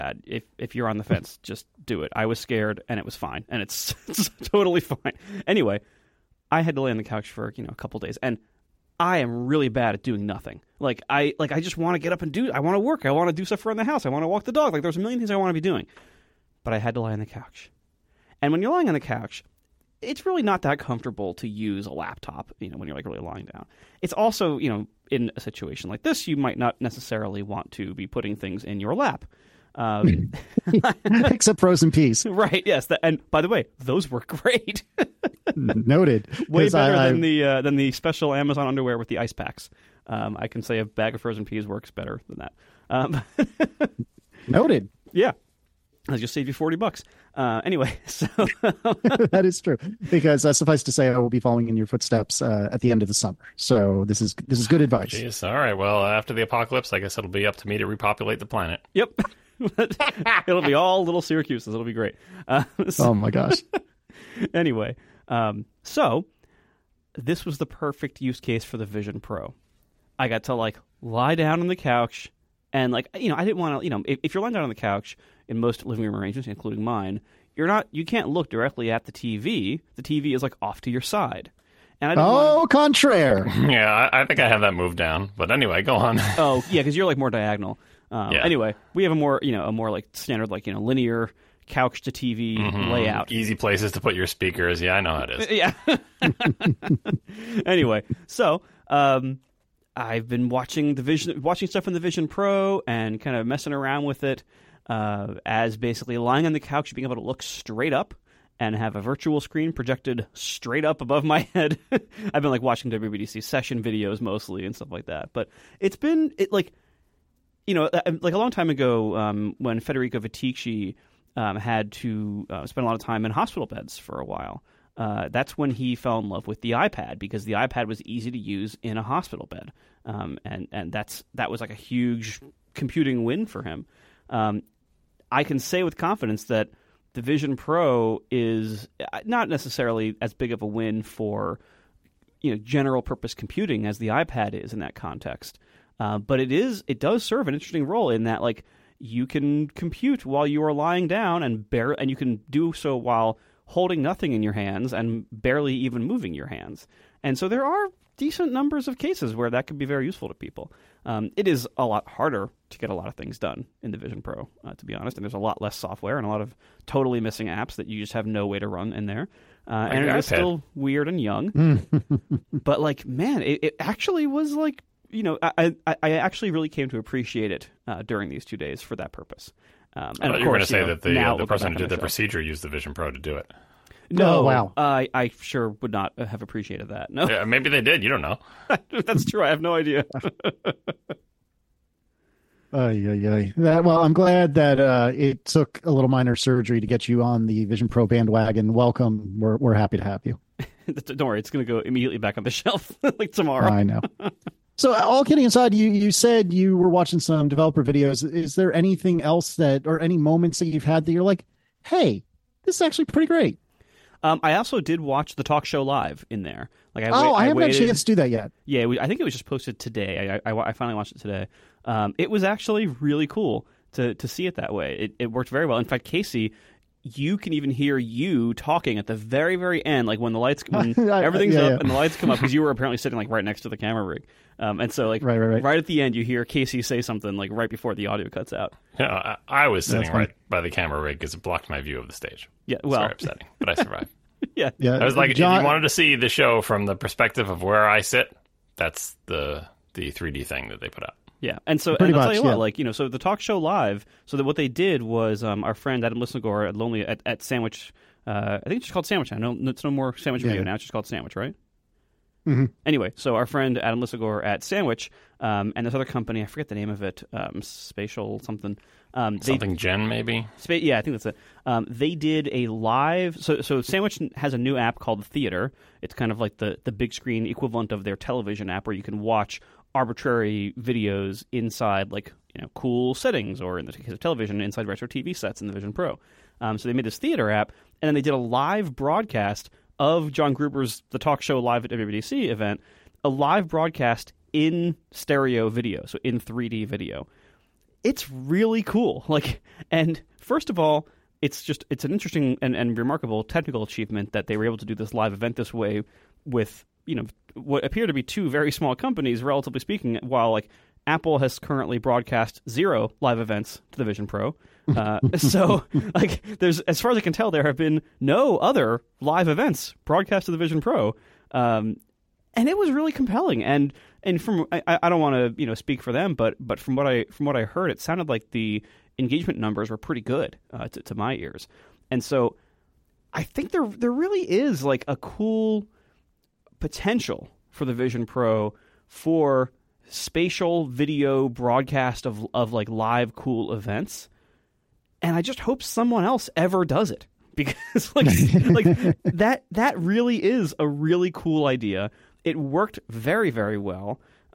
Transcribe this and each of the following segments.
bad. If you're on the fence, just do it. I was scared, and it was fine, and it's totally fine. Anyway, I had to lay on the couch for a couple days, and I am really bad at doing nothing. I just want to get up and I want to work. I want to do stuff around the house. I want to walk the dog. There's a million things I want to be doing, but I had to lie on the couch. And when you're lying on the couch, it's really not that comfortable to use a laptop, when you're really lying down. It's also, in a situation like this, you might not necessarily want to be putting things in your lap. Except frozen peas. Right, yes. And by the way, those work great. Noted. Way better than the special Amazon underwear with the ice packs. I can say a bag of frozen peas works better than that. Noted. Yeah. I'll just save you $40. Anyway, so that is true, because suffice to say, I will be following in your footsteps at the end of the summer. So this is good advice. Jeez, all right. Well, after the apocalypse, I guess it'll be up to me to repopulate the planet. Yep. It'll be all little Syracuses. It'll be great. Oh my gosh. Anyway, so this was the perfect use case for the Vision Pro. I got to lie down on the couch, and I didn't want to. If you're lying down on the couch in most living room arrangements, including mine, you can't look directly at the TV. The TV is off to your side. And contraire. Yeah, I think I have that moved down. But anyway, go on. Oh, yeah, because you're more diagonal. Yeah. Anyway, we have a more standard linear couch to TV layout. Easy places to put your speakers. Yeah, I know how it is. Yeah. Anyway, so I've been watching stuff in the Vision Pro and kind of messing around with it as basically lying on the couch, being able to look straight up and have a virtual screen projected straight up above my head. I've been watching WWDC session videos mostly and stuff like that. But it's been a long time ago when Federico Viticci had to spend a lot of time in hospital beds for a while. That's when he fell in love with the iPad, because the iPad was easy to use in a hospital bed, and that was a huge computing win for him. I can say with confidence that the Vision Pro is not necessarily as big of a win for general purpose computing as the iPad is in that context, but it does serve an interesting role in that you can compute while you are lying down and you can do so while holding nothing in your hands and barely even moving your hands. And so there are decent numbers of cases where that could be very useful to people. It is a lot harder to get a lot of things done in the Vision Pro, to be honest, and there's a lot less software and a lot of totally missing apps that you just have no way to run in there. And it is still weird and young. But man, it actually was I actually really came to appreciate it during these 2 days for that purpose. And of you're going to say that the the person who did the procedure used the Vision Pro to do it. No, oh, wow. I sure would not have appreciated that. No, yeah, maybe they did. You don't know. That's true. I have no idea. Well, I'm glad that it took a little minor surgery to get you on the Vision Pro bandwagon. Welcome. We're happy to have you. Don't worry. It's going to go immediately back on the shelf tomorrow. I know. So all kidding aside, you said you were watching some developer videos. Is there anything else or any moments that you've had that you're like, hey, this is actually pretty great? I also did watch the talk show live in there. I haven't had a chance to do that yet. Yeah, I think it was just posted today. I finally watched it today. It was actually really cool to see it that way. It worked very well. In fact, Casey, you can even hear you talking at the very, very end, when the lights, everything's up and the lights come up, because you were apparently sitting right next to the camera rig. And so right at the end, you hear Casey say something right before the audio cuts out. Yeah, I was sitting right by the camera rig because it blocked my view of the stage. Yeah, well, very upsetting, but I survived. Yeah. I was if you wanted to see the show from the perspective of where I sit, that's the 3D thing that they put out. Yeah, and so I'll tell you what, so the talk show live. So that what they did was our friend Adam Lisnagor at Lonely at Sandwich. I think it's just called Sandwich. I know it's no more Sandwich Video now. It's just called Sandwich, right? Mm-hmm. Anyway, so our friend Adam Lisnagor at Sandwich, and this other company, I forget the name of it, Spatial something. Something Gen, maybe? Yeah, I think that's it. They did a live... So Sandwich has a new app called Theater. It's kind of like the big screen equivalent of their television app, where you can watch arbitrary videos inside cool settings, or in the case of television, inside retro TV sets in the Vision Pro. So they made this Theater app, and then they did a live broadcast of John Gruber's The Talk Show Live at WWDC event, a live broadcast in stereo video, so in 3D video. it's really cool. Like, and first of all, it's an interesting and remarkable technical achievement that they were able to do this live event this way with, what appear to be two very small companies, relatively speaking, while like Apple has currently broadcast 0 live events to the Vision Pro. So, like, as far as I can tell, there have been no other live events broadcast to the Vision Pro, and it was really compelling. And from I don't want to speak for them, but from what I heard, it sounded like the engagement numbers were pretty good to my ears. And so, I think there really is like a cool potential for the Vision Pro for spatial video broadcast of like live cool events, and I just hope someone else ever does it, because like that really is a really cool idea. It worked very, very well.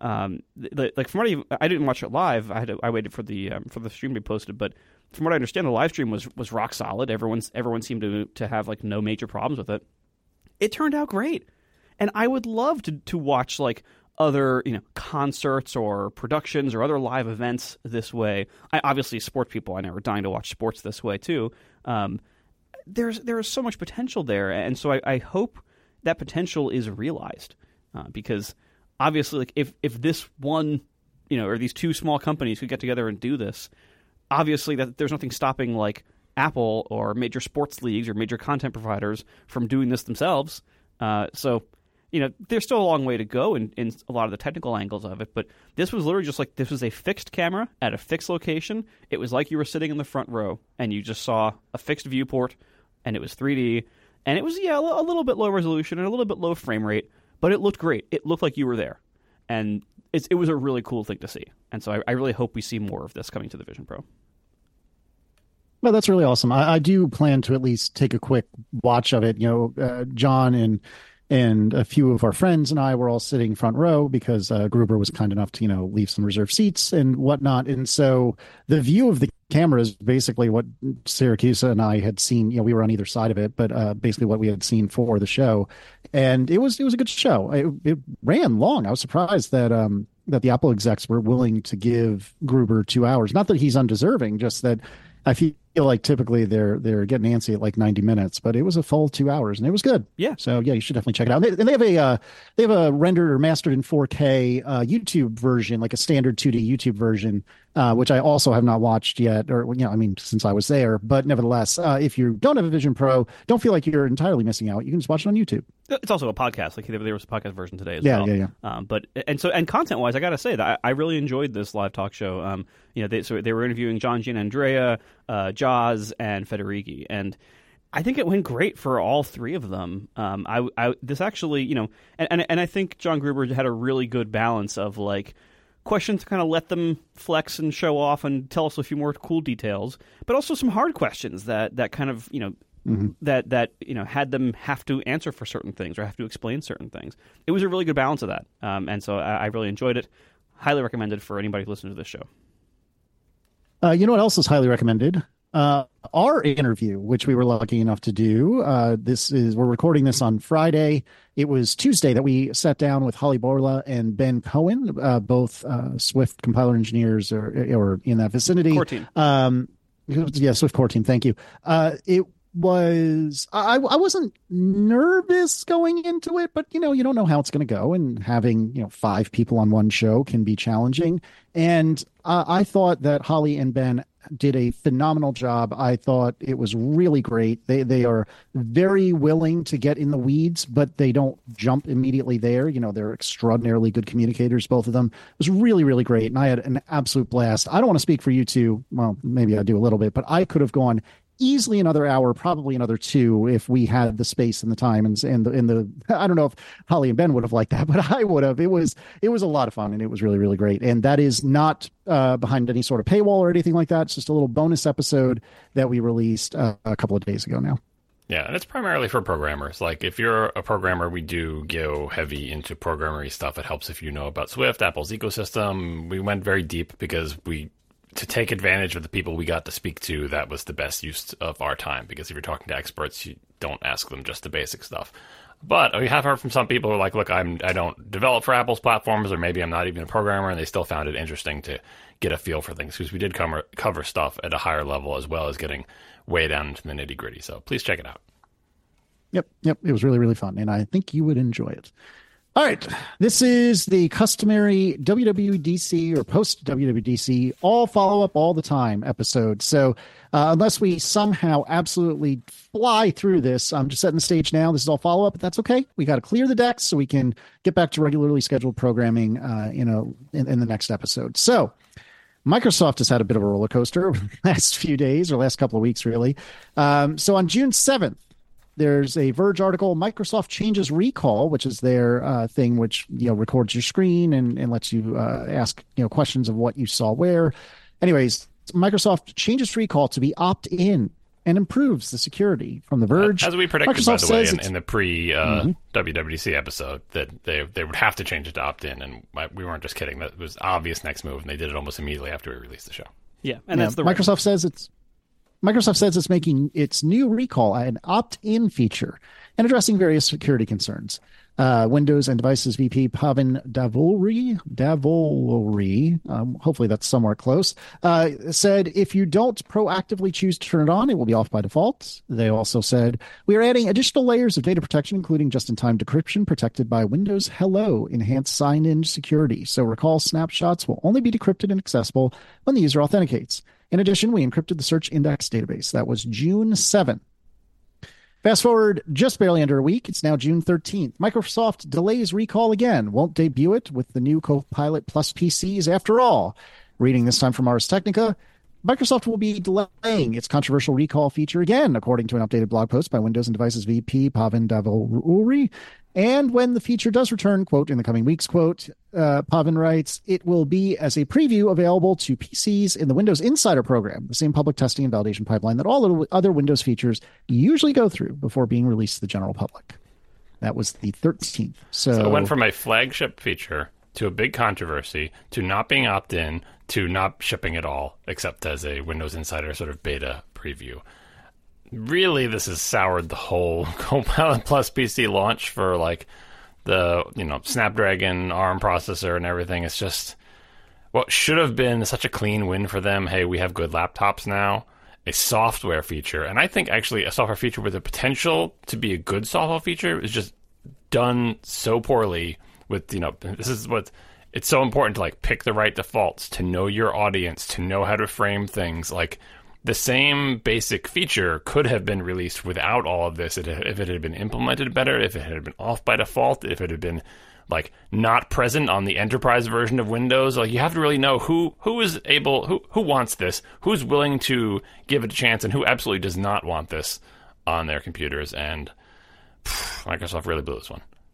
Like from what I didn't watch it live. I waited for the stream to be posted, but from what I understand, the live stream was rock solid. Everyone seemed to have like no major problems with it. It turned out great, and I would love to watch like other concerts or productions or other live events this way. I obviously, sports people I know are dying to watch sports this way too. There is so much potential there, and so I hope that potential is realized, because obviously, like if this one or these two small companies could get together and do this, obviously that there's nothing stopping like Apple or major sports leagues or major content providers from doing this themselves. So there's still a long way to go in a lot of the technical angles of it, but this was literally just like, this was a fixed camera at a fixed location. It was like you were sitting in the front row and you just saw a fixed viewport, and it was 3D, and it was, a little bit low resolution and a little bit low frame rate, but it looked great. It looked like you were there, and it was a really cool thing to see. And so I really hope we see more of this coming to the Vision Pro. Well, that's really awesome. I do plan to at least take a quick watch of it. John and a few of our friends and I were all sitting front row because Gruber was kind enough to, leave some reserved seats and whatnot. And so the view of the camera is basically what Syracuse and I had seen. We were on either side of it, but basically what we had seen for the show. And it was a good show. It ran long. I was surprised that the Apple execs were willing to give Gruber 2 hours. Not that he's undeserving, just that I feel like typically they're getting antsy at like 90 minutes, but it was a full 2 hours and it was good. Yeah. So yeah, you should definitely check it out. And they have a rendered or mastered in 4K YouTube version, like a standard 2D YouTube version, which I also have not watched yet, or since I was there. But nevertheless, if you don't have a Vision Pro, don't feel like you're entirely missing out. You can just watch it on YouTube. It's also a podcast. Like there was a podcast version today as well. Yeah. And content wise, I got to say that I really enjoyed this live talk show. They were interviewing John Gianandrea, Jaws, and Federighi, and I think it went great for all three of them. This actually, and I think John Gruber had a really good balance of like questions to kind of let them flex and show off and tell us a few more cool details, but also some hard questions that kind of that had them have to answer for certain things or have to explain certain things. It was a really good balance of that, and so I really enjoyed it. Highly recommended for anybody who listens to this show. You know what else is highly recommended? Our interview, which we were lucky enough to do. We're recording this on Friday. It was Tuesday that we sat down with Holly Borla and Ben Cohen, both Swift compiler engineers or in that vicinity. Core team. Yeah, Swift core team. Thank you. It was I wasn't nervous going into it, but you don't know how it's going to go, and having 5 people on one show can be challenging. And I thought that Holly and Ben did a phenomenal job. I thought it was really great. They are very willing to get in the weeds, but they don't jump immediately there. They're extraordinarily good communicators, both of them. It was really, really great, and I had an absolute blast. I don't want to speak for you two. Well, maybe I do a little bit, but I could have gone easily another hour, probably another 2, if we had the space and the time and the I don't know if Holly and Ben would have liked that, but I would have. It was a lot of fun, and it was really, really great. And that is not behind any sort of paywall or anything like that. It's just a little bonus episode that we released a couple of days ago now. Yeah, and it's primarily for programmers. Like, if you're a programmer, we do go heavy into programmery stuff. It helps if you know about Swift, Apple's ecosystem. We went very deep because to take advantage of the people we got to speak to, that was the best use of our time. Because if you're talking to experts, you don't ask them just the basic stuff. But we have heard from some people who are like, look, I don't develop for Apple's platforms, or maybe I'm not even a programmer, and they still found it interesting to get a feel for things, because we did cover stuff at a higher level as well as getting way down into the nitty-gritty. So please check it out. Yep. It was really, really fun, and I think you would enjoy it. All right. This is the customary WWDC or post-WWDC, all follow-up all the time episode. So unless we somehow absolutely fly through this, I'm just setting the stage now. This is all follow-up, but that's okay. We got to clear the decks so we can get back to regularly scheduled programming in the next episode. So Microsoft has had a bit of a roller coaster over the last few days, or last couple of weeks, really. So on June 7th, there's a Verge article, Microsoft changes Recall, which is their thing which records your screen and lets you ask questions of what you saw where. Anyways, Microsoft changes Recall to be opt-in and improves the security from The Verge. As we predicted, Microsoft, by the way, in the pre-WWDC episode, that they would have to change it to opt-in, and we weren't just kidding. That was obvious next move, and they did it almost immediately after we released the show. Yeah, and that's the Microsoft says it's making its new Recall an opt-in feature and addressing various security concerns. Windows and Devices VP Pavan Davoli, hopefully that's somewhere close, said if you don't proactively choose to turn it on, it will be off by default. They also said, we are adding additional layers of data protection, including just-in-time decryption protected by Windows Hello enhanced sign-in security. So Recall snapshots will only be decrypted and accessible when the user authenticates. In addition, we encrypted the search index database. That was June 7th. Fast forward just barely under a week. It's now June 13th. Microsoft delays Recall again. Won't debut it with the new Copilot Plus PCs after all. Reading this time from Ars Technica, Microsoft will be delaying its controversial Recall feature again, according to an updated blog post by Windows and Devices VP Pavan Davoli. And when the feature does return, quote, in the coming weeks, quote, Pavan writes, it will be as a preview available to PCs in the Windows Insider program, the same public testing and validation pipeline that all other Windows features usually go through before being released to the general public. That was the 13th. So it went from a flagship feature to a big controversy to not being opt-in to not shipping at all, except as a Windows Insider sort of beta preview. Really, this has soured the whole Copilot Plus PC launch for like the Snapdragon ARM processor and everything. It's just what should have been such a clean win for them. Hey, we have good laptops now. A software feature, and I think actually a software feature with the potential to be a good software feature is just done so poorly. With this is what it's so important to like pick the right defaults, to know your audience, to know how to frame things like. The same basic feature could have been released without all of this if it had been implemented better, if it had been off by default, if it had been like not present on the enterprise version of Windows. Like you have to really know who is able, who wants this, who's willing to give it a chance, and who absolutely does not want this on their computers. And Microsoft really blew this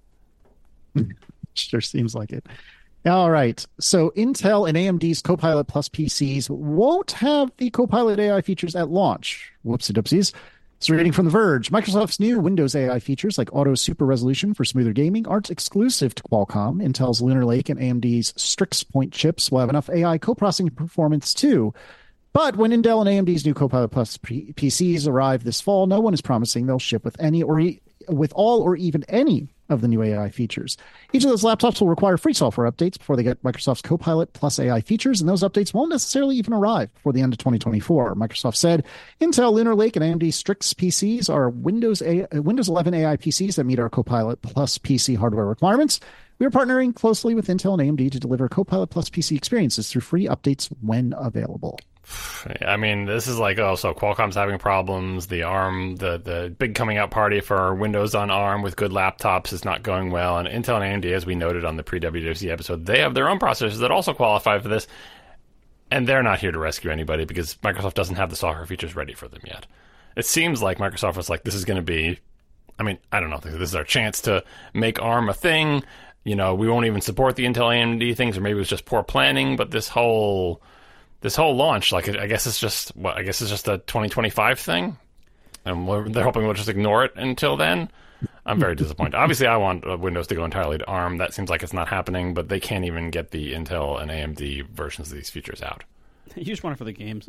one. Sure seems like it. All right. So Intel and AMD's Copilot Plus PCs won't have the Copilot AI features at launch. Whoopsie-doopsies. It's reading from The Verge. Microsoft's new Windows AI features like Auto Super Resolution for smoother gaming aren't exclusive to Qualcomm. Intel's Lunar Lake and AMD's Strix Point chips will have enough AI co-processing performance too. But when Intel and AMD's new Copilot Plus PCs arrive this fall, no one is promising they'll ship with any or with all or even any of the new AI features. Each of those laptops will require free software updates before they get Microsoft's Copilot Plus AI features, and those updates won't necessarily even arrive before the end of 2024. Microsoft said Intel Lunar Lake and AMD Strix PCs are Windows 11 AI PCs that meet our Copilot Plus PC hardware requirements. We are partnering closely with Intel and AMD to deliver Copilot Plus PC experiences through free updates when available. I mean, this is like, so Qualcomm's having problems. The ARM, the big coming out party for Windows on ARM with good laptops is not going well. And Intel and AMD, as we noted on the pre-WWDC episode, they have their own processors that also qualify for this. And they're not here to rescue anybody because Microsoft doesn't have the software features ready for them yet. It seems like Microsoft was like, this is going to be, I don't know, this is our chance to make ARM a thing. We won't even support the Intel AMD things, or maybe it was just poor planning, but this whole launch, like, I guess it's just a 2025 thing, and they're hoping we'll just ignore it until then. I'm very disappointed. Obviously, I want Windows to go entirely to ARM. That seems like it's not happening, but they can't even get the Intel and AMD versions of these features out. You just want it for the games.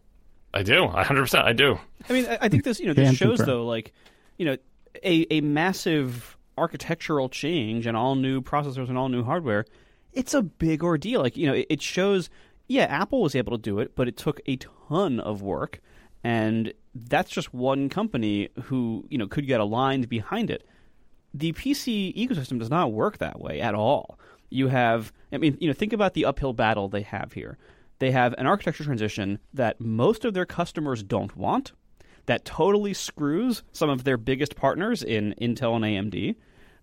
I do. 100%. I do. I mean, I think this, this shows though, like, a massive architectural change and all new processors and all new hardware, it's a big ordeal. Like, it shows, yeah, Apple was able to do it, but it took a ton of work, and that's just one company who, could get aligned behind it. The PC ecosystem does not work that way at all. You have, think about the uphill battle they have here. They have an architecture transition that most of their customers don't want, that totally screws some of their biggest partners in Intel and AMD,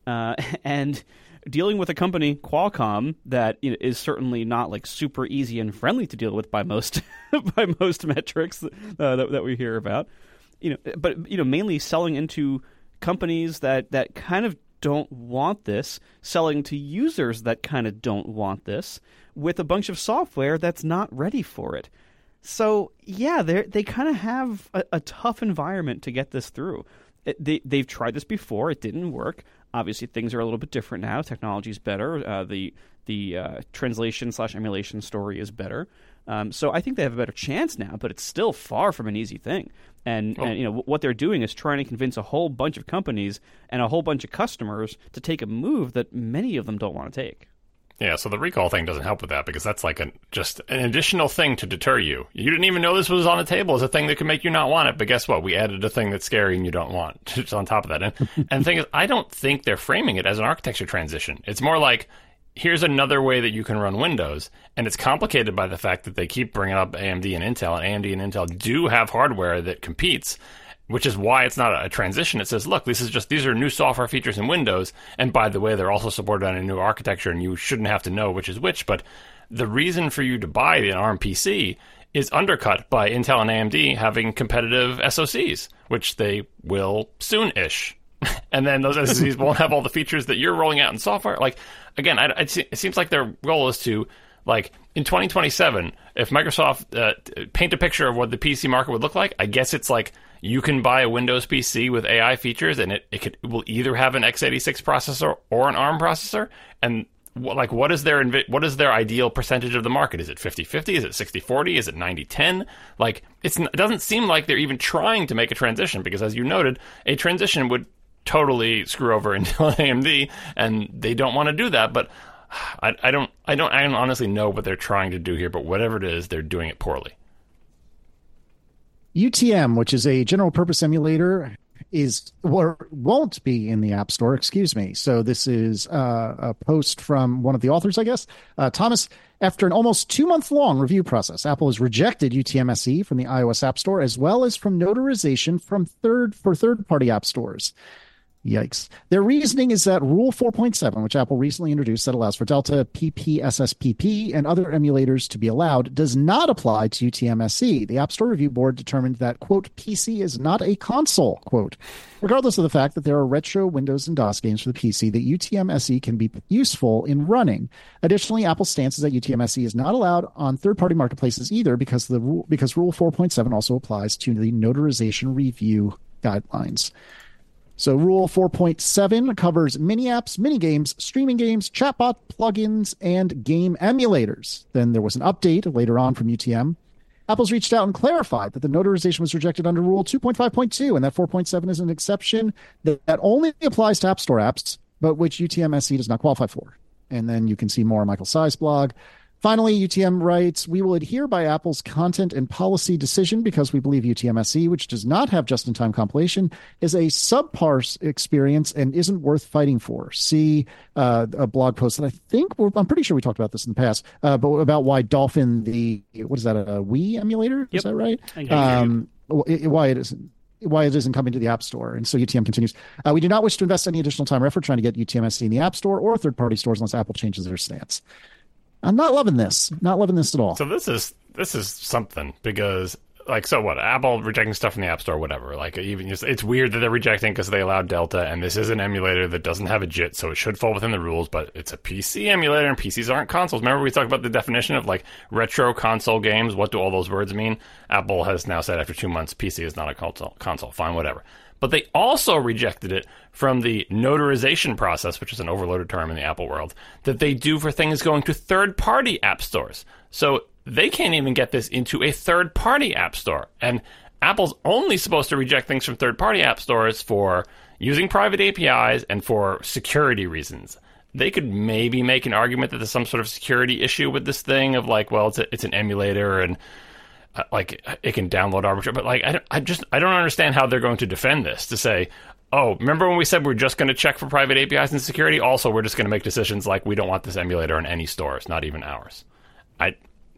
and dealing with a company, Qualcomm, that is certainly not like super easy and friendly to deal with by most by most metrics that we hear about. But mainly selling into companies that kind of don't want this, selling to users that kind of don't want this, with a bunch of software that's not ready for it. So, yeah, they kind of have a tough environment to get this through. They've tried this before. It didn't work. Obviously, things are a little bit different now. Technology's better. The translation/emulation story is better. So I think they have a better chance now, but it's still far from an easy thing. And what they're doing is trying to convince a whole bunch of companies and a whole bunch of customers to take a move that many of them don't want to take. Yeah, so the recall thing doesn't help with that because that's like just an additional thing to deter you. You didn't even know this was on the table as a thing that could make you not want it. But guess what? We added a thing that's scary and you don't want just on top of that. And the thing is, I don't think they're framing it as an architecture transition. It's more like, here's another way that you can run Windows. And it's complicated by the fact that they keep bringing up AMD and Intel. And AMD and Intel do have hardware that competes, which is why it's not a transition. It says, look, these are new software features in Windows, and by the way, they're also supported on a new architecture, and you shouldn't have to know which is which. But the reason for you to buy an ARM PC is undercut by Intel and AMD having competitive SoCs, which they will soon-ish. And then those SoCs won't have all the features that you're rolling out in software. Like, again, it seems like their goal is to, like, in 2027, if Microsoft paint a picture of what the PC market would look like, I guess it's like, you can buy a Windows PC with AI features, and it will either have an x86 processor or an ARM processor. And what is their ideal percentage of the market? Is it 50-50? Is it 60-40? Is it 90-10? Like, it doesn't seem like they're even trying to make a transition, because as you noted, a transition would totally screw over Intel and AMD, and they don't want to do that. But I don't honestly know what they're trying to do here. But whatever it is, they're doing it poorly. UTM, which is a general purpose emulator, won't be in the App Store. Excuse me. So this is a post from one of the authors, I guess. Thomas, after an almost 2-month-long review process, Apple has rejected UTM-SE from the iOS App Store, as well as from notarization for third-party app stores. Yikes. Their reasoning is that Rule 4.7, which Apple recently introduced that allows for Delta, PP, SSPP, and other emulators to be allowed, does not apply to UTM-SE. The App Store Review Board determined that, quote, PC is not a console, quote. Regardless of the fact that there are retro Windows and DOS games for the PC, that UTM-SE can be useful in running. Additionally, Apple's stance is that UTM-SE is not allowed on third-party marketplaces either because Rule 4.7 also applies to the notarization review guidelines. So Rule 4.7 covers mini-apps, mini-games, streaming games, chatbot plugins, and game emulators. Then there was an update later on from UTM. Apple's reached out and clarified that the notarization was rejected under Rule 2.5.2, and that 4.7 is an exception that only applies to App Store apps, but which UTM-SE does not qualify for. And then you can see more on Michael Tsai's blog. Finally, UTM writes, we will adhere by Apple's content and policy decision because we believe UTM-SE, which does not have just-in-time compilation, is a subpar experience and isn't worth fighting for. See a blog post that I'm pretty sure we talked about this in the past, but about why Dolphin, a Wii emulator? Yep. Is that right? Why it isn't coming to the App Store. And so UTM continues, we do not wish to invest any additional time or effort trying to get UTM-SE in the App Store or third-party stores unless Apple changes their stance. I'm not loving this. Not loving this at all. So this is something because, like, so what? Apple rejecting stuff from the App Store, whatever. Like, it's weird that they're rejecting because they allowed Delta, and this is an emulator that doesn't have a JIT, so it should fall within the rules. But it's a PC emulator, and PCs aren't consoles. Remember we talked about the definition of like retro console games? What do all those words mean? Apple has now said after 2 months, PC is not a console. Fine, whatever. But they also rejected it from the notarization process, which is an overloaded term in the Apple world, that they do for things going to third-party app stores. So they can't even get this into a third-party app store. And Apple's only supposed to reject things from third-party app stores for using private APIs and for security reasons. They could maybe make an argument that there's some sort of security issue with this thing of like, well, it's an emulator and like it can download arbitrary, but like I don't understand how they're going to defend this to say, oh, remember when we said we're just going to check for private APIs and security? Also, we're just going to make decisions like we don't want this emulator in any stores, not even ours. I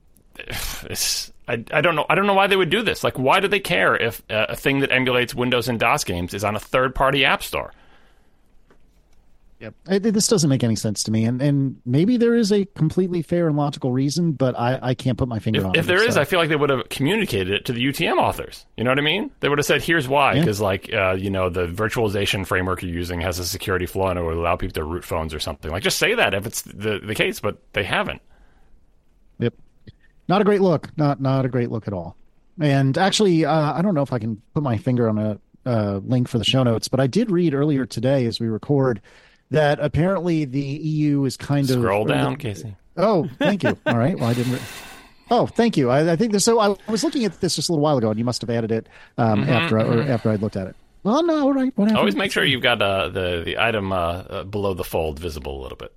don't know. I don't know why they would do this. Like, why do they care if a thing that emulates Windows and DOS games is on a third-party app store? Yep. This doesn't make any sense to me, and maybe there is a completely fair and logical reason, but I can't put my finger on it. If there is, I feel like they would have communicated it to the UTM authors. You know what I mean? They would have said, here's why, because the virtualization framework you're using has a security flaw and it would allow people to root phones or something. Like, just say that if it's the case, but they haven't. Yep. Not a great look. Not a great look at all. And actually, I don't know if I can put my finger on a link for the show notes, but I did read earlier today as we record that apparently the EU is kind of... Scroll down, Casey. Oh, thank you. All right. Well, I didn't... Oh, thank you. I think this... So I was looking at this just a little while ago, and you must have added it after I'd looked at it. Well, no, all right. Whatever. Always make sure you've got the item below the fold visible a little bit.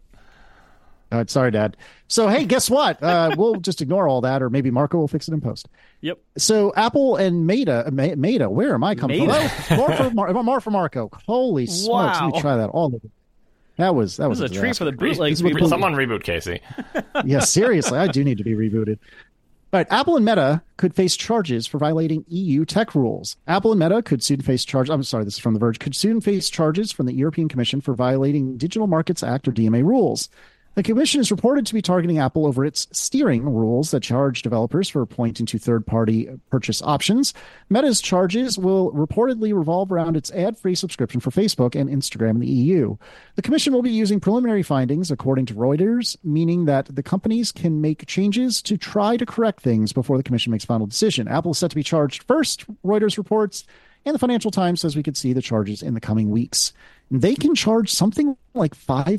All right, sorry, Dad. So, hey, guess what? We'll just ignore all that, or maybe Marco will fix it in post. Yep. So, Apple and Meta, where am I coming from? Oh, more for Marco. Holy smokes! Let me try that all over. That was a treat for the bootleg. Someone reboot Casey. Yeah, seriously, I do need to be rebooted. All right, Apple and Meta could face charges for violating EU tech rules. Apple and Meta could soon face charges. I'm sorry, this is from The Verge. Could soon face charges from the European Commission for violating Digital Markets Act or DMA rules. The Commission is reported to be targeting Apple over its steering rules that charge developers for pointing to third-party purchase options. Meta's charges will reportedly revolve around its ad-free subscription for Facebook and Instagram in the EU. The Commission will be using preliminary findings, according to Reuters, meaning that the companies can make changes to try to correct things before the Commission makes final decision. Apple is set to be charged first, Reuters reports, and the Financial Times says we could see the charges in the coming weeks. They can charge something like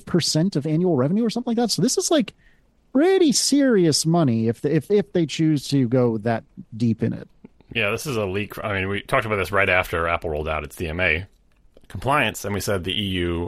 5% of annual revenue or something like that. So this is like pretty serious money if they choose to go that deep in it. Yeah, this is a leak. I mean, we talked about this right after Apple rolled out its DMA compliance, and we said the EU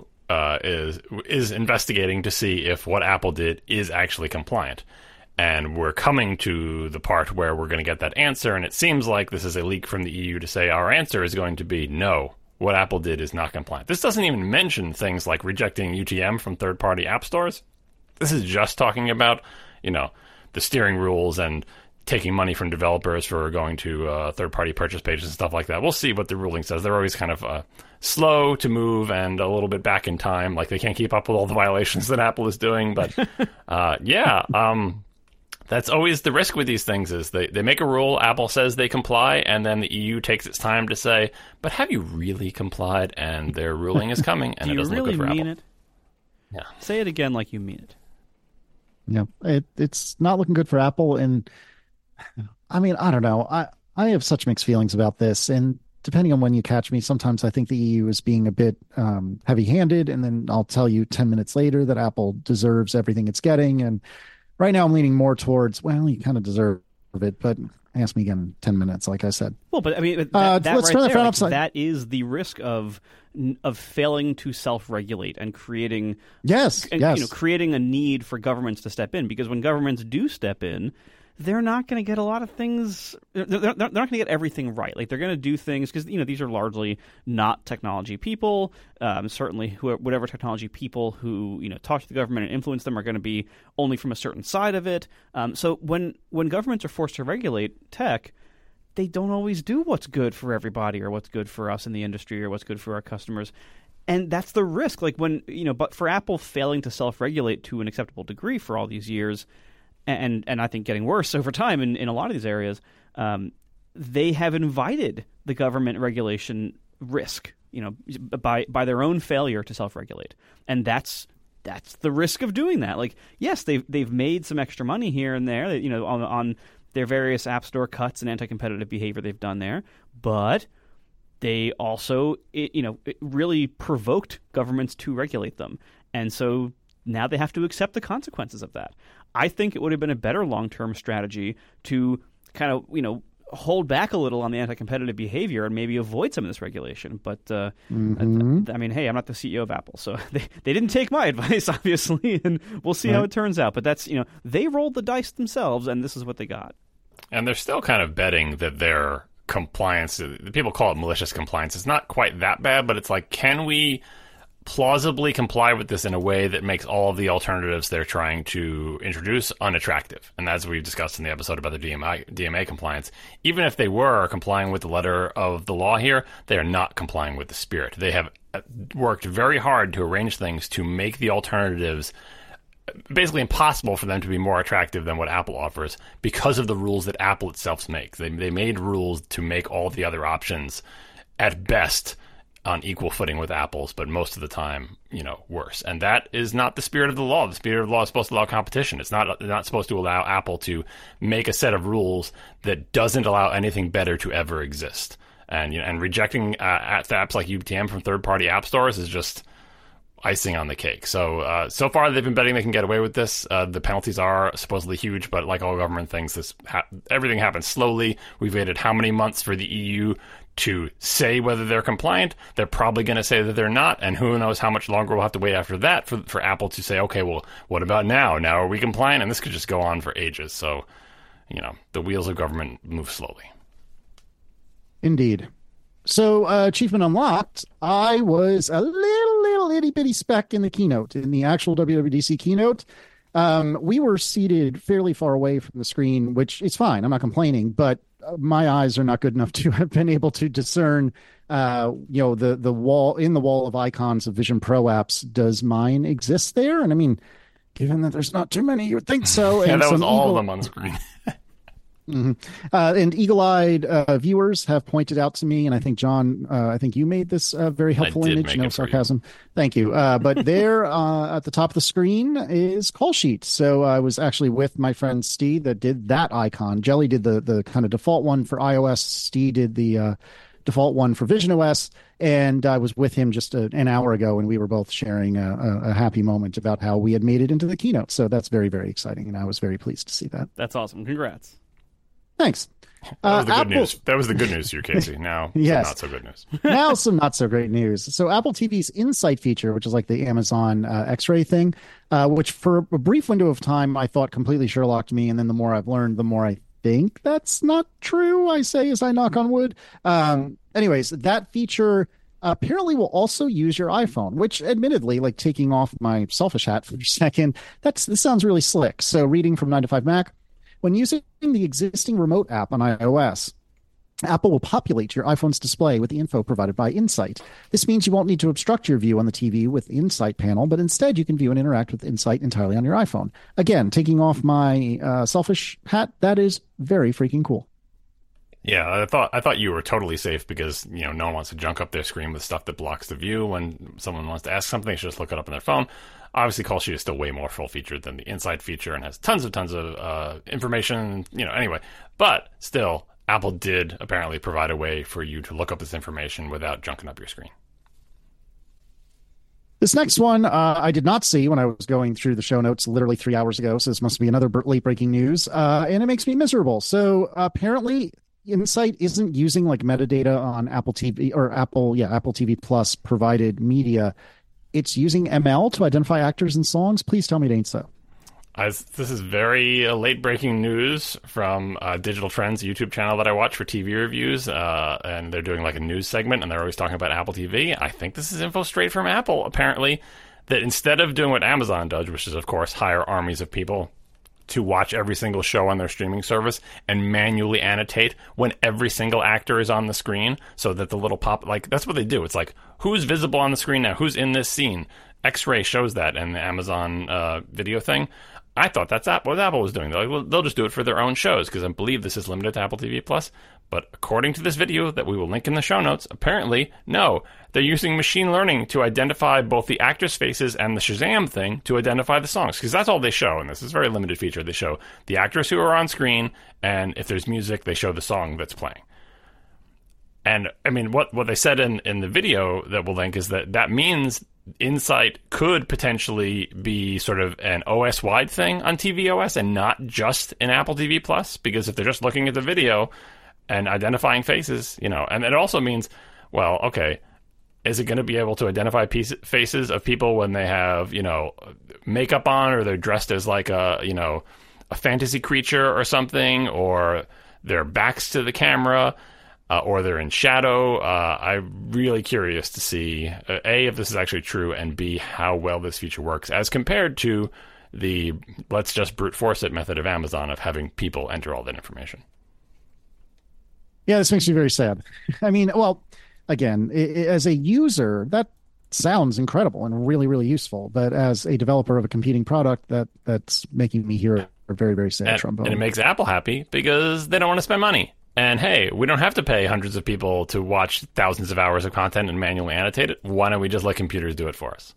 is investigating to see if what Apple did is actually compliant. And we're coming to the part where we're going to get that answer, and it seems like this is a leak from the EU to say our answer is going to be no. What Apple did is not compliant. This doesn't even mention things like rejecting UTM from third-party app stores. This is just talking about, the steering rules and taking money from developers for going to third-party purchase pages and stuff like that. We'll see what the ruling says. They're always kind of slow to move and a little bit back in time. Like they can't keep up with all the violations that Apple is doing. But that's always the risk with these things is they make a rule, Apple says they comply, and then the EU takes its time to say, but have you really complied? And their ruling is coming, and it doesn't look good for Apple. Do you really mean it? Yeah. Say it again like you mean it. Yeah, it's not looking good for Apple. And I mean, I don't know. I have such mixed feelings about this. And depending on when you catch me, sometimes I think the EU is being a bit heavy-handed, and then I'll tell you 10 minutes later that Apple deserves everything it's getting. And right now, I'm leaning more towards, well, you kind of deserve it, but ask me again in 10 minutes, like I said. Well, but I mean, let's turn the phone upside. That is the risk of failing to self-regulate and creating creating a need for governments to step in. Because when governments do step in, they're not going to get a lot of things. They're not going to get everything right. Like they're going to do things because these are largely not technology people. Certainly, whatever technology people who talk to the government and influence them are going to be only from a certain side of it. So when governments are forced to regulate tech, they don't always do what's good for everybody or what's good for us in the industry or what's good for our customers. And that's the risk. Like when but for Apple failing to self-regulate to an acceptable degree for all these years. And I think getting worse over time in a lot of these areas, they have invited the government regulation risk, by their own failure to self-regulate, and that's the risk of doing that. Like, yes, they've made some extra money here and there, on their various app store cuts and anti-competitive behavior they've done there, but they also, it really provoked governments to regulate them, and so now they have to accept the consequences of that. I think it would have been a better long-term strategy to kind of, hold back a little on the anti-competitive behavior and maybe avoid some of this regulation. But I mean, hey, I'm not the CEO of Apple, so they didn't take my advice, obviously, and we'll see how it turns out. But that's, they rolled the dice themselves, and this is what they got. And they're still kind of betting that their compliance, people call it malicious compliance, it's not quite that bad, but it's like, can we plausibly comply with this in a way that makes all of the alternatives they're trying to introduce unattractive? And as we discussed in the episode about the DMA compliance, even if they were complying with the letter of the law here, they are not complying with the spirit. They have worked very hard to arrange things to make the alternatives basically impossible for them to be more attractive than what Apple offers because of the rules that Apple itself makes. They made rules to make all the other options at best on equal footing with Apple's, but most of the time, worse. And that is not the spirit of the law. The spirit of the law is supposed to allow competition. It's not supposed to allow Apple to make a set of rules that doesn't allow anything better to ever exist. And rejecting apps like UTM from third-party app stores is just icing on the cake. So far they've been betting they can get away with this. The penalties are supposedly huge, but like all government things, everything happens slowly. We've waited how many months for the EU to say whether they're compliant? They're probably going to say that they're not, and who knows how much longer we'll have to wait after that for Apple to say, okay, well, what about now? Now are we compliant? And this could just go on for ages. So, the wheels of government move slowly. Indeed. So, Achievement Unlocked, I was a little itty-bitty speck in the keynote, in the actual WWDC keynote. We were seated fairly far away from the screen, which is fine. I'm not complaining, but my eyes are not good enough to have been able to discern, the wall of icons of Vision Pro apps. Does mine exist there? And I mean, given that there's not too many, you would think so. Yeah, and that was all of them on screen. And eagle-eyed viewers have pointed out to me, and I think, John, I think you made this very helpful image. No sarcasm. Thank you. But there at the top of the screen is Call Sheet. So I was actually with my friend Steve that did that icon. Jelly did the kind of default one for iOS. Steve did the default one for Vision OS. And I was with him just an hour ago, and we were both sharing a happy moment about how we had made it into the keynote. So that's very, very exciting, and I was very pleased to see that. That's awesome. Congrats. Thanks. That was the good news. That was the good news here, Casey. Now, yes. Not so good news. Now, some not so great news. So, Apple TV's Insight feature, which is like the Amazon X-ray thing, which for a brief window of time I thought completely Sherlocked me, and then the more I've learned, the more I think that's not true. I say as I knock on wood. Anyways, that feature apparently will also use your iPhone, which, admittedly, like taking off my selfish hat for a second, this sounds really slick. So, reading from 9to5Mac. When using the existing remote app on iOS, Apple will populate your iPhone's display with the info provided by Insight. This means you won't need to obstruct your view on the TV with the Insight panel, but instead you can view and interact with Insight entirely on your iPhone. Again, taking off my selfish hat, that is very freaking cool. Yeah, I thought you were totally safe because, no one wants to junk up their screen with stuff that blocks the view. When someone wants to ask something, they should just look it up on their phone. Obviously, Call Sheet is still way more full-featured than the Insight feature and has tons of information, anyway. But still, Apple did apparently provide a way for you to look up this information without junking up your screen. This next one I did not see when I was going through the show notes literally 3 hours ago, so this must be another late-breaking news, and it makes me miserable. So apparently Insight isn't using like metadata on Apple TV or Apple TV Plus provided media. It's using ML to identify actors and songs. Please tell me it ain't so. This is very late-breaking news from Digital Trends YouTube channel that I watch for TV reviews, and they're doing like a news segment, and they're always talking about Apple TV. I think this is info straight from Apple, apparently, that instead of doing what Amazon does, which is, of course, hire armies of people to watch every single show on their streaming service and manually annotate when every single actor is on the screen so that the little that's what they do. It's like, who's visible on the screen now? Who's in this scene? X-Ray shows that in the Amazon video thing. I thought that's what Apple was doing. They'll just do it for their own shows because I believe this is limited to Apple TV Plus. But according to this video that we will link in the show notes, apparently, no. They're using machine learning to identify both the actors' faces and the Shazam thing to identify the songs. Because that's all they show, and this is a very limited feature. They show the actors who are on screen, and if there's music, they show the song that's playing. And, I mean, what they said in the video that we'll link is that means Insight could potentially be sort of an OS-wide thing on tvOS and not just in Apple TV Plus. Because if they're just looking at the video, and identifying faces, and it also means, well, okay, is it going to be able to identify faces of people when they have, makeup on, or they're dressed as like a fantasy creature or something, or their backs to the camera, or they're in shadow? I'm really curious to see, A, if this is actually true, and B, how well this feature works as compared to the let's just brute force it method of Amazon of having people enter all that information. Yeah, this makes me very sad. I mean, well, again, as a user, that sounds incredible and really, really useful. But as a developer of a competing product, that's making me hear a very, very sad trombone. And it makes Apple happy because they don't want to spend money. And hey, we don't have to pay hundreds of people to watch thousands of hours of content and manually annotate it. Why don't we just let computers do it for us?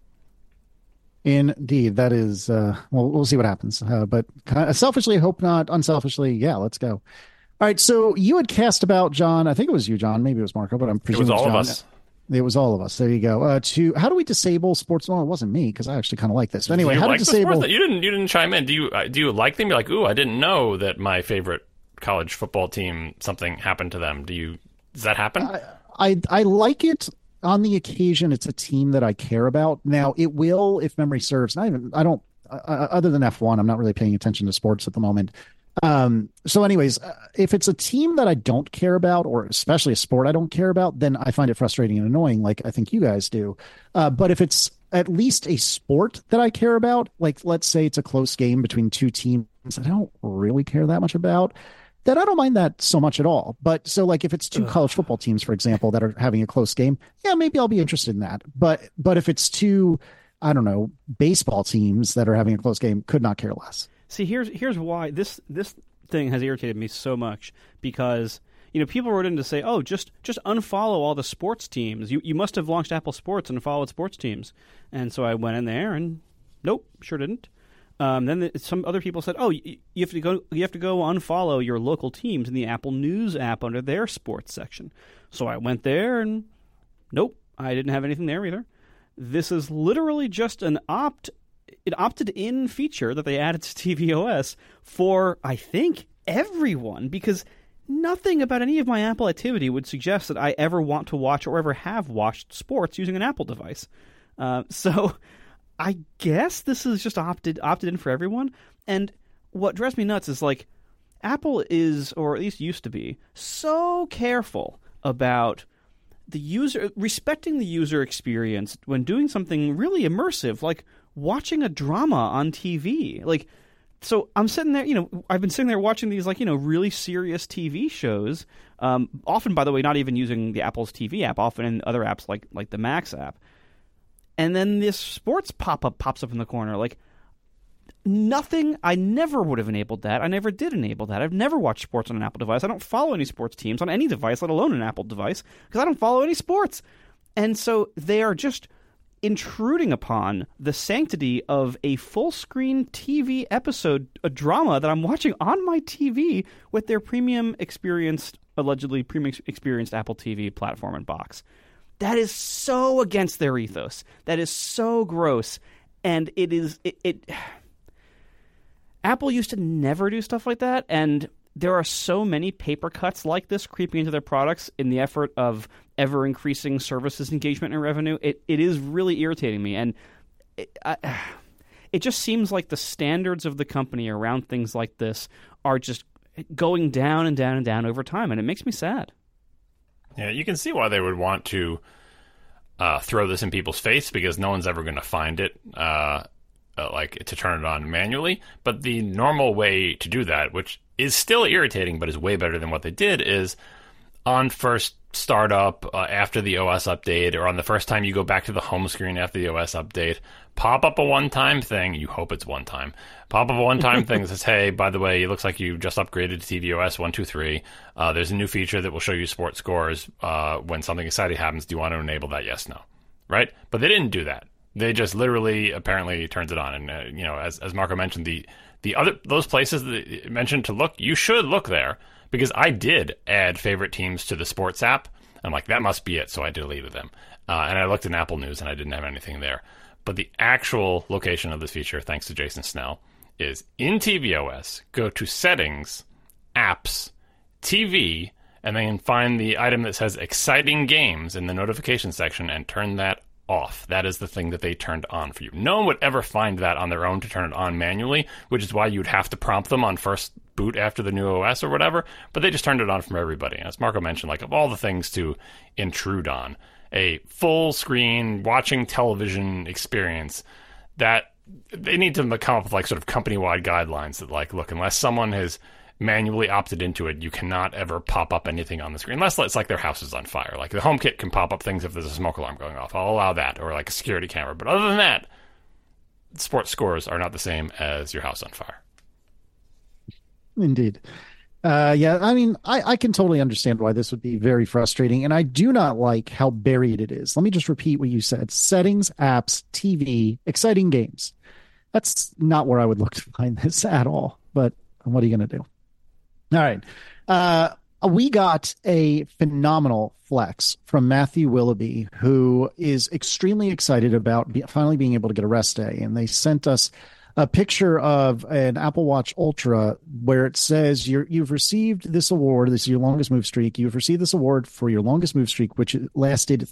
Indeed, that is. We'll see what happens. But selfishly, hope not. Unselfishly, yeah, let's go. All right, so you had cast about, John. I think it was you, John. Maybe it was Marco, but I'm presuming it was all John. of us. It was all of us. There you go. To how do we disable sports? Well, it wasn't me because I actually kind of like this. But anyway, how to disable? You didn't chime in. Do you like them? You're like, ooh, I didn't know that my favorite college football team, something happened to them. Does that happen? I like it on the occasion. It's a team that I care about. Now it will, if memory serves. I don't. Other than F1, I'm not really paying attention to sports at the moment. So anyways, if it's a team that I don't care about, or especially a sport I don't care about, then I find it frustrating and annoying, like I think you guys do. But if it's at least a sport that I care about, like let's say it's a close game between two teams I don't really care that much about, then I don't mind that so much at all. But so like if it's two college football teams, for example, that are having a close game, yeah, maybe I'll be interested in that. But if it's two, I don't know, baseball teams that are having a close game, could not care less. See, here's why this thing has irritated me so much, because people wrote in to say, oh, just unfollow all the sports teams. You must have launched Apple Sports and followed sports teams. And so I went in there and nope, sure didn't. Then some other people said, oh, you have to go unfollow your local teams in the Apple News app under their sports section. So I went there and nope, I didn't have anything there either. This is literally just an opted-in feature that they added to tvOS for, I think, everyone, because nothing about any of my Apple activity would suggest that I ever want to watch or ever have watched sports using an Apple device. So I guess this is just opted in for everyone. And what drives me nuts is, like, Apple is, or at least used to be, so careful about respecting the user experience when doing something really immersive, like watching a drama on TV. Like, so I'm sitting there, I've been sitting there watching these, like, really serious TV shows, often, by the way, not even using the Apple's TV app, often in other apps like the Max app. And then this sports pop-up pops up in the corner. Like, nothing, I never would have enabled that. I never did enable that. I've never watched sports on an Apple device. I don't follow any sports teams on any device, let alone an Apple device, because I don't follow any sports. And so they are just intruding upon the sanctity of a full-screen TV episode, a drama that I'm watching on my TV with their allegedly premium experienced Apple TV platform and box. That is so against their ethos. That is so gross. And Apple used to never do stuff like that, and there are so many paper cuts like this creeping into their products in the effort of ever-increasing services engagement and revenue. It is really irritating me, and it just seems like the standards of the company around things like this are just going down and down and down over time, and it makes me sad. Yeah, you can see why they would want to throw this in people's face, because no one's ever going to find it, like to turn it on manually. But the normal way to do that, which is still irritating but is way better than what they did, is on first startup after the OS update, or on the first time you go back to the home screen after the OS update, pop up a one-time thing. You hope it's one time. Pop up a one-time thing that says, hey, by the way, it looks like you just upgraded to tvOS 1.2.3. There's a new feature that will show you sports scores when something exciting happens. Do you want to enable that? Yes, no. Right? But they didn't do that. They just literally apparently turns it on. And, as Marco mentioned, those places that you mentioned to look, you should look there, because I did add favorite teams to the sports app. I'm like, that must be it. So I deleted them. And I looked in Apple News and I didn't have anything there. But the actual location of this feature, thanks to Jason Snell, is in tvOS. Go to Settings, Apps, TV and then find the item that says exciting games in the notification section and turn that off. That is the thing that they turned on for you. No one would ever find that on their own to turn it on manually, which is why you'd have to prompt them on first boot after the new OS or whatever, but they just turned it on for everybody. And as Marco mentioned, like, of all the things to intrude on, a full screen watching television experience, that they need to come up with like sort of company-wide guidelines that, like, look, unless someone has manually opted into it, you cannot ever pop up anything on the screen unless it's like their house is on fire. Like the HomeKit can pop up things if there's a smoke alarm going off. I'll allow that, or like a security camera. But other than that, sports scores are not the same as your house on fire. Indeed. Yeah, I mean, I can totally understand why this would be very frustrating, and I do not like how buried it is. Let me just repeat what you said. Settings, apps, TV, exciting games. That's not where I would look to find this at all, but what are you going to do? All right. We got a phenomenal flex from Matthew Willoughby, who is extremely excited about finally being able to get a rest day. And they sent us a picture of an Apple Watch Ultra where it says you've received this award. This is your longest move streak. You've received this award for your longest move streak, which lasted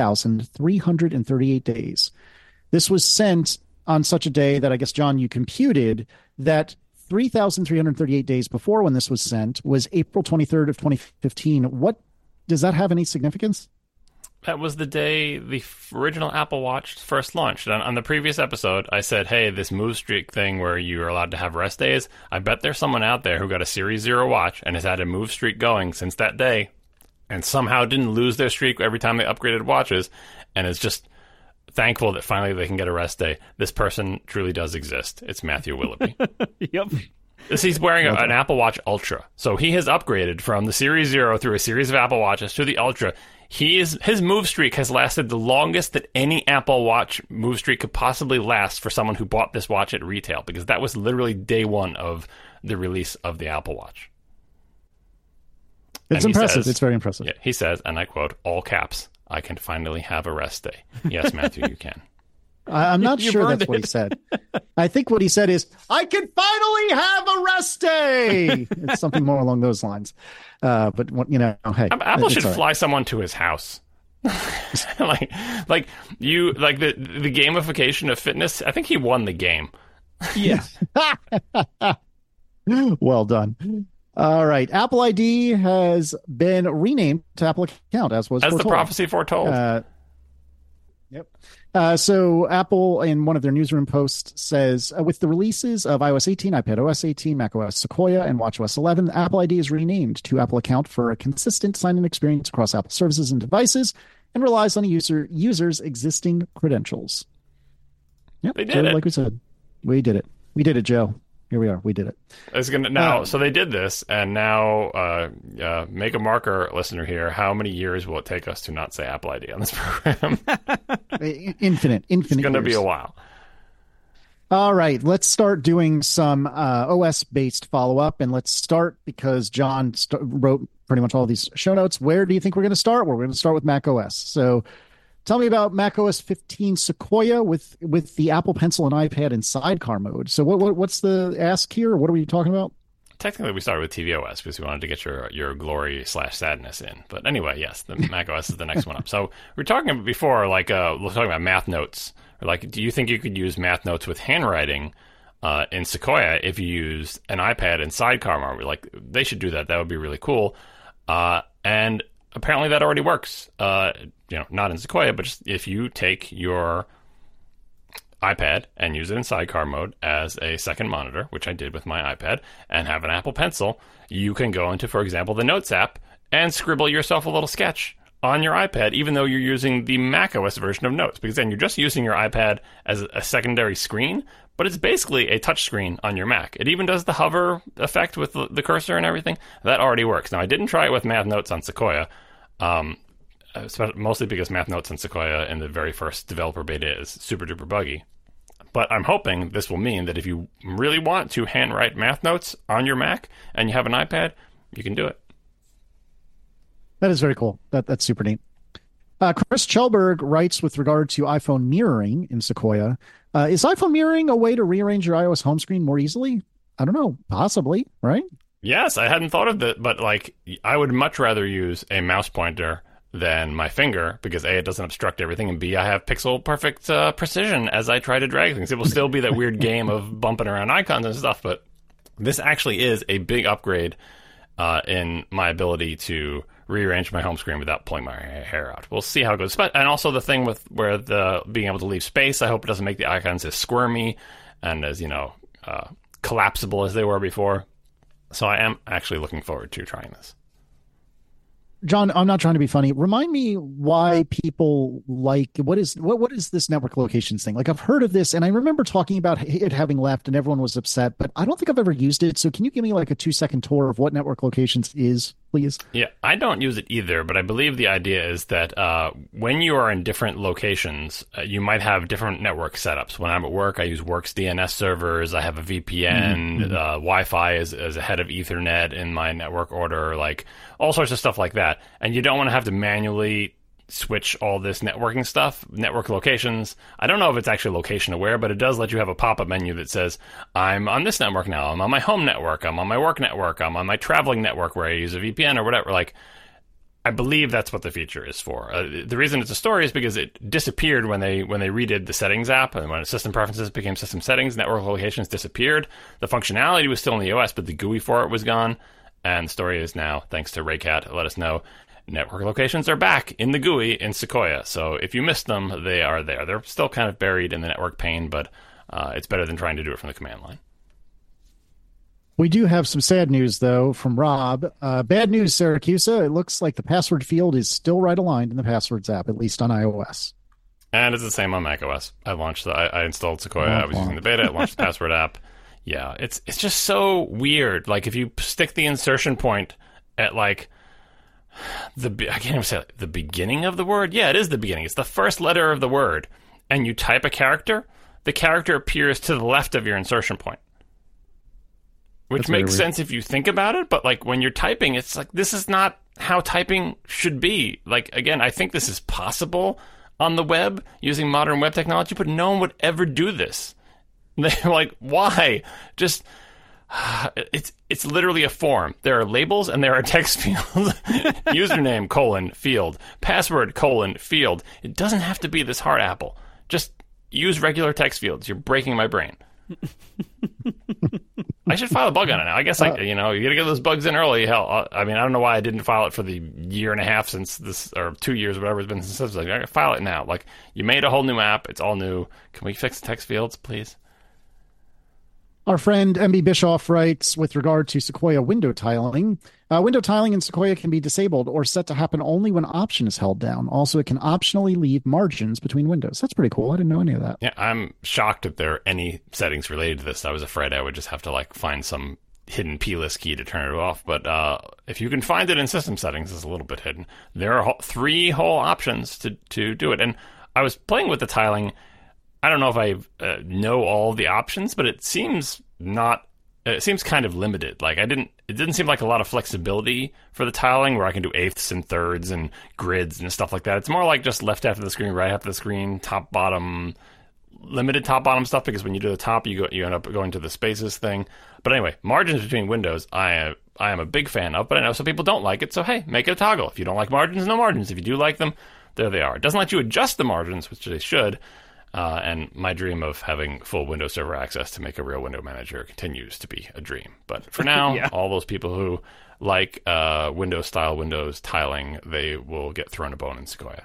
3,338 days. This was sent on such a day that I guess, John, you computed that 3,338 days before when this was sent was April 23rd of 2015. What does that have any significance? That was the day the original Apple Watch first launched. On the previous episode, I said, hey, this move streak thing where you're allowed to have rest days, I bet there's someone out there who got a Series 0 watch and has had a move streak going since that day and somehow didn't lose their streak every time they upgraded watches and is just thankful that finally they can get a rest day. This person truly does exist. It's Matthew Willoughby. Yep. He's wearing an Apple Watch Ultra. So he has upgraded from the Series 0 through a series of Apple Watches to the Ultra. His move streak has lasted the longest that any Apple Watch move streak could possibly last for someone who bought this watch at retail, because that was literally day one of the release of the Apple Watch. It's impressive. It's very impressive. Yeah, he says, and I quote, all caps, I can finally have a rest day. Yes, Matthew, you can. I'm not sure that's what he said. I think what he said is, I can finally have a rest day. It's something more along those lines. But, you know, hey. Apple should fly someone to his house. like the gamification of fitness. I think he won the game. Yeah. Well done. All right. Apple ID has been renamed to Apple Account, as the prophecy foretold. Yep. So Apple, in one of their newsroom posts, says, with the releases of iOS 18, iPadOS 18, macOS Sequoia, and watchOS 11, Apple ID is renamed to Apple Account for a consistent sign-in experience across Apple services and devices, and relies on a user's existing credentials. Yep. They did it. Like we said. We did it. We did it, Joe. Here we are. We did it. So they did this, and now make a marker, listener here. How many years will it take us to not say Apple ID on this program? Infinite. It's going to be a while. All right, let's start doing some OS-based follow-up, and let's start because John wrote pretty much all these show notes. Where do you think we're going to start? We're going to start with macOS. So tell me about macOS 15 Sequoia with the Apple Pencil and iPad in sidecar mode. So what's the ask here? What are we talking about? Technically, we started with tvOS because we wanted to get your glory/sadness in. But anyway, yes, the macOS is the next one up. So we were talking before, we're talking about math notes. Like, do you think you could use math notes with handwriting in Sequoia if you used an iPad in sidecar mode? Like, they should do that. That would be really cool. And apparently that already works. Not in Sequoia, but just if you take your iPad and use it in sidecar mode as a second monitor, which I did with my iPad, and have an Apple Pencil, you can go into, for example, the Notes app and scribble yourself a little sketch on your iPad, even though you're using the macOS version of Notes, because then you're just using your iPad as a secondary screen, but it's basically a touch screen on your Mac. It even does the hover effect with the cursor and everything. That already works. Now, I didn't try it with Math Notes on Sequoia, mostly because Math Notes on Sequoia in the very first developer beta is super duper buggy. But I'm hoping this will mean that if you really want to handwrite math notes on your Mac and you have an iPad, you can do it. That is very cool. That's super neat. Chris Chelberg writes with regard to iPhone mirroring in Sequoia. Is iPhone mirroring a way to rearrange your iOS home screen more easily? I don't know. Possibly, right? Yes, I hadn't thought of that, but like I would much rather use a mouse pointer than my finger because A, it doesn't obstruct everything, and B, I have pixel perfect precision as I try to drag things. It will still be that weird game of bumping around icons and stuff, but this actually is a big upgrade in my ability to rearrange my home screen without pulling my hair out. We'll see how it goes. And also the thing with where the being able to leave space, I hope it doesn't make the icons as squirmy and as, collapsible as they were before. So I am actually looking forward to trying this. John, I'm not trying to be funny. Remind me why people like what is this network locations thing? Like I've heard of this and I remember talking about it having left and everyone was upset, but I don't think I've ever used it. So can you give me like a 2-second tour of what network locations is, please? Yeah, I don't use it either, but I believe the idea is that when you are in different locations, you might have different network setups. When I'm at work, I use Works DNS servers. I have a VPN. Wi-Fi is ahead of Ethernet in my network order, like all sorts of stuff like that. And you don't want to have to manually switch all this networking stuff, network locations. I don't know if it's actually location aware, but it does let you have a pop-up menu that says, I'm on this network now. I'm on my home network. I'm on my work network. I'm on my traveling network where I use a VPN or whatever. Like, I believe that's what the feature is for. The reason it's a story is because it disappeared when they redid the settings app, and when system preferences became system settings, network locations disappeared. The functionality was still in the OS, but the GUI for it was gone. And the story is now, thanks to Raycat, let us know, network locations are back in the GUI in Sequoia. So if you missed them, they are there. They're still kind of buried in the network pane, but it's better than trying to do it from the command line. We do have some sad news, though, from Rob. Bad news, Siracusa. It looks like the password field is still right aligned in the Passwords app, at least on iOS. And it's the same on macOS. I installed Sequoia. I was using the beta. I launched the password app. Yeah, it's just so weird. Like, if you stick the insertion point at, like, I can't even say it, the beginning of the word. Yeah, it is the beginning. It's the first letter of the word. And you type a character, the character appears to the left of your insertion point. Which makes sense if you think about it, but like when you're typing, it's like, this is not how typing should be. Like, again, I think this is possible on the web using modern web technology, but no one would ever do this. They're like, why? Just, it's literally a form. There are labels and there are text fields. Username, field. Password, field. It doesn't have to be this hard apple. Just use regular text fields. You're breaking my brain. I should file a bug on it now. I guess, you gotta get those bugs in early. Hell, I mean, I don't know why I didn't file it for the year and a half since this, or 2 years, whatever it's been since this. Like, I gotta file it now. Like, you made a whole new app. It's all new. Can we fix the text fields, please? Our friend MB Bischoff writes, with regard to Sequoia window tiling, window tiling in Sequoia can be disabled or set to happen only when Option is held down. Also, it can optionally leave margins between windows. That's pretty cool. I didn't know any of that. Yeah, I'm shocked that there are any settings related to this. I was afraid I would just have to like find some hidden plist key to turn it off. But if you can find it in system settings, it's a little bit hidden. There are 3 whole options to do it. And I was playing with the tiling. I don't know if I know all the options, but it seems kind of limited. Like, it didn't seem like a lot of flexibility for the tiling where I can do eighths and thirds and grids and stuff like that. It's more like just left after the screen, right after the screen, top, bottom, limited top, bottom stuff, because when you do the top, you end up going to the spaces thing. But anyway, margins between windows, I am a big fan of, but I know some people don't like it, so hey, make it a toggle. If you don't like margins, no margins. If you do like them, there they are. It doesn't let you adjust the margins, which they should. And my dream of having full Windows Server access to make a real window manager continues to be a dream. But for now, yeah. All those people who like Windows-style Windows tiling, they will get thrown a bone in Sequoia.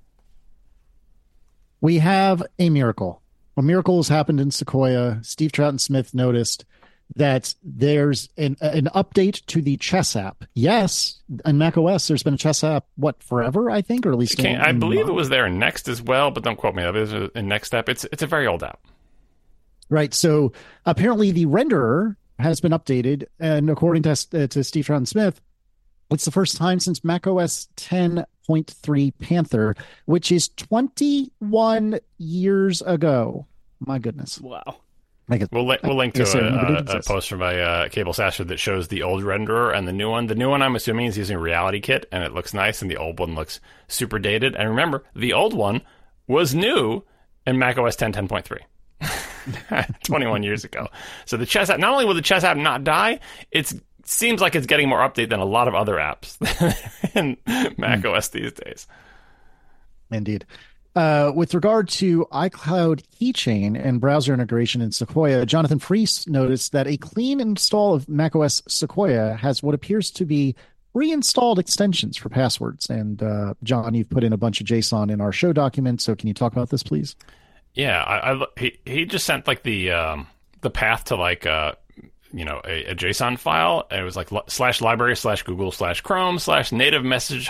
We have a miracle. A miracle has happened in Sequoia. Steve Troughton-Smith noticed that there's an update to the Chess app. Yes, in macOS, there's been a Chess app, forever, I think, or at least... I believe it was there in Next as well, but don't quote me. It was in Next app. It's a very old app. Right, so apparently the renderer has been updated, and according to Steve Troughton-Smith, it's the first time since macOS 10.3 Panther, which is 21 years ago. My goodness. Wow. We'll link to a post from my Cable Sasher that shows the old renderer and the new one. The new one, I'm assuming, is using Reality Kit, and it looks nice, and the old one looks super dated. And remember, the old one was new in macOS 10.3, 21 years ago. So the Chess app, not only will the Chess app not die, it's seems like it's getting more update than a lot of other apps in Mac OS these days. Indeed. With regard to iCloud Keychain and browser integration in Sequoia, Jonathan Freese noticed that a clean install of macOS Sequoia has what appears to be pre-installed extensions for passwords. And John, you've put in a bunch of JSON in our show document, so can you talk about this, please? Yeah, he just sent like the path to like a JSON file, and it was like /library/google/chrome/native message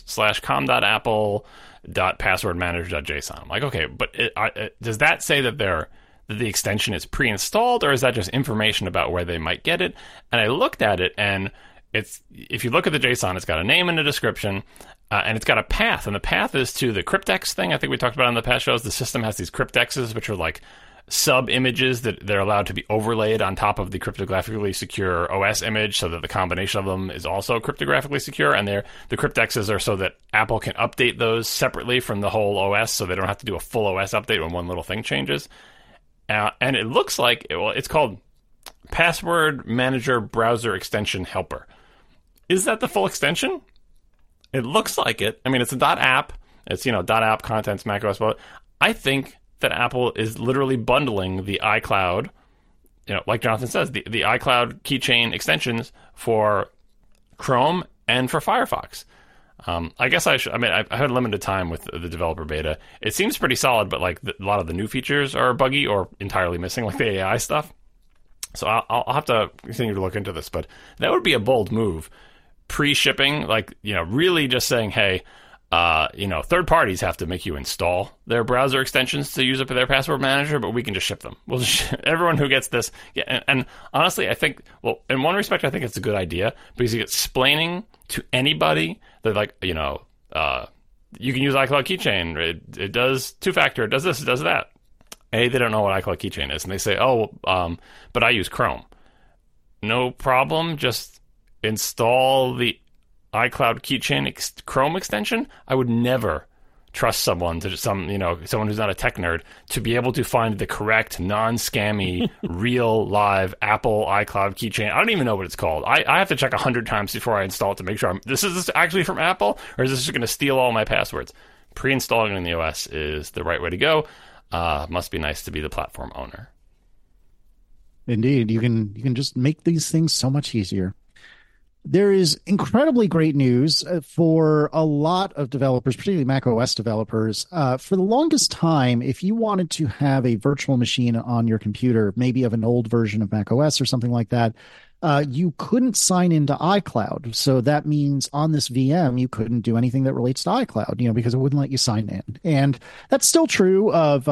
host/com.apple.passwordmanager.json. I'm like, okay, but does that say that the extension is pre-installed, or is that just information about where they might get it? And I looked at it, and if you look at the JSON, it's got a name and a description, and it's got a path, and the path is to the cryptex thing. I think we talked about in the past shows. The system has these cryptexes, which are like sub-images that they're allowed to be overlaid on top of the cryptographically secure OS image, so that the combination of them is also cryptographically secure. And the cryptexes are so that Apple can update those separately from the whole OS, so they don't have to do a full OS update when one little thing changes. And it looks like, it's called Password Manager Browser Extension Helper. Is that the full extension? It looks like it. I mean, it's a .app. It's, .app contents macOS. But I think that Apple is literally bundling the iCloud, like Jonathan says, the iCloud keychain extensions for Chrome and for Firefox. I guess I had limited time with the developer beta. It seems pretty solid, but like a lot of the new features are buggy or entirely missing, like the AI stuff. So I'll have to continue to look into this, but that would be a bold move. Pre-shipping, really just saying, hey, third parties have to make you install their browser extensions to use up their password manager, but we can just ship them. We'll just everyone who gets this. Yeah, and honestly, I think, in one respect, I think it's a good idea, because you're explaining to anybody that, you can use iCloud Keychain. It does two-factor. It does this. It does that. They don't know what iCloud Keychain is, and they say, but I use Chrome. No problem. Just install the iCloud Keychain Chrome extension. I would never trust someone someone who's not a tech nerd to be able to find the correct non-scammy real live Apple iCloud Keychain. I don't even know what it's called. I have to check 100 times before I install it to make sure this is actually from Apple, or is this just going to steal all my passwords? Pre-installing it in the OS is the right way to go. Must be nice to be the platform owner. Indeed, you can just make these things so much easier. There is incredibly great news for a lot of developers, particularly macOS developers. For the longest time, if you wanted to have a virtual machine on your computer, maybe of an old version of macOS or something like that, you couldn't sign into iCloud. So that means on this VM, you couldn't do anything that relates to iCloud, because it wouldn't let you sign in. And that's still true of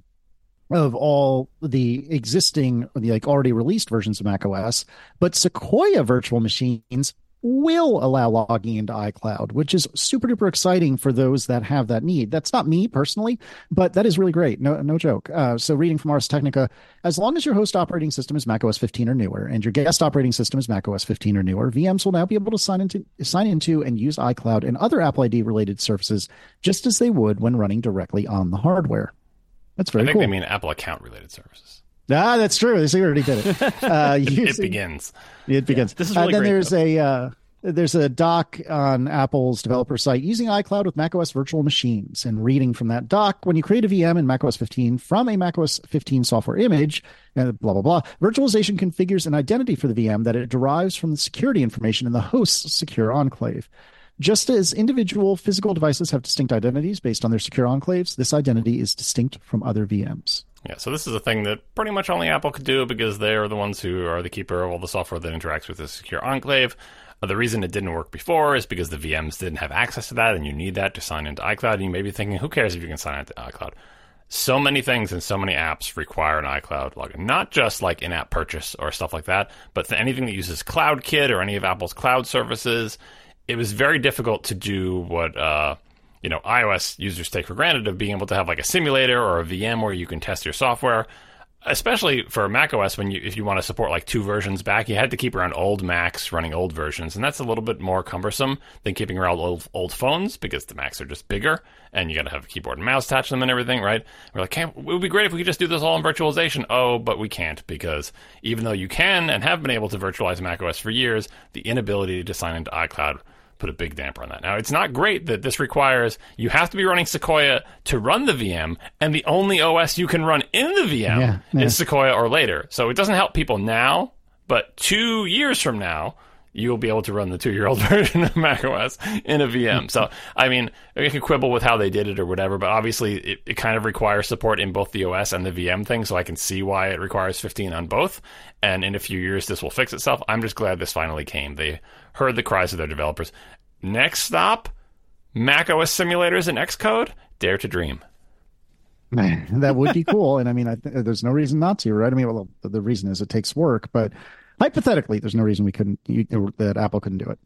all the existing, already released versions of macOS, but Sequoia virtual machines will allow logging into iCloud, which is super duper exciting for those that have that need. That's not me personally, but that is really great. No joke. So reading from Ars Technica, as long as your host operating system is macOS 15 or newer, and your guest operating system is macOS 15 or newer, VMs will now be able to sign into and use iCloud and other Apple ID related services just as they would when running directly on the hardware. That's very cool. I think they mean Apple account-related services. That's true. They already did it. It begins. It begins. This is really then great, there's a doc on Apple's developer site using iCloud with macOS virtual machines. And reading from that doc, when you create a VM in macOS 15 from a macOS 15 software image, and blah, blah, blah, virtualization configures an identity for the VM that it derives from the security information in the host's secure enclave. Just as individual physical devices have distinct identities based on their secure enclaves, this identity is distinct from other VMs. Yeah, so this is a thing that pretty much only Apple could do, because they are the ones who are the keeper of all the software that interacts with the secure enclave. The reason it didn't work before is because the VMs didn't have access to that, and you need that to sign into iCloud. And you may be thinking, who cares if you can sign into iCloud? So many things and so many apps require an iCloud login, not just like in-app purchase or stuff like that, but anything that uses CloudKit or any of Apple's cloud services. It was very difficult to do what iOS users take for granted, of being able to have like a simulator or a VM where you can test your software. especially for macOS, if you want to support like 2 versions back, you had to keep around old Macs running old versions, and that's a little bit more cumbersome than keeping around old phones, because the Macs are just bigger, and you got to have a keyboard and mouse attached to them and everything, right? We're like, it would be great if we could just do this all in virtualization. Oh, but we can't, because even though you can and have been able to virtualize macOS for years, the inability to sign into iCloud put a big damper on that. Now, it's not great that this requires you have to be running Sequoia to run the VM, and the only OS you can run in the VM is Sequoia or later. So it doesn't help people now, but 2 years from now, you'll be able to run the 2-year-old version of macOS in a VM. So, I mean, you can quibble with how they did it or whatever, but obviously it kind of requires support in both the OS and the VM thing, so I can see why it requires 15 on both. And in a few years, this will fix itself. I'm just glad this finally came. They heard the cries of their developers. Next stop, macOS simulators in Xcode. Dare to dream. That would be cool. And I mean, there's no reason not to, right? I mean, well, the reason is it takes work, but hypothetically, there's no reason that Apple couldn't do it.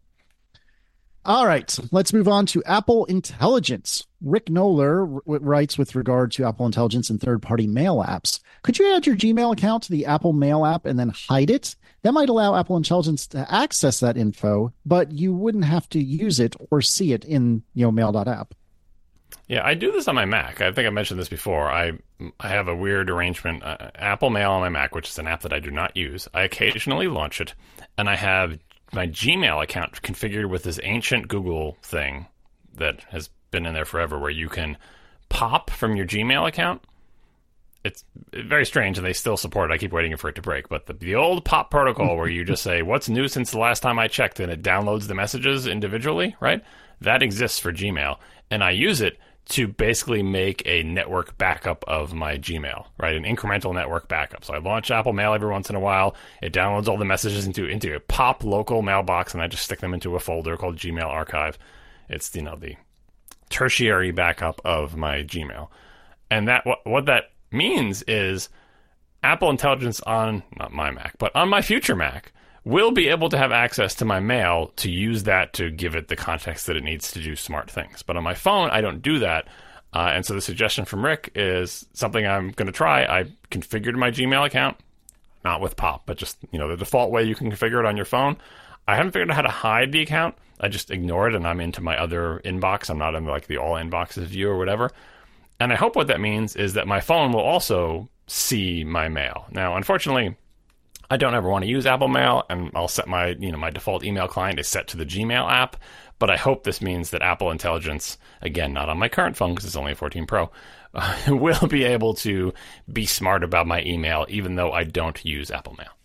All right, let's move on to Apple Intelligence. Rick Knoller writes with regard to Apple Intelligence and third-party mail apps. Could you add your Gmail account to the Apple Mail app and then hide it? That might allow Apple Intelligence to access that info, but you wouldn't have to use it or see it in mail.app. Yeah, I do this on my Mac. I think I mentioned this before. I have a weird arrangement. Apple Mail on my Mac, which is an app that I do not use. I occasionally launch it, and I have my Gmail account configured with this ancient Google thing that has been in there forever, where you can pop from your Gmail account. It's very strange, and they still support it. I keep waiting for it to break. But the old pop protocol where you just say, what's new since the last time I checked, and it downloads the messages individually, right? That exists for Gmail. And I use it to basically make a network backup of my Gmail, right? An incremental network backup. So I launch Apple Mail every once in a while. It downloads all the messages into a pop local mailbox, and I just stick them into a folder called Gmail Archive. It's, the tertiary backup of my Gmail. And that what that means is Apple Intelligence on, not my Mac, but on my future Mac, will be able to have access to my mail to use that to give it the context that it needs to do smart things. But on my phone, I don't do that. And so the suggestion from Rick is something I'm going to try. I configured my Gmail account, not with POP, but just, the default way you can configure it on your phone. I haven't figured out how to hide the account. I just ignore it, and I'm into my other inbox. I'm not in the all inboxes view or whatever. And I hope what that means is that my phone will also see my mail. Now, unfortunately, I don't ever want to use Apple Mail, and I'll set my default email client is set to the Gmail app. But I hope this means that Apple Intelligence, again, not on my current phone because it's only a 14 Pro, will be able to be smart about my email, even though I don't use Apple Mail.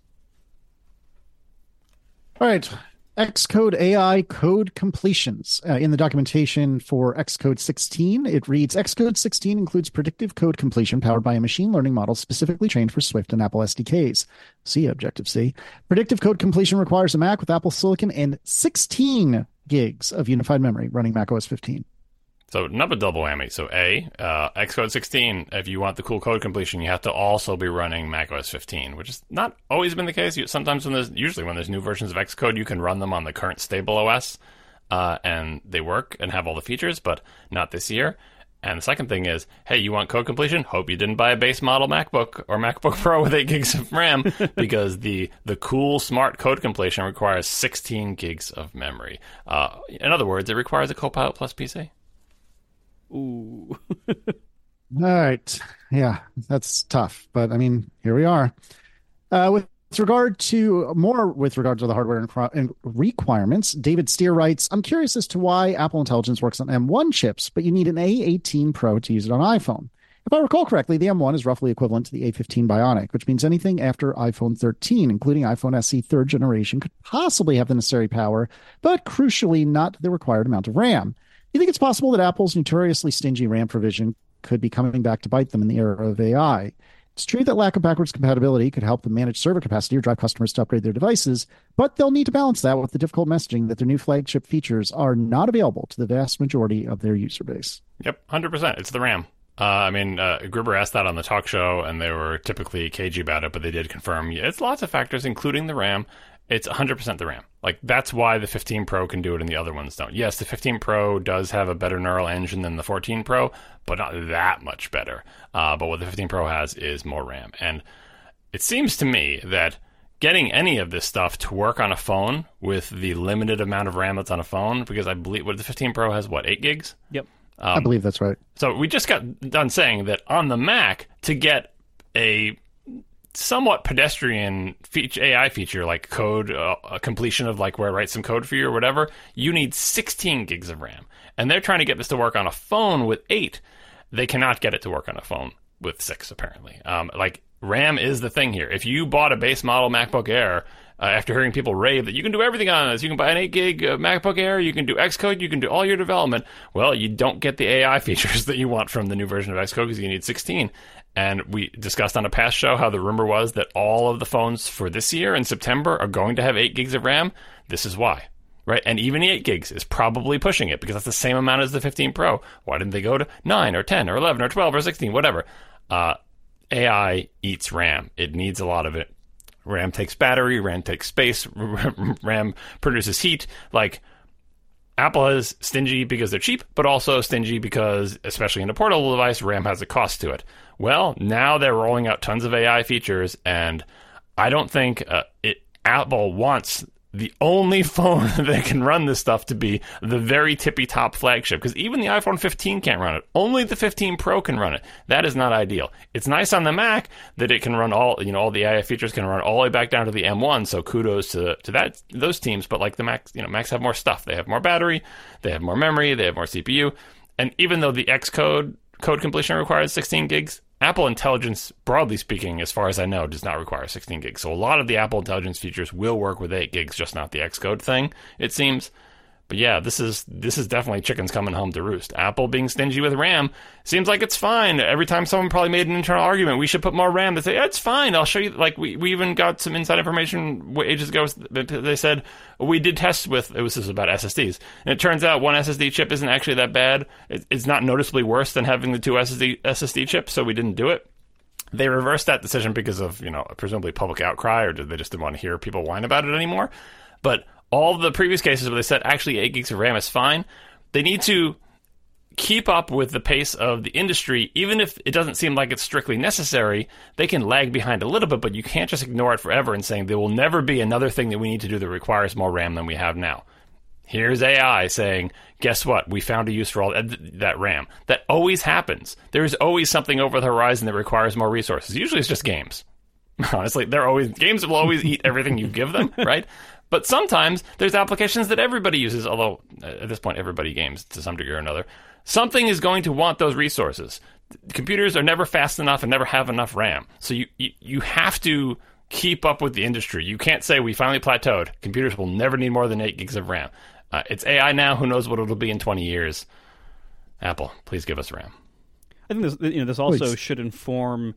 All right. Xcode AI code completions. In the documentation for Xcode 16, it reads, Xcode 16 includes predictive code completion powered by a machine learning model specifically trained for Swift and Apple SDKs. See Objective-C. Predictive code completion requires a Mac with Apple Silicon and 16 gigs of unified memory running macOS 15. So another double whammy. So Xcode 16, if you want the cool code completion, you have to also be running macOS 15, which has not always been the case. Sometimes usually when there's new versions of Xcode, you can run them on the current stable OS, and they work and have all the features, but not this year. And the second thing is, hey, you want code completion? Hope you didn't buy a base model MacBook or MacBook Pro with 8 gigs of RAM, because the cool, smart code completion requires 16 gigs of memory. In other words, it requires a Copilot Plus PC. Ooh. All right. Yeah, that's tough. But I mean, here we are. With regard to the hardware and requirements, David Steer writes, I'm curious as to why Apple Intelligence works on M1 chips, but you need an A18 Pro to use it on iPhone. If I recall correctly, the M1 is roughly equivalent to the A15 Bionic, which means anything after iPhone 13, including iPhone SE third generation, could possibly have the necessary power, but crucially not the required amount of RAM. You think it's possible that Apple's notoriously stingy RAM provision could be coming back to bite them in the era of AI? It's true that lack of backwards compatibility could help them manage server capacity or drive customers to upgrade their devices, but they'll need to balance that with the difficult messaging that their new flagship features are not available to the vast majority of their user base. Yep, 100%. It's the RAM. Gruber asked that on the talk show, and they were typically cagey about it, but they did confirm it's lots of factors, including the RAM. It's 100% the RAM. Like, that's why the 15 Pro can do it and the other ones don't. Yes, the 15 Pro does have a better neural engine than the 14 Pro, but not that much better. But what the 15 Pro has is more RAM. And it seems to me that getting any of this stuff to work on a phone with the limited amount of RAM that's on a phone, because I believe the 15 Pro has, 8 gigs? Yep. I believe that's right. So we just got done saying that on the Mac, to get a somewhat pedestrian AI feature like code completion of like where I write some code for you or whatever, you need 16 gigs of RAM. And they're trying to get this to work on a phone with 8. They cannot get it to work on a phone with 6, apparently. Like, RAM is the thing here. If you bought a base model MacBook Air, after hearing people rave that you can do everything on this, you can buy an 8 gig MacBook Air, you can do Xcode, you can do all your development. Well, you don't get the AI features that you want from the new version of Xcode because you need 16. And we discussed on a past show how the rumor was that all of the phones for this year in September are going to have 8 gigs of RAM. This is why, right? And even the 8 gigs is probably pushing it because that's the same amount as the 15 Pro. Why didn't they go to 9 or 10 or 11 or 12 or 16, whatever? AI eats RAM. It needs a lot of it. RAM takes battery, RAM takes space, RAM produces heat. Like, Apple is stingy because they're cheap, but also stingy because, especially in a portable device, RAM has a cost to it. Well, now they're rolling out tons of AI features, and I don't think Apple wants the only phone that can run this stuff to be the very tippy-top flagship, because even the iPhone 15 can't run it. Only the 15 Pro can run it. That is not ideal. It's nice on the Mac that it can run all the AI features can run all the way back down to the M1, so kudos to those teams, but like the Macs, Macs have more stuff. They have more battery, they have more memory, they have more CPU, and even though the Xcode code completion requires 16 gigs, Apple Intelligence, broadly speaking, as far as I know, does not require 16 gigs. So a lot of the Apple Intelligence features will work with 8 gigs, just not the Xcode thing, it seems. But yeah, this is definitely chickens coming home to roost. Apple being stingy with RAM seems like it's fine. Every time someone probably made an internal argument, we should put more RAM, they say, yeah, it's fine, I'll show you. Like, we even got some inside information ages ago. They said, we did tests with, this is about SSDs. And it turns out one SSD chip isn't actually that bad. It's not noticeably worse than having the two SSD chips, so we didn't do it. They reversed that decision because of, presumably public outcry, or did they just didn't want to hear people whine about it anymore? But all the previous cases where they said actually 8 gigs of RAM is fine, they need to keep up with the pace of the industry. Even if it doesn't seem like it's strictly necessary, they can lag behind a little bit, but you can't just ignore it forever and saying there will never be another thing that we need to do that requires more RAM than we have now. Here's AI saying, guess what? We found a use for all that RAM. That always happens. There's always something over the horizon that requires more resources. Usually it's just games. Honestly, games will always eat everything you give them, right? But sometimes there's applications that everybody uses, although at this point everybody games to some degree or another. Something is going to want those resources. Computers are never fast enough and never have enough RAM. So you have to keep up with the industry. You can't say we finally plateaued. Computers will never need more than 8 gigs of RAM. It's AI now. Who knows what it'll be in 20 years? Apple, please give us RAM. I think this also should inform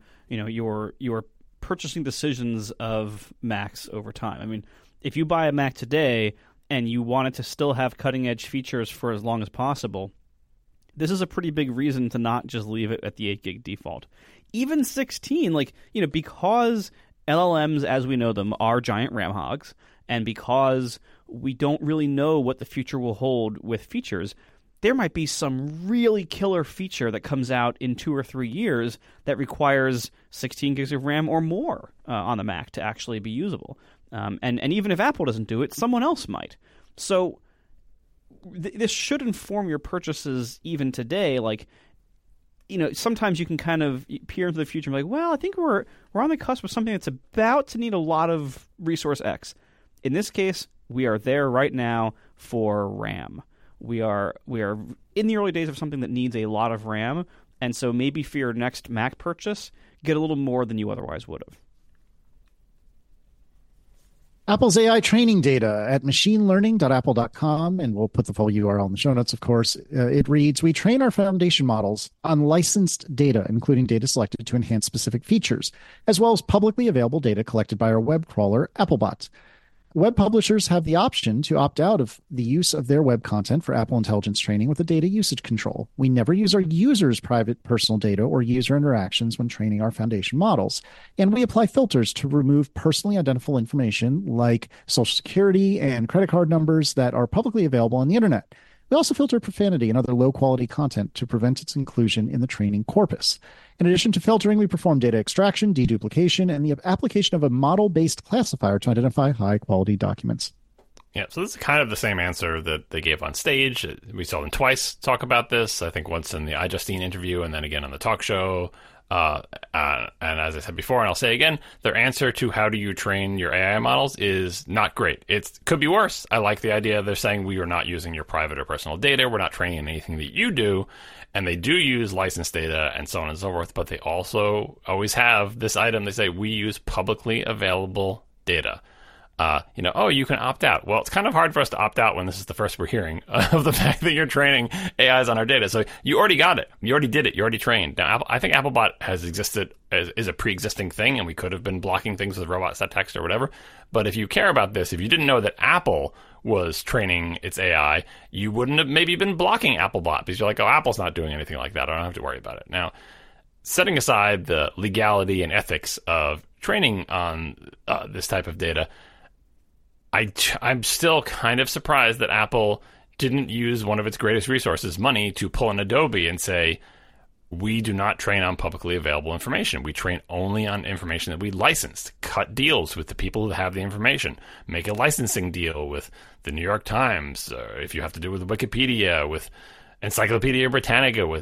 your purchasing decisions of Macs over time. I mean, if you buy a Mac today and you want it to still have cutting-edge features for as long as possible, this is a pretty big reason to not just leave it at the 8 gig default. Even 16, because LLMs as we know them are giant RAM hogs, and because we don't really know what the future will hold with features, there might be some really killer feature that comes out in 2 or 3 years that requires 16 gigs of RAM or more on the Mac to actually be usable. And even if Apple doesn't do it, someone else might. So this should inform your purchases even today. Sometimes you can kind of peer into the future and be like, well, I think we're on the cusp of something that's about to need a lot of resource X. In this case, we are there right now for RAM. We are in the early days of something that needs a lot of RAM, and so maybe for your next Mac purchase, get a little more than you otherwise would have. Apple's AI training data at machinelearning.apple.com, and we'll put the full URL in the show notes, of course. It reads, we train our foundation models on licensed data, including data selected to enhance specific features, as well as publicly available data collected by our web crawler, Applebot. Web publishers have the option to opt out of the use of their web content for Apple Intelligence training with a data usage control. We never use our users' private personal data or user interactions when training our foundation models. And we apply filters to remove personally identifiable information like social security and credit card numbers that are publicly available on the internet. We also filter profanity and other low-quality content to prevent its inclusion in the training corpus. In addition to filtering, we perform data extraction, deduplication, and the application of a model-based classifier to identify high-quality documents. Yeah, so this is kind of the same answer that they gave on stage. We saw them twice talk about this, I think once in the iJustine interview and then again on the talk show. And as I said before, and I'll say again, their answer to how do you train your AI models is not great. It could be worse. I like the idea they're saying we are not using your private or personal data. We're not training anything that you do. And they do use license data and so on and so forth, but they also always have this item. They say we use publicly available data. You can opt out. Well, it's kind of hard for us to opt out when this is the first we're hearing of the fact that you're training AIs on our data. So you already got it. You already did it. You already trained. Now, I think Applebot has existed is a pre-existing thing, and we could have been blocking things with robots.txt or whatever. But if you care about this, if you didn't know that Apple was training its AI, you wouldn't have maybe been blocking Applebot because you're like, oh, Apple's not doing anything like that. I don't have to worry about it. Now, setting aside the legality and ethics of training on this type of data, I'm still kind of surprised that Apple didn't use one of its greatest resources, money, to pull an Adobe and say, we do not train on publicly available information. We train only on information that we licensed. Cut deals with the people who have the information. Make a licensing deal with the New York Times, if you have to do with Wikipedia, with Encyclopedia Britannica, with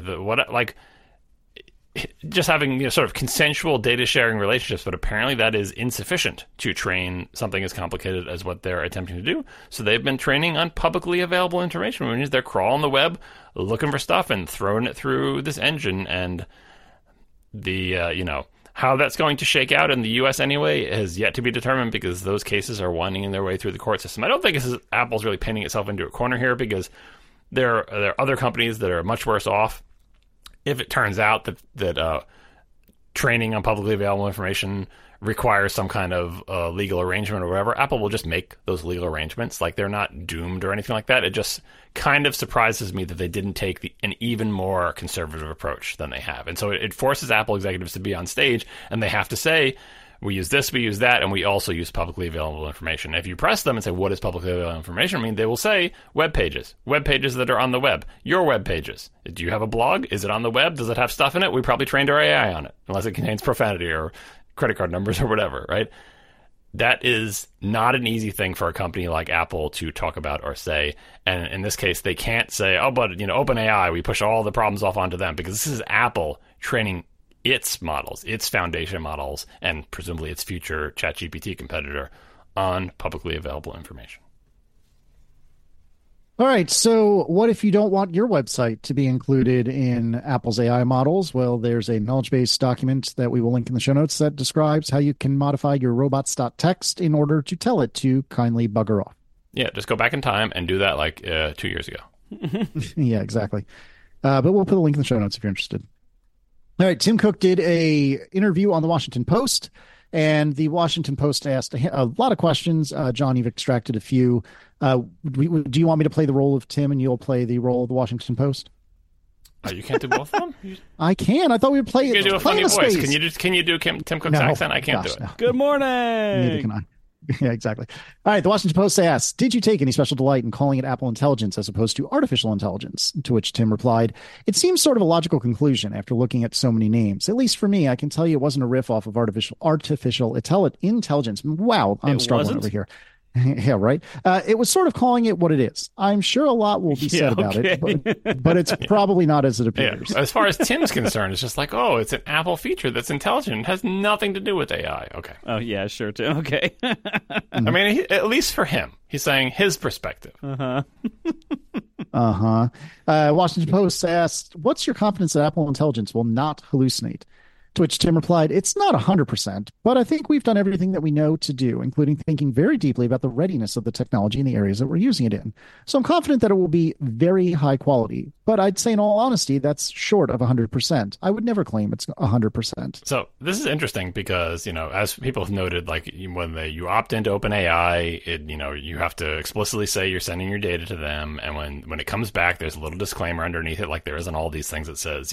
just having sort of consensual data sharing relationships, but apparently that is insufficient to train something as complicated as what they're attempting to do. So they've been training on publicly available information, which means they're crawling the web, looking for stuff and throwing it through this engine. And the how that's going to shake out in the U.S. anyway has yet to be determined because those cases are winding their way through the court system. I don't think Apple's really painting itself into a corner here because there are other companies that are much worse off. If it turns out that training on publicly available information requires some kind of legal arrangement or whatever, Apple will just make those legal arrangements. Like, they're not doomed or anything like that. It just kind of surprises me that they didn't take an even more conservative approach than they have. And so it forces Apple executives to be on stage, and they have to say, we use this, we use that, and we also use publicly available information. If you press them and say, what is publicly available information? I mean, they will say web pages that are on the web, your web pages. Do you have a blog? Is it on the web? Does it have stuff in it? We probably trained our AI on it, unless it contains profanity or credit card numbers or whatever, right? That is not an easy thing for a company like Apple to talk about or say. And in this case, they can't say, oh, but, OpenAI, we push all the problems off onto them, because this is Apple training its models, its foundation models, and presumably its future ChatGPT competitor on publicly available information. All right, so what if you don't want your website to be included in Apple's AI models? Well, there's a knowledge base document that we will link in the show notes that describes how you can modify your robots.txt in order to tell it to kindly bugger off. Yeah, just go back in time and do that like 2 years ago. Yeah, exactly. But we'll put a link in the show notes if you're interested. All right, Tim Cook did a interview on the Washington Post, and the Washington Post asked a lot of questions. John, you've extracted a few. Do you want me to play the role of Tim and you'll play the role of the Washington Post? Oh, you can't do both of them? I can. I thought we would play it. You can do a funny voice. Space. Can you do Tim Cook's accent? I can't do it. No. Good morning. Neither can I. Yeah, exactly. All right. The Washington Post asks, did you take any special delight in calling it Apple Intelligence as opposed to artificial intelligence? To which Tim replied, it seems sort of a logical conclusion after looking at so many names. At least for me, I can tell you it wasn't a riff off of artificial intelligence. Wow. I'm struggling over here. Yeah, right. It was sort of calling it what it is. I'm sure a lot will be said about it, but it's probably not as it appears. Yeah. As far as Tim's concerned, it's just like, oh, it's an Apple feature that's intelligent. It has nothing to do with AI. Okay. Oh, yeah, sure, Tim. Okay. I mean, at least for him, he's saying his perspective. Washington Post asked, what's your confidence that Apple Intelligence will not hallucinate? To which Tim replied, "It's not 100%, but I think we've done everything that we know to do, including thinking very deeply about the readiness of the technology in the areas that we're using it in. So I'm confident that it will be very high quality, but I'd say in all honesty, that's short of 100%. I would never claim it's 100%. So this is interesting because, as people have noted, like when you opt into OpenAI, you have to explicitly say you're sending your data to them. And when it comes back, there's a little disclaimer underneath it, like there isn't all these things that says,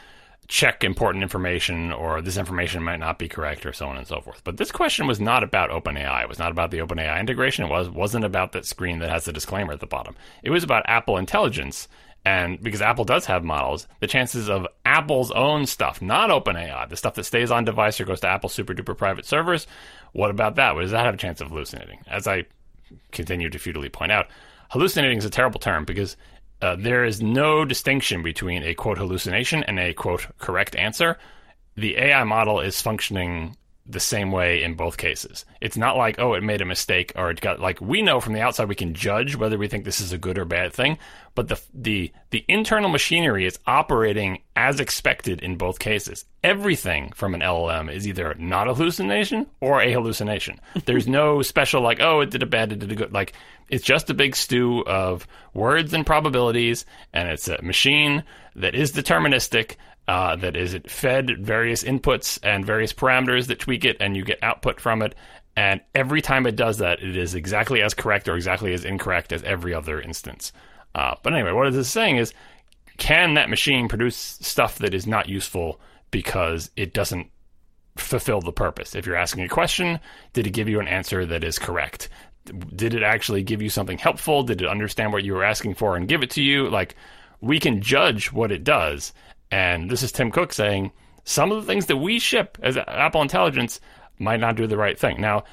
check important information, or this information might not be correct, or so on and so forth. But this question was not about OpenAI. It was not about the OpenAI integration. It wasn't about that screen that has the disclaimer at the bottom. It was about Apple Intelligence. And because Apple does have models, the chances of Apple's own stuff, not OpenAI, the stuff that stays on device or goes to Apple's super duper private servers, what about that? Does that have a chance of hallucinating? As I continue to futilely point out, hallucinating is a terrible term because there is no distinction between a, quote, hallucination and a, quote, correct answer. The AI model is functioning the same way in both cases. It's not like, oh, it made a mistake, or it got, like, we know from the outside we can judge whether we think this is a good or bad thing, but the internal machinery is operating as expected in both cases. Everything from an LLM is either not a hallucination or a hallucination. There's no special, like, oh, it did a bad, it did a good. Like, it's just a big stew of words and probabilities, and it's a machine that is deterministic, that is fed various inputs and various parameters that tweak it, and you get output from it. And every time it does that, it is exactly as correct or exactly as incorrect as every other instance. But anyway, what it is saying is, can that machine produce stuff that is not useful because it doesn't fulfill the purpose? If you're asking a question, did it give you an answer that is correct? Did it actually give you something helpful? Did it understand what you were asking for and give it to you? Like, we can judge what it does. And this is Tim Cook saying some of the things that we ship as Apple Intelligence might not do the right thing. Now,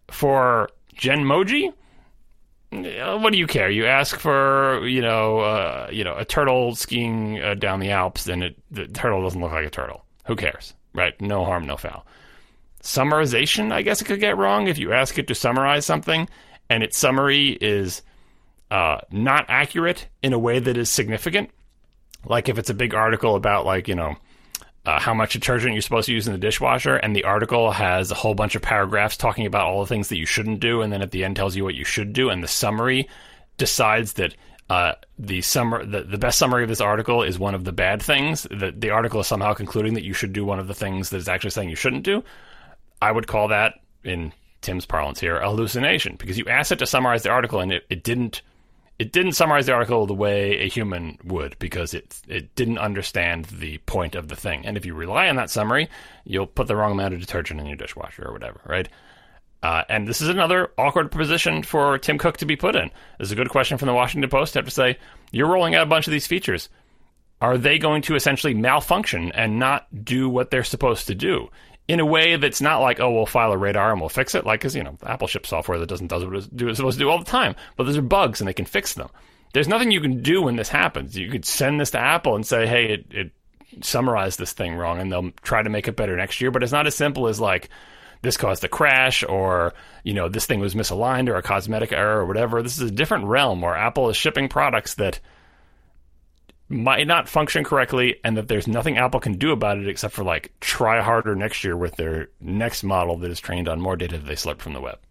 for Genmoji, what do you care? You ask for, a turtle skiing down the Alps, and the turtle doesn't look like a turtle. Who cares, right? No harm, no foul. Summarization, I guess it could get wrong if you ask it to summarize something, and its summary is not accurate in a way that is significant. Like if it's a big article about, how much detergent you're supposed to use in the dishwasher, and the article has a whole bunch of paragraphs talking about all the things that you shouldn't do, and then at the end tells you what you should do, and the summary decides that the best summary of this article is one of the bad things, that the article is somehow concluding that you should do one of the things that it's actually saying you shouldn't do. I would call that, in Tim's parlance here, a hallucination, because you asked it to summarize the article, and it didn't summarize the article the way a human would, because it didn't understand the point of the thing. And if you rely on that summary, you'll put the wrong amount of detergent in your dishwasher or whatever, right? And this is another awkward position for Tim Cook to be put in. This is a good question from the Washington Post. I have to say, you're rolling out a bunch of these features. Are they going to essentially malfunction and not do what they're supposed to do? In a way that's not like, oh, we'll file a radar and we'll fix it. Like, because, Apple ships software that does what it's supposed to do all the time. But those are bugs and they can fix them. There's nothing you can do when this happens. You could send this to Apple and say, hey, it summarized this thing wrong, and they'll try to make it better next year. But it's not as simple as like, this caused a crash, or, this thing was misaligned, or a cosmetic error or whatever. This is a different realm where Apple is shipping products that might not function correctly, and that there's nothing Apple can do about it except for try harder next year with their next model that is trained on more data that they select from the web.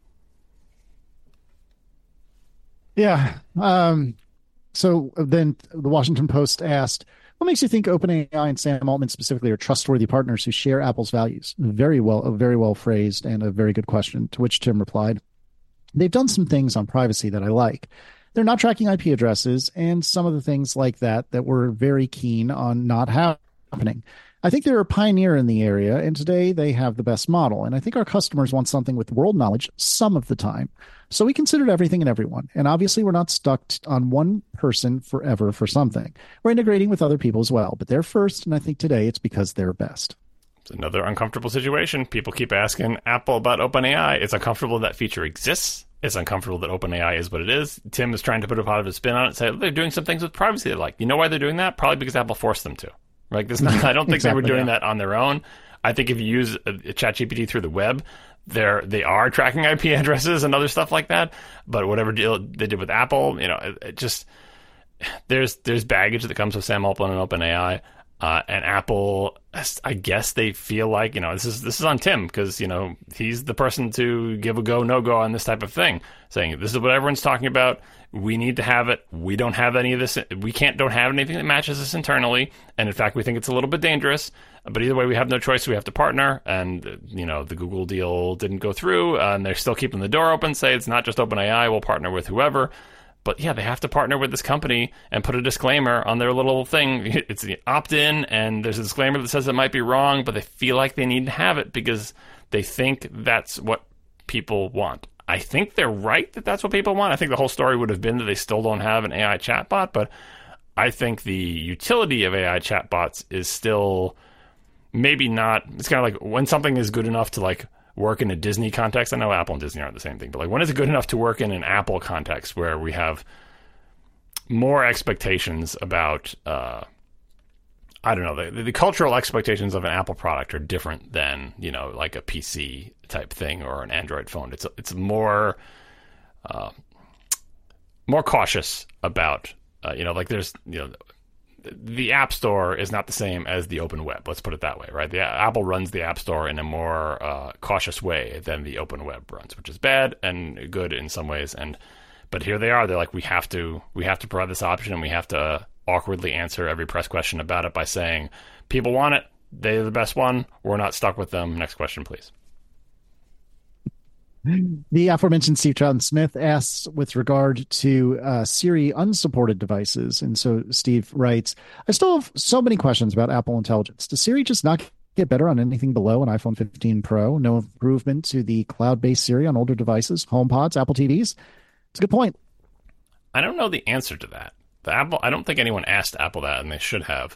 Yeah. So then the Washington Post asked, what makes you think OpenAI and Sam Altman specifically are trustworthy partners who share Apple's values? Very well phrased and a very good question, to which Tim replied, they've done some things on privacy that I like. They're not tracking IP addresses and some of the things like that we're very keen on not happening. I think they're a pioneer in the area, and today they have the best model. And I think our customers want something with world knowledge some of the time. So we considered everything and everyone. And obviously we're not stuck on one person forever for something. We're integrating with other people as well, but they're first. And I think today it's because they're best. It's another uncomfortable situation. People keep asking Apple about OpenAI. It's uncomfortable that feature exists. It's uncomfortable that OpenAI is what it is. Tim is trying to put a positive spin on it and say, they're doing some things with privacy they like. You know why they're doing that? Probably because Apple forced them to. Right? I don't think Exactly, they were doing that on their own. I think if you use a ChatGPT through the web, they are tracking IP addresses and other stuff like that. But whatever deal they did with Apple, it just there's baggage that comes with Sam Altman and OpenAI. And Apple, I guess they feel like, this is on Tim, because, he's the person to give a go, no go on this type of thing, saying this is what everyone's talking about. We need to have it. We don't have any of this. Don't have anything that matches this internally. And in fact, we think it's a little bit dangerous. But either way, we have no choice. We have to partner. And, the Google deal didn't go through. And they're still keeping the door open, say it's not just OpenAI. We'll partner with whoever. But yeah, they have to partner with this company and put a disclaimer on their little thing. It's the opt-in, and there's a disclaimer that says it might be wrong, but they feel like they need to have it because they think that's what people want. I think they're right that that's what people want. I think the whole story would have been that they still don't have an AI chatbot, but I think the utility of AI chatbots is still maybe not. It's kind of like when something is good enough to work in a Disney context. I know Apple and Disney aren't the same thing, but when is it good enough to work in an Apple context where we have more expectations about, I don't know, the cultural expectations of an Apple product are different than, like a PC type thing or an Android phone. It's more cautious about, there's, the App Store is not the same as the open web. Let's put it that way, right? Apple runs the App Store in a more cautious way than the open web runs, which is bad and good in some ways. But here they are. They're like, we have to provide this option, and we have to awkwardly answer every press question about it by saying, people want it. They're the best one. We're not stuck with them. Next question, please. The aforementioned Steve Troughton-Smith asks with regard to Siri unsupported devices. And so Steve writes, I still have so many questions about Apple Intelligence. Does Siri just not get better on anything below an iPhone 15 Pro? No improvement to the cloud-based Siri on older devices, HomePods, Apple TVs? It's a good point. I don't know the answer to that. I don't think anyone asked Apple that, and they should have.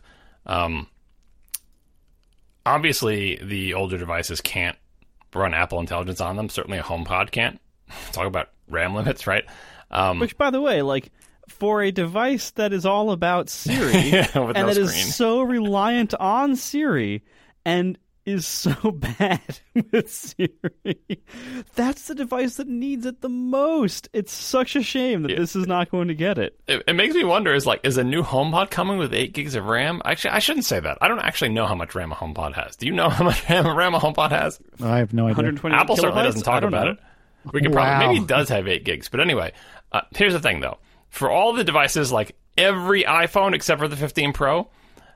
Obviously, the older devices can't run Apple Intelligence on them. Certainly a HomePod can't. Talk about RAM limits, right? Which, by the way, for a device that is all about Siri and no that screen. is so reliant on Siri and is so bad with Siri, that's the device that needs it the most. It's such a shame that this is not going to get it. It makes me wonder, is a new HomePod coming with 8 gigs of RAM? Actually, I shouldn't say that. I don't actually know how much RAM a HomePod has. Do you know how much RAM a HomePod has? I have no idea. 120 Apple certainly kilobytes? doesn't talk about it. We could probably, maybe it does have 8 gigs. But anyway, here's the thing, though. For all the devices, like every iPhone except for the 15 Pro,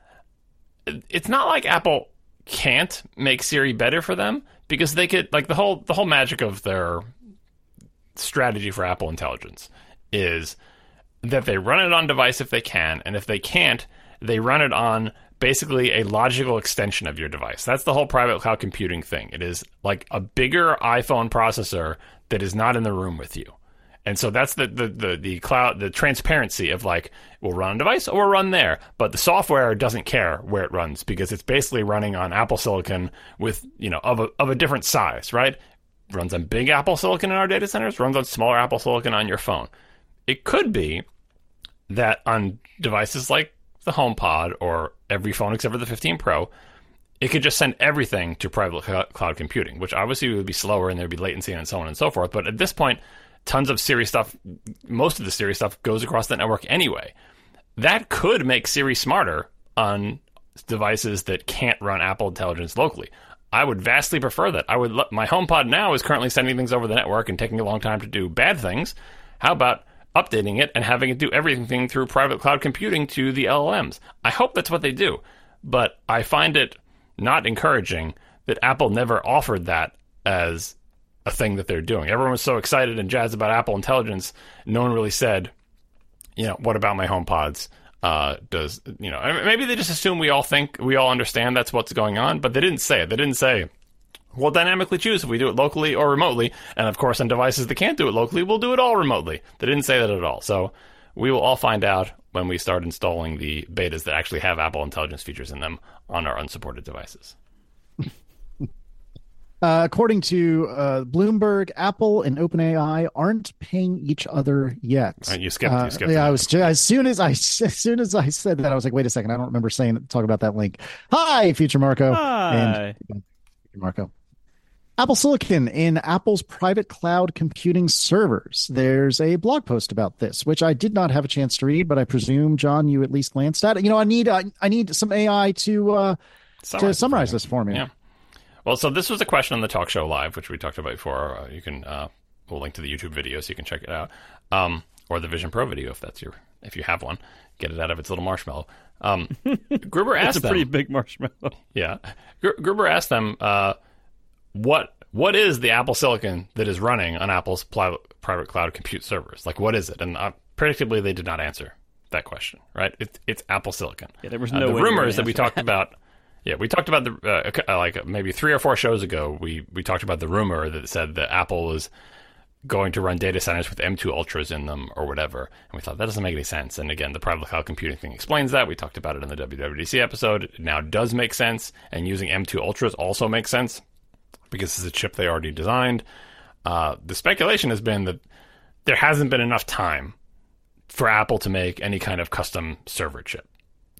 it's not like Apple can't make Siri better for them, because they could, the whole magic of their strategy for Apple Intelligence is that they run it on device if they can, and if they can't, they run it on basically a logical extension of your device. That's the whole private cloud computing thing. It is like a bigger iPhone processor that is not in the room with you. And so that's the cloud, the transparency of we'll run on device or we'll run there. But the software doesn't care where it runs, because it's basically running on Apple Silicon with, of a different size, right? Runs on big Apple Silicon in our data centers, runs on smaller Apple Silicon on your phone. It could be that on devices like the HomePod or every phone except for the 15 Pro, it could just send everything to private cloud computing, which obviously would be slower and there'd be latency and so on and so forth. But at this point, tons of Siri stuff, most of the Siri stuff goes across the network anyway. That could make Siri smarter on devices that can't run Apple Intelligence locally. I would vastly prefer that. My HomePod now is currently sending things over the network and taking a long time to do bad things. How about updating it and having it do everything through private cloud computing to the LLMs? I hope that's what they do. But I find it not encouraging that Apple never offered that as a thing that they're doing. Everyone was so excited and jazzed about Apple Intelligence. No one really said, what about my HomePods? Maybe they just assume we all understand that's what's going on, but they didn't say it. They didn't say, we'll dynamically choose if we do it locally or remotely. And of course, on devices that can't do it locally, we'll do it all remotely. They didn't say that at all. So we will all find out when we start installing the betas that actually have Apple Intelligence features in them on our unsupported devices. According to Bloomberg, Apple and OpenAI aren't paying each other yet. Right, you skipped. Yeah, I was as soon as I said that, I was like, wait a second, I don't remember talk about that link. Hi, Future Marco. Hi, and Future Marco. Apple Silicon in Apple's private cloud computing servers. There's a blog post about this, which I did not have a chance to read, but I presume, John, you at least glanced at it. I need some AI to summarize this for me. Yeah. Well, so this was a question on the Talk Show Live, which we talked about before. You can we'll link to the YouTube video so you can check it out, or the Vision Pro video if you have one. Get it out of its little marshmallow. Gruber asked them. It's a pretty big marshmallow. Yeah. Gruber asked them, what is the Apple Silicon that is running on Apple's private cloud compute servers? Like, what is it? And predictably, they did not answer that question, right? It's Apple Silicon. Yeah, there was no the way rumors that we talked about. Yeah, we talked about like maybe 3 or 4 shows ago. We talked about the rumor that said that Apple was going to run data centers with M2 Ultras in them or whatever. And we thought that doesn't make any sense. And again, the private cloud computing thing explains that. We talked about it in the WWDC episode. It now does make sense. And using M2 Ultras also makes sense because it's a chip they already designed. The speculation has been that there hasn't been enough time for Apple to make any kind of custom server chip.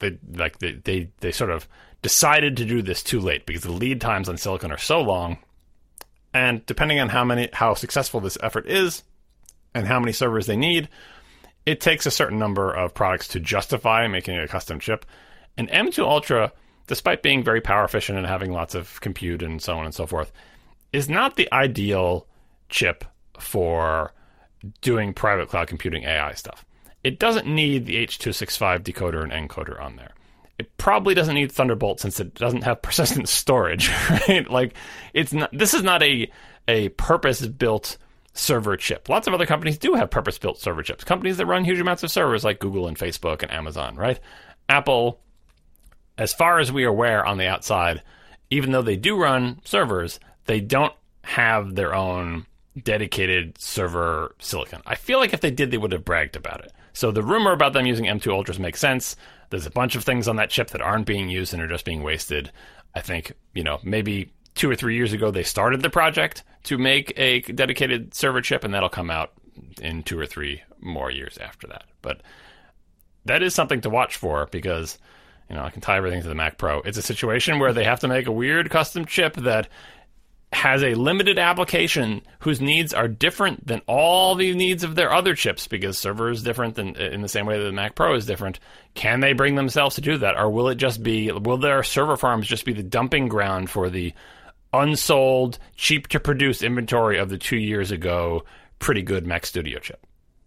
They sort of decided to do this too late because the lead times on silicon are so long. And depending on how successful this effort is and how many servers they need, it takes a certain number of products to justify making a custom chip. And M2 Ultra, despite being very power efficient and having lots of compute and so on and so forth, is not the ideal chip for doing private cloud computing AI stuff. It doesn't need the H.265 decoder and encoder on there. It probably doesn't need Thunderbolt since it doesn't have persistent storage, right? Like, this is not a purpose-built server chip. Lots of other companies do have purpose-built server chips. Companies that run huge amounts of servers like Google and Facebook and Amazon, right? Apple, as far as we are aware on the outside, even though they do run servers, they don't have their own dedicated server silicon. I feel like if they did, they would have bragged about it. So the rumor about them using M2 Ultras makes sense. There's a bunch of things on that chip that aren't being used and are just being wasted. I think, maybe 2 or 3 years ago, they started the project to make a dedicated server chip, and that'll come out in 2 or 3 more years after that. But that is something to watch for because, I can tie everything to the Mac Pro. It's a situation where they have to make a weird custom chip that has a limited application whose needs are different than all the needs of their other chips because server is different than in the same way that the Mac Pro is different. Can they bring themselves to do that? Or will their server farms just be the dumping ground for the unsold, cheap to produce inventory of the 2 years ago pretty good Mac Studio chip?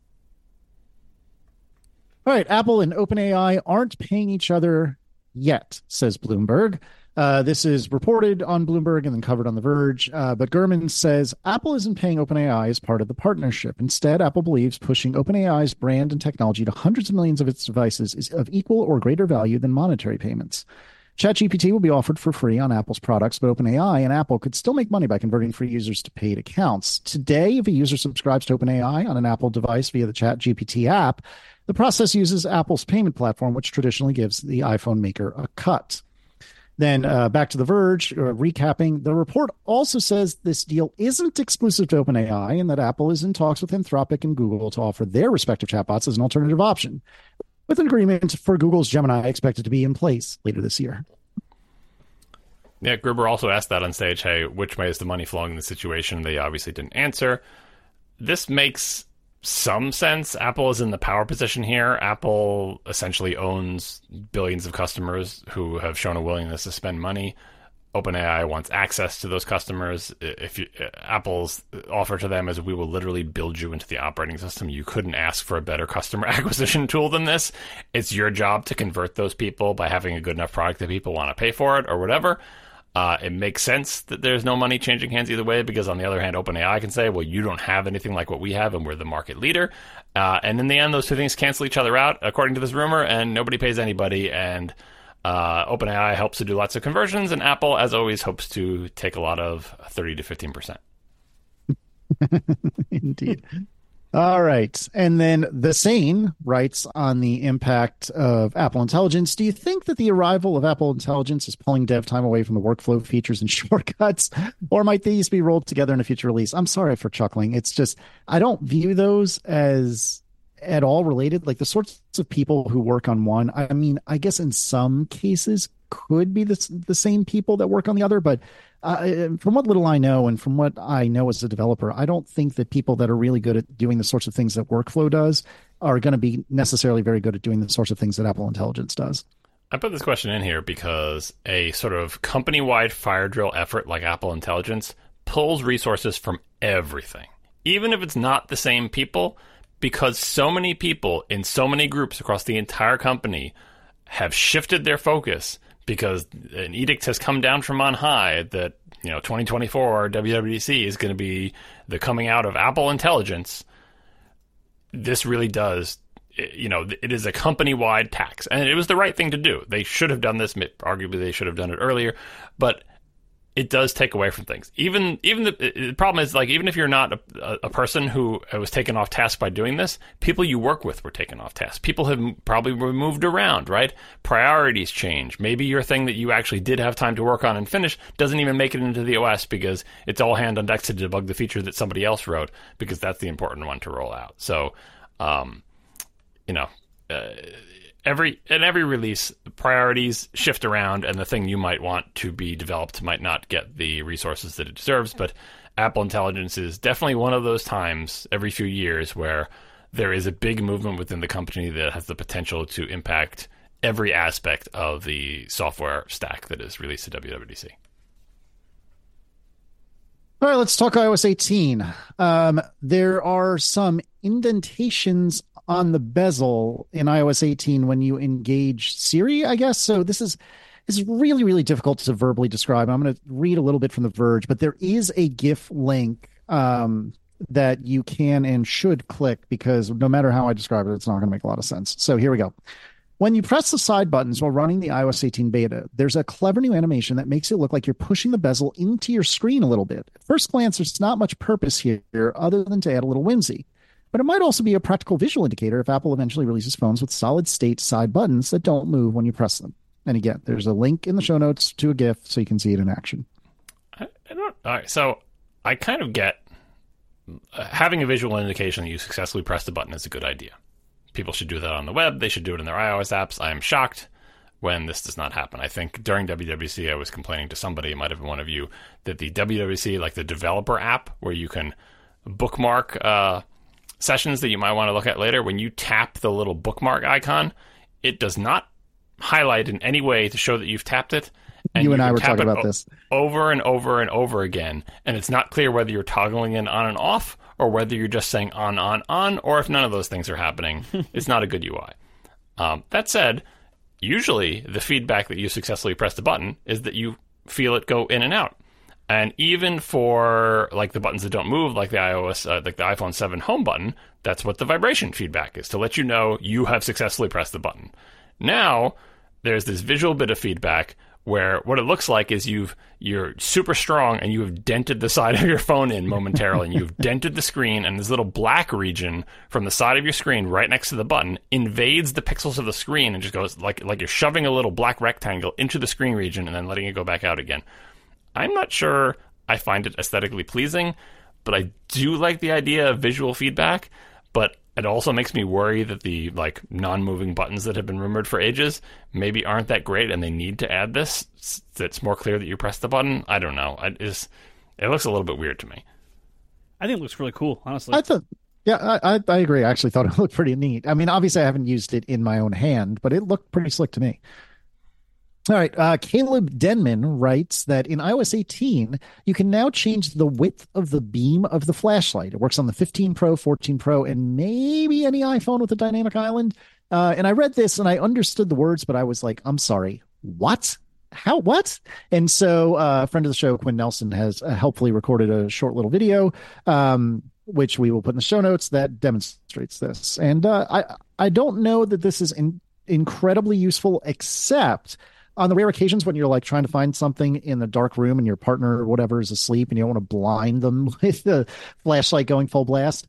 All right, Apple and OpenAI aren't paying each other yet, says Bloomberg. This is reported on Bloomberg and then covered on The Verge. But Gurman says Apple isn't paying OpenAI as part of the partnership. Instead, Apple believes pushing OpenAI's brand and technology to hundreds of millions of its devices is of equal or greater value than monetary payments. ChatGPT will be offered for free on Apple's products, but OpenAI and Apple could still make money by converting free users to paid accounts. Today, if a user subscribes to OpenAI on an Apple device via the ChatGPT app, the process uses Apple's payment platform, which traditionally gives the iPhone maker a cut. Then back to The Verge, recapping, the report also says this deal isn't exclusive to OpenAI and that Apple is in talks with Anthropic and Google to offer their respective chatbots as an alternative option, with an agreement for Google's Gemini expected to be in place later this year. Yeah, Gruber also asked that on stage, hey, which way is the money flowing in the situation? They obviously didn't answer. This makes some sense. Apple is in the power position here. Apple essentially owns billions of customers who have shown a willingness to spend money. OpenAI wants access to those customers. Apple's offer to them is we will literally build you into the operating system. You couldn't ask for a better customer acquisition tool than this. It's your job to convert those people by having a good enough product that people want to pay for it or whatever. It makes sense that there's no money changing hands either way because, on the other hand, OpenAI can say, well, you don't have anything like what we have and we're the market leader. And in the end, those two things cancel each other out, according to this rumor, and nobody pays anybody. And OpenAI helps to do lots of conversions, and Apple, as always, hopes to take a lot of 30 to 15%. Indeed. All right. And then The Sane writes on the impact of Apple Intelligence. Do you think that the arrival of Apple Intelligence is pulling dev time away from the workflow features and shortcuts, or might these be rolled together in a future release? I'm sorry for chuckling. It's just, I don't view those as at all related. Like the sorts of people who work on one, I mean, I guess in some cases could be the same people that work on the other, but from what little I know and from what I know as a developer, I don't think that people that are really good at doing the sorts of things that Workflow does are going to be necessarily very good at doing the sorts of things that Apple Intelligence does. I put this question in here because a sort of company-wide fire drill effort like Apple Intelligence pulls resources from everything, even if it's not the same people, because so many people in so many groups across the entire company have shifted their focus because an edict has come down from on high that, 2024 WWDC is going to be the coming out of Apple Intelligence. This really does, it is a company-wide tax, and it was the right thing to do. They should have done this. Arguably, they should have done it earlier, but it does take away from things. Even the problem is, like, even if you're not a person who was taken off task by doing this, people you work with were taken off task. People have probably moved around, right? Priorities change. Maybe your thing that you actually did have time to work on and finish doesn't even make it into the OS because it's all hand on deck to debug the feature that somebody else wrote, because that's the important one to roll out. So, every release, priorities shift around, and the thing you might want to be developed might not get the resources that it deserves. But Apple Intelligence is definitely one of those times every few years where there is a big movement within the company that has the potential to impact every aspect of the software stack that is released at WWDC. All right, let's talk iOS 18. There are some indentations on the bezel in iOS 18 when you engage Siri, I guess. So this is really, really difficult to verbally describe. I'm going to read a little bit from The Verge, but there is a GIF link that you can and should click, because no matter how I describe it, it's not going to make a lot of sense. So here we go. When you press the side buttons while running the iOS 18 beta, there's a clever new animation that makes it look like you're pushing the bezel into your screen a little bit. At first glance, there's not much purpose here other than to add a little whimsy. But it might also be a practical visual indicator if Apple eventually releases phones with solid-state side buttons that don't move when you press them. And again, there's a link in the show notes to a GIF so you can see it in action. All right, so I kind of get having a visual indication that you successfully pressed the button is a good idea. People should do that on the web. They should do it in their iOS apps. I am shocked when this does not happen. I think during WWDC, I was complaining to somebody, it might have been one of you, that the WWDC, like the developer app where you can bookmark sessions that you might want to look at later, when you tap the little bookmark icon, it does not highlight in any way to show that you've tapped it. And you and I were talking about this over and over and over again, and it's not clear whether you're toggling in on and off or whether you're just saying on, or if none of those things are happening. It's not a good UI. That said, usually the feedback that you successfully press the button is that you feel it go in and out. And even for like the buttons that don't move, like the like the iPhone 7 home button, that's what the vibration feedback is, to let you know you have successfully pressed the button. Now, there's this visual bit of feedback where what it looks like is you're super strong and you have dented the side of your phone in momentarily, and you've dented the screen, and this little black region from the side of your screen right next to the button invades the pixels of the screen and just goes like you're shoving a little black rectangle into the screen region and then letting it go back out again. I'm not sure I find it aesthetically pleasing, but I do like the idea of visual feedback. But it also makes me worry that the like non-moving buttons that have been rumored for ages maybe aren't that great, and they need to add this that's more clear that you press the button. I don't know. It looks a little bit weird to me. I think it looks really cool, honestly. I agree. I actually thought it looked pretty neat. I mean, obviously I haven't used it in my own hand, but it looked pretty slick to me. All right. Caleb Denman writes that in iOS 18, you can now change the width of the beam of the flashlight. It works on the 15 Pro, 14 Pro, and maybe any iPhone with a dynamic island. And I read this and I understood the words, but I was like, I'm sorry, what? How? What? And so a friend of the show, Quinn Nelson, has helpfully recorded a short little video, which we will put in the show notes, that demonstrates this. And I don't know that this is incredibly useful, except on the rare occasions when you're like trying to find something in the dark room and your partner or whatever is asleep and you don't want to blind them with the flashlight going full blast.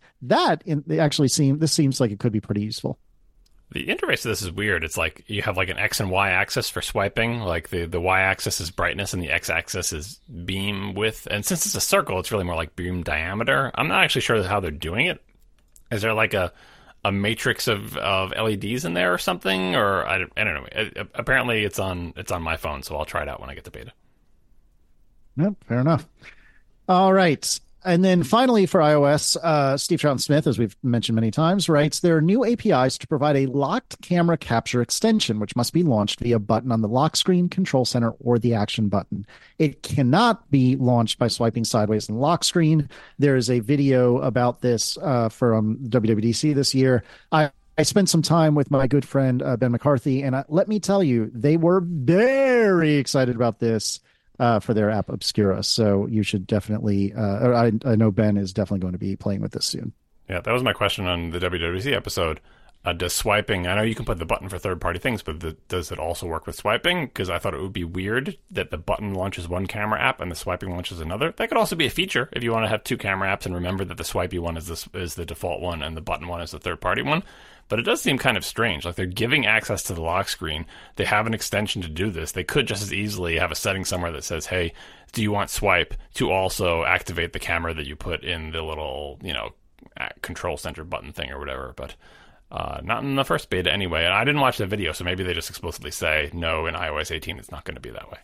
This seems like it could be pretty useful. The interface of this is weird. It's like you have like an X and Y axis for swiping. Like the Y axis is brightness and the X axis is beam width. And since it's a circle, it's really more like beam diameter. I'm not actually sure how they're doing it. Is there like a a matrix of LEDs in there or something, or I don't know. Apparently, it's on my phone, so I'll try it out when I get the beta. Yep, fair enough. All right. And then finally for iOS, Steve Troughton-Smith, as we've mentioned many times, writes, there are new APIs to provide a locked camera capture extension, which must be launched via a button on the lock screen, control center, or the action button. It cannot be launched by swiping sideways in the lock screen. There is a video about this from WWDC this year. I spent some time with my good friend Ben McCarthy, and let me tell you, they were very excited about this for their app Obscura. So you should definitely, I know Ben is definitely going to be playing with this soon. Yeah, that was my question on the WWDC episode. Does swiping, I know you can put the button for third-party things, but does it also work with swiping? Because I thought it would be weird that the button launches one camera app and the swiping launches another. That could also be a feature if you want to have two camera apps and remember that the swipey one is the default one and the button one is the third-party one. But it does seem kind of strange. Like, they're giving access to the lock screen. They have an extension to do this. They could just as easily have a setting somewhere that says, hey, do you want swipe to also activate the camera that you put in the little, control center button thing or whatever. But not in the first beta anyway. And I didn't watch the video, so maybe they just explicitly say, no, in iOS 18, it's not going to be that way.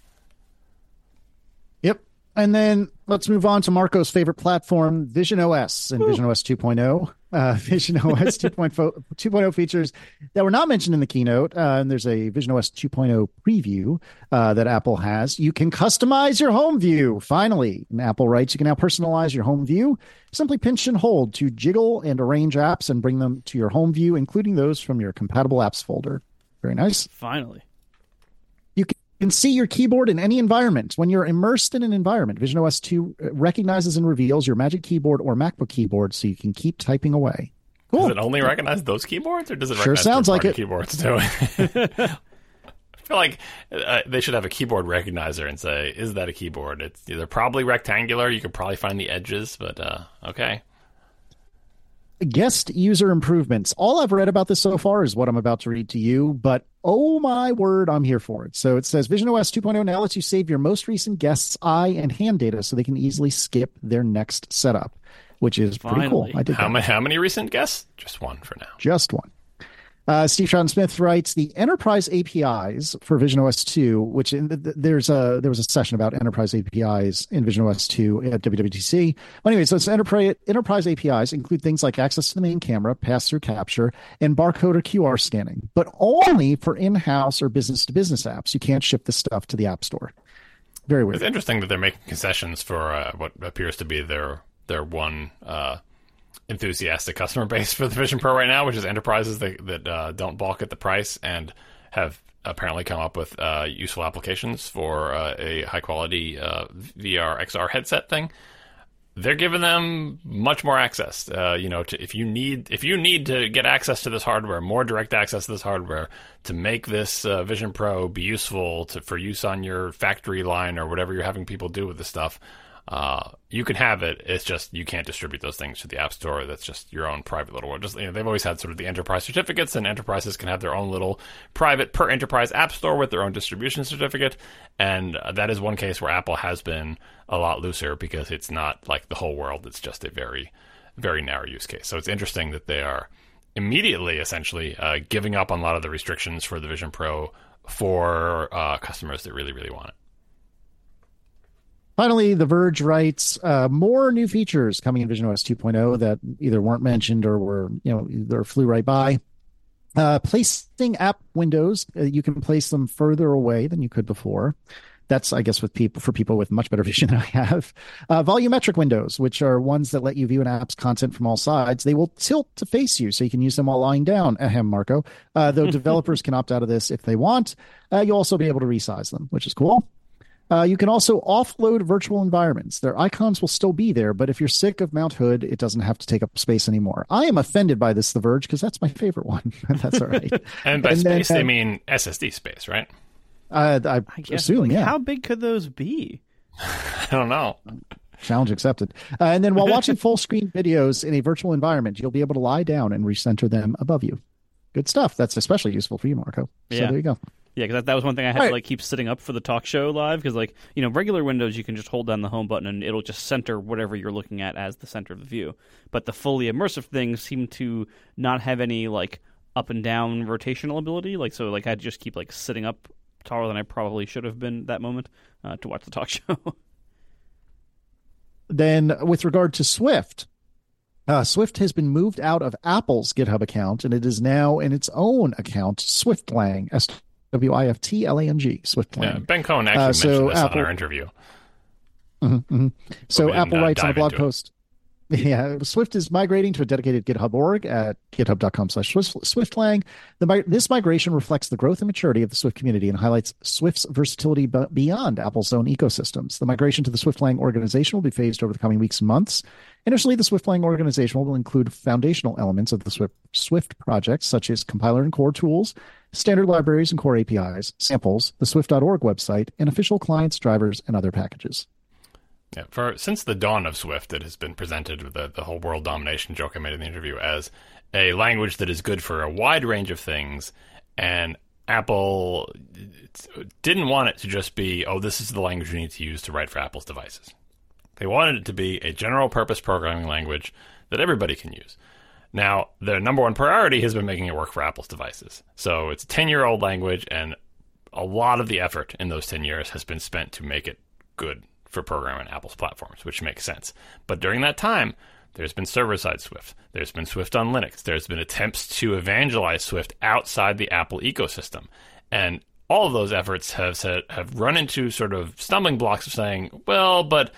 Yep. And then let's move on to Marco's favorite platform, Vision OS and Vision OS 2.0. Vision OS 2.0 features that were not mentioned in the keynote. And there's a Vision OS 2.0 preview that Apple has. You can customize your home view. Finally, and Apple writes, you can now personalize your home view. Simply pinch and hold to jiggle and arrange apps and bring them to your home view, including those from your compatible apps folder. Very nice. Finally. You can see your keyboard in any environment. When you're immersed in an environment, Vision OS 2 recognizes and reveals your Magic Keyboard or MacBook keyboard so you can keep typing away. Cool. Does it only recognize those keyboards, or does it sure recognize sounds like it. keyboards too? I feel like they should have a keyboard recognizer and say, is that a keyboard? It's either probably rectangular. You could probably find the edges, but okay. Guest user improvements. All I've read about this so far is what I'm about to read to you, but oh my word, I'm here for it. So it says Vision OS 2.0 now lets you save your most recent guests' eye and hand data so they can easily skip their next setup, which is pretty cool. I did how many recent guests? Just one for now. Just one. Steve Troughton-Smith writes, the enterprise APIs for Vision OS 2, which there was a session about enterprise APIs in Vision OS 2 at WWDC. Well, anyway, so it's enterprise APIs include things like access to the main camera, pass-through capture, and barcode or QR scanning, but only for in-house or business-to-business apps. You can't ship this stuff to the App Store. Very weird. It's interesting that they're making concessions for what appears to be their one enthusiastic customer base for the Vision Pro right now, which is enterprises that don't balk at the price and have apparently come up with useful applications for a high quality VR XR headset thing. They're giving them much more access. If you need to get access to this hardware, more direct access to this hardware to make this Vision Pro be useful for use on your factory line or whatever you're having people do with this stuff. You can have it. It's just you can't distribute those things to the App Store. That's just your own private little world. They've always had sort of the enterprise certificates, and enterprises can have their own little private per enterprise App Store with their own distribution certificate. And that is one case where Apple has been a lot looser because it's not like the whole world. It's just a very, very narrow use case. So it's interesting that they are immediately, essentially, giving up on a lot of the restrictions for the Vision Pro for customers that really, really want it. Finally, The Verge writes, more new features coming in Vision OS 2.0 that either weren't mentioned or were, either flew right by. Placing app windows, you can place them further away than you could before. That's, I guess, for people with much better vision than I have. Volumetric windows, which are ones that let you view an app's content from all sides. They will tilt to face you, so you can use them while lying down. Ahem, Marco. Though developers can opt out of this if they want. You'll also be able to resize them, which is cool. You can also offload virtual environments. Their icons will still be there, but if you're sick of Mount Hood, it doesn't have to take up space anymore. I am offended by this, The Verge, because that's my favorite one. That's all right. And by space, they mean SSD space, right? I assume, yeah. How big could those be? I don't know. Challenge accepted. And then while watching full screen videos in a virtual environment, you'll be able to lie down and recenter them above you. Good stuff. That's especially useful for you, Marco. So there you go. Yeah, because that was one thing I had Right. to like keep sitting up for the talk show live. Because like regular Windows, you can just hold down the home button and it'll just center whatever you're looking at as the center of the view. But the fully immersive things seem to not have any like up and down rotational ability. Like so, like I had to just keep like sitting up taller than I probably should have been that moment to watch the talk show. Then, with regard to Swift, Swift has been moved out of Apple's GitHub account, and it is now in its own account, Swiftlang, Swiftlang, Swiftlang. Yeah, Ben Cohen actually mentioned this on our interview. So we Apple didn't, writes on a dive blog into it. post. Yeah, Swift is migrating to a dedicated GitHub org at github.com/Swiftlang. This migration reflects the growth and maturity of the Swift community and highlights Swift's versatility beyond Apple's own ecosystems. The migration to the Swiftlang organization will be phased over the coming weeks and months. Initially, the Swiftlang organization will include foundational elements of the Swift project, such as compiler and core tools, standard libraries and core APIs, samples, the Swift.org website, and official clients, drivers, and other packages. Yeah, since the dawn of Swift, it has been presented with the whole world domination joke I made in the interview as a language that is good for a wide range of things, and Apple didn't want it to just be, oh, this is the language you need to use to write for Apple's devices. They wanted it to be a general-purpose programming language that everybody can use. Now, their number one priority has been making it work for Apple's devices. So it's a 10-year-old language, and a lot of the effort in those 10 years has been spent to make it good for programming on Apple's platforms, which makes sense. But during that time, there's been server-side Swift. There's been Swift on Linux. There's been attempts to evangelize Swift outside the Apple ecosystem. And all of those efforts have run into sort of stumbling blocks of saying, well, but,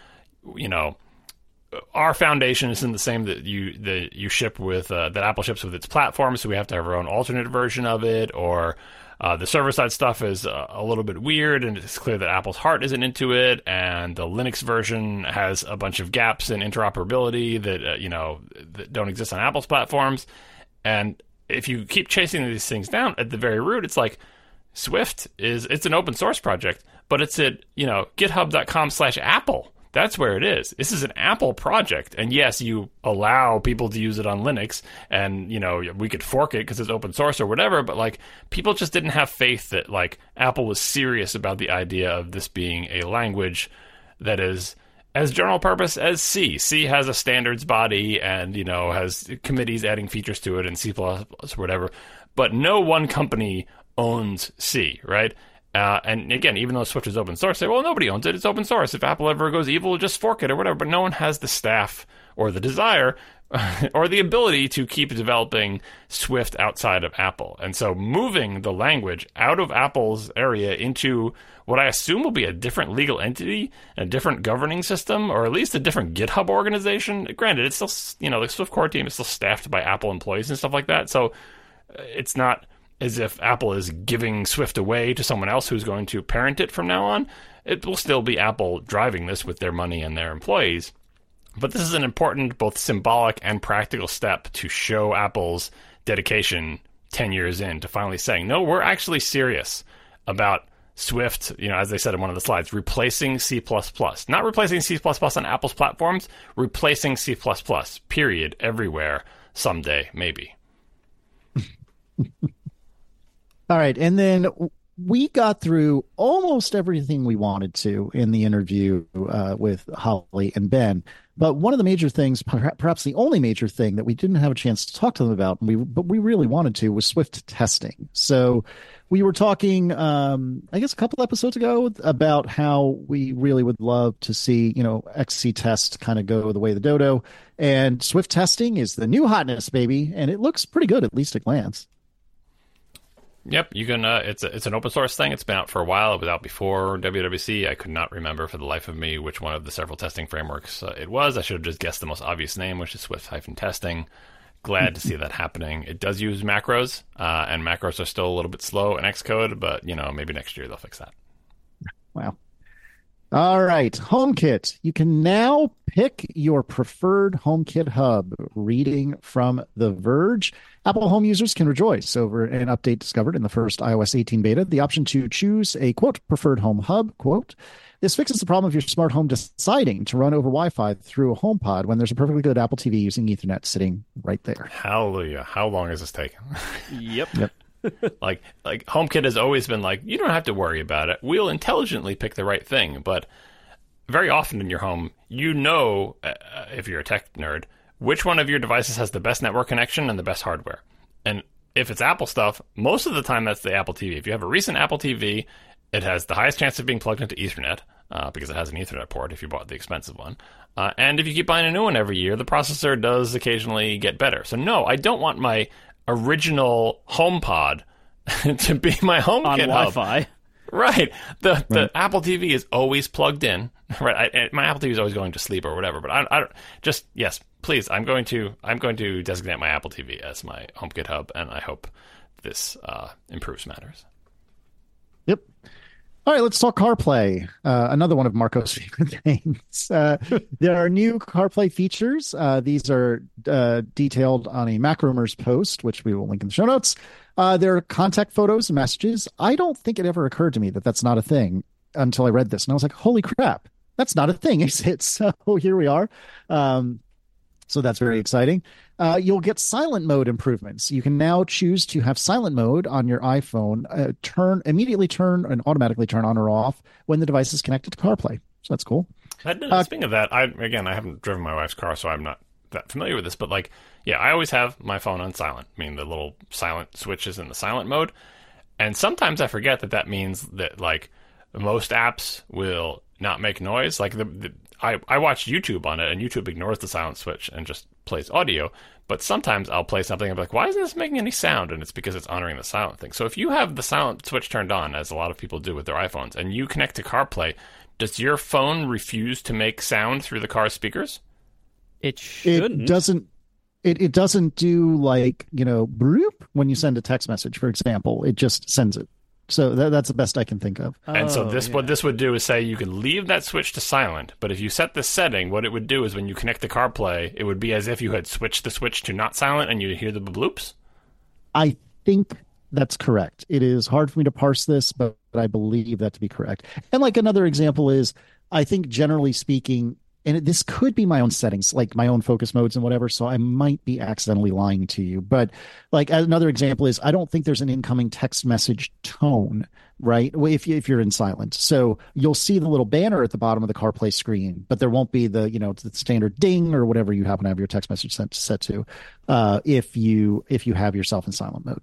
our foundation isn't the same that you ship with, that Apple ships with its platform, so we have to have our own alternate version of it, or the server-side stuff is a little bit weird, and it's clear that Apple's heart isn't into it, and the Linux version has a bunch of gaps in interoperability that, that don't exist on Apple's platforms. And if you keep chasing these things down, at the very root, it's like Swift it's an open source project, but it's at, github.com/Apple. That's where it is. This is an Apple project. And yes, you allow people to use it on Linux, and, we could fork it because it's open source or whatever, but like people just didn't have faith that like Apple was serious about the idea of this being a language that is as general purpose as C. C has a standards body and, has committees adding features to it, and C++ or whatever. But no one company owns C, right? And again, even though Swift is open source, say, well, nobody owns it. It's open source. If Apple ever goes evil, just fork it or whatever. But no one has the staff or the desire or the ability to keep developing Swift outside of Apple. And so moving the language out of Apple's area into what I assume will be a different legal entity, a different governing system, or at least a different GitHub organization. Granted, it's still, the Swift core team is still staffed by Apple employees and stuff like that. So it's not as if Apple is giving Swift away to someone else who's going to parent it from now on. It will still be Apple driving this with their money and their employees. But this is an important, both symbolic and practical step to show Apple's dedication 10 years in to finally saying, no, we're actually serious about Swift, as they said in one of the slides, replacing C++. Not replacing C++ on Apple's platforms, replacing C++, period, everywhere, someday, maybe. All right. And then we got through almost everything we wanted to in the interview with Holly and Ben. But one of the major things, perhaps the only major thing that we didn't have a chance to talk to them about, but we really wanted to, was Swift testing. So we were talking, I guess, a couple episodes ago about how we really would love to see, XC test kind of go the way of the dodo. And Swift testing is the new hotness, baby. And it looks pretty good, at least at glance. Yep, you can. It's an open source thing. It's been out for a while. It was out before WWC. I could not remember for the life of me which one of the several testing frameworks it was. I should have just guessed the most obvious name, which is Swift-testing. Glad to see that happening. It does use macros, and macros are still a little bit slow in Xcode, but maybe next year they'll fix that. Wow. All right, HomeKit. You can now pick your preferred HomeKit hub. Reading from The Verge, Apple home users can rejoice over an update discovered in the first iOS 18 beta, the option to choose a, quote, preferred home hub, quote. This fixes the problem of your smart home deciding to run over Wi-Fi through a HomePod when there's a perfectly good Apple TV using Ethernet sitting right there. Hallelujah. How long has this taken? Yep. like HomeKit has always been like, you don't have to worry about it. We'll intelligently pick the right thing. But very often in your home, if you're a tech nerd, which one of your devices has the best network connection and the best hardware. And if it's Apple stuff, most of the time that's the Apple TV. If you have a recent Apple TV, it has the highest chance of being plugged into Ethernet, because it has an Ethernet port if you bought the expensive one. And if you keep buying a new one every year, the processor does occasionally get better. So no, I don't want my original HomePod to be my HomeKit on hub. Wi-Fi. Right. The Apple TV is always plugged in. Right. My Apple TV is always going to sleep or whatever. But I just, yes, please. I'm going to designate my Apple TV as my HomeKit hub, and I hope this improves matters. Yep. All right, let's talk CarPlay. Another one of Marco's favorite things. There are new CarPlay features. These are detailed on a MacRumors post, which we will link in the show notes. There are contact photos and messages. I don't think it ever occurred to me that that's not a thing until I read this. And I was like, holy crap, that's not a thing, is it? So here we are. So that's very exciting. You'll get silent mode improvements. You can now choose to have silent mode on your iPhone, immediately turn and automatically turn on or off when the device is connected to CarPlay. So that's cool. Speaking of that, I haven't driven my wife's car, so I'm not that familiar with this, but I always have my phone on silent, meaning the little silent switch is in the silent mode. And sometimes I forget that means that most apps will not make noise. I watch YouTube on it, and YouTube ignores the silent switch and just plays audio. But sometimes I'll play something and be like, why isn't this making any sound? And it's because it's honoring the silent thing. So if you have the silent switch turned on, as a lot of people do with their iPhones, and you connect to CarPlay, does your phone refuse to make sound through the car's speakers? It shouldn't. It doesn't. It doesn't do bloop when you send a text message, for example. It just sends it. So that's the best I can think of. And so what this would do is say you can leave that switch to silent, but if you set this setting, what it would do is when you connect to CarPlay, it would be as if you had switched the switch to not silent and you'd hear the bloops? I think that's correct. It is hard for me to parse this, but I believe that to be correct. And another example is, I think generally speaking, and this could be my own settings, like my own focus modes and whatever, so I might be accidentally lying to you. But another example is, I don't think there's an incoming text message tone, right? If you're in silent. So you'll see the little banner at the bottom of the CarPlay screen, but there won't be the standard ding or whatever you happen to have your text message set to if you have yourself in silent mode.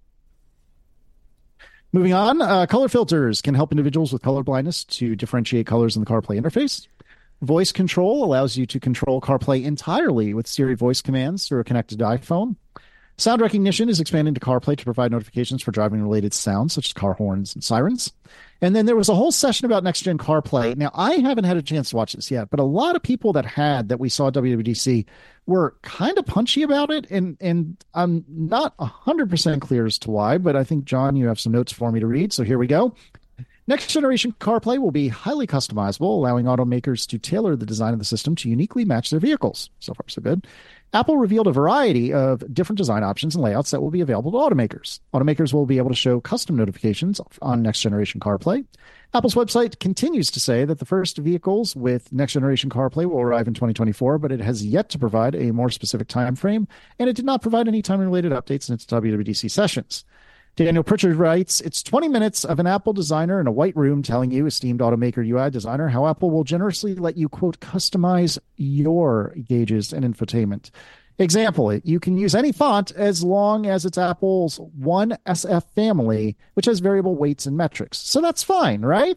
Moving on, color filters can help individuals with color blindness to differentiate colors in the CarPlay interface. Voice control allows you to control CarPlay entirely with Siri voice commands through a connected iPhone. Sound recognition is expanding to CarPlay to provide notifications for driving-related sounds, such as car horns and sirens. And then there was a whole session about next-gen CarPlay. Now, I haven't had a chance to watch this yet, but a lot of people that we saw at WWDC were kind of punchy about it, and I'm not 100% clear as to why, but I think, John, you have some notes for me to read, so here we go. Next generation CarPlay will be highly customizable, allowing automakers to tailor the design of the system to uniquely match their vehicles. So far, so good. Apple revealed a variety of different design options and layouts that will be available to automakers. Automakers will be able to show custom notifications on next generation CarPlay. Apple's website continues to say that the first vehicles with next generation CarPlay will arrive in 2024, but it has yet to provide a more specific time frame, and it did not provide any time-related updates in its WWDC sessions. Daniel Pritchard writes, it's 20 minutes of an Apple designer in a white room telling you, esteemed automaker UI designer, how Apple will generously let you, quote, customize your gauges and infotainment. Example, you can use any font as long as it's Apple's 1SF family, which has variable weights and metrics. So that's fine, right?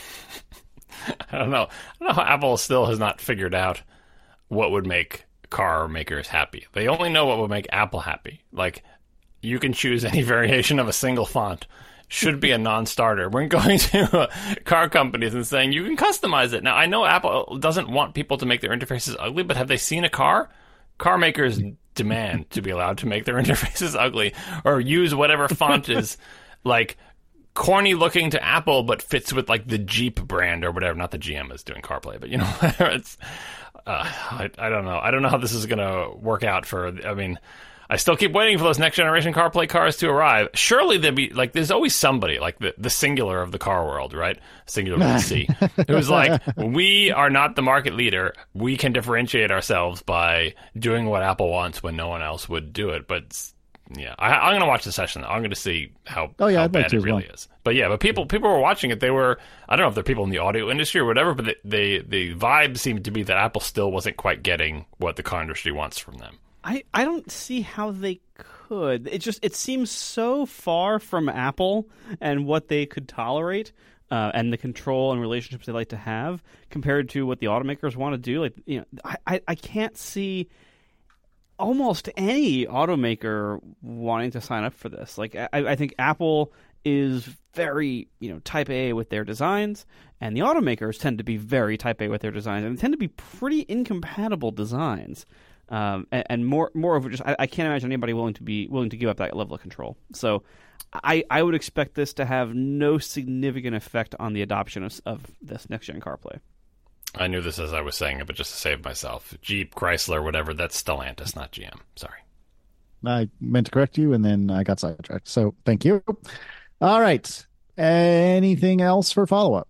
I don't know how Apple still has not figured out what would make car makers happy. They only know what would make Apple happy. You can choose any variation of a single font. Should be a non-starter. We're going to car companies and saying, you can customize it. Now, I know Apple doesn't want people to make their interfaces ugly, but have they seen a car? Car makers demand to be allowed to make their interfaces ugly or use whatever font is, corny looking to Apple, but fits with, the Jeep brand or whatever. Not that GM is doing CarPlay, but, it's... I don't know. I don't know how this is going to work out I still keep waiting for those next generation CarPlay cars to arrive. Surely there'd be there's always somebody the singular of the car world, right? Singular with a C, who's we are not the market leader. We can differentiate ourselves by doing what Apple wants when no one else would do it. But Yeah, I'm going to watch the session. I'm going to see how I'd like bad to it as well. really is. But yeah, but people were watching it. They were, I don't know if they're people in the audio industry or whatever, but the vibe seemed to be that Apple still wasn't quite getting what the car industry wants from them. I don't see how they could. It seems so far from Apple and what they could tolerate, and the control and relationships they like to have compared to what the automakers want to do. Like, you know, I can't see almost any automaker wanting to sign up for this. Like, I think Apple is very, you know, type A with their designs, and the automakers tend to be very type A with their designs, and they tend to be pretty incompatible designs. And moreover, just I can't imagine anybody willing to give up that level of control. So I would expect this to have no significant effect on the adoption of this next gen CarPlay. I knew this as I was saying it, but just to save myself, Jeep, Chrysler, whatever, that's Stellantis, not GM. Sorry. I meant to correct you, and then I got sidetracked. So thank you. All right. Anything else for follow up?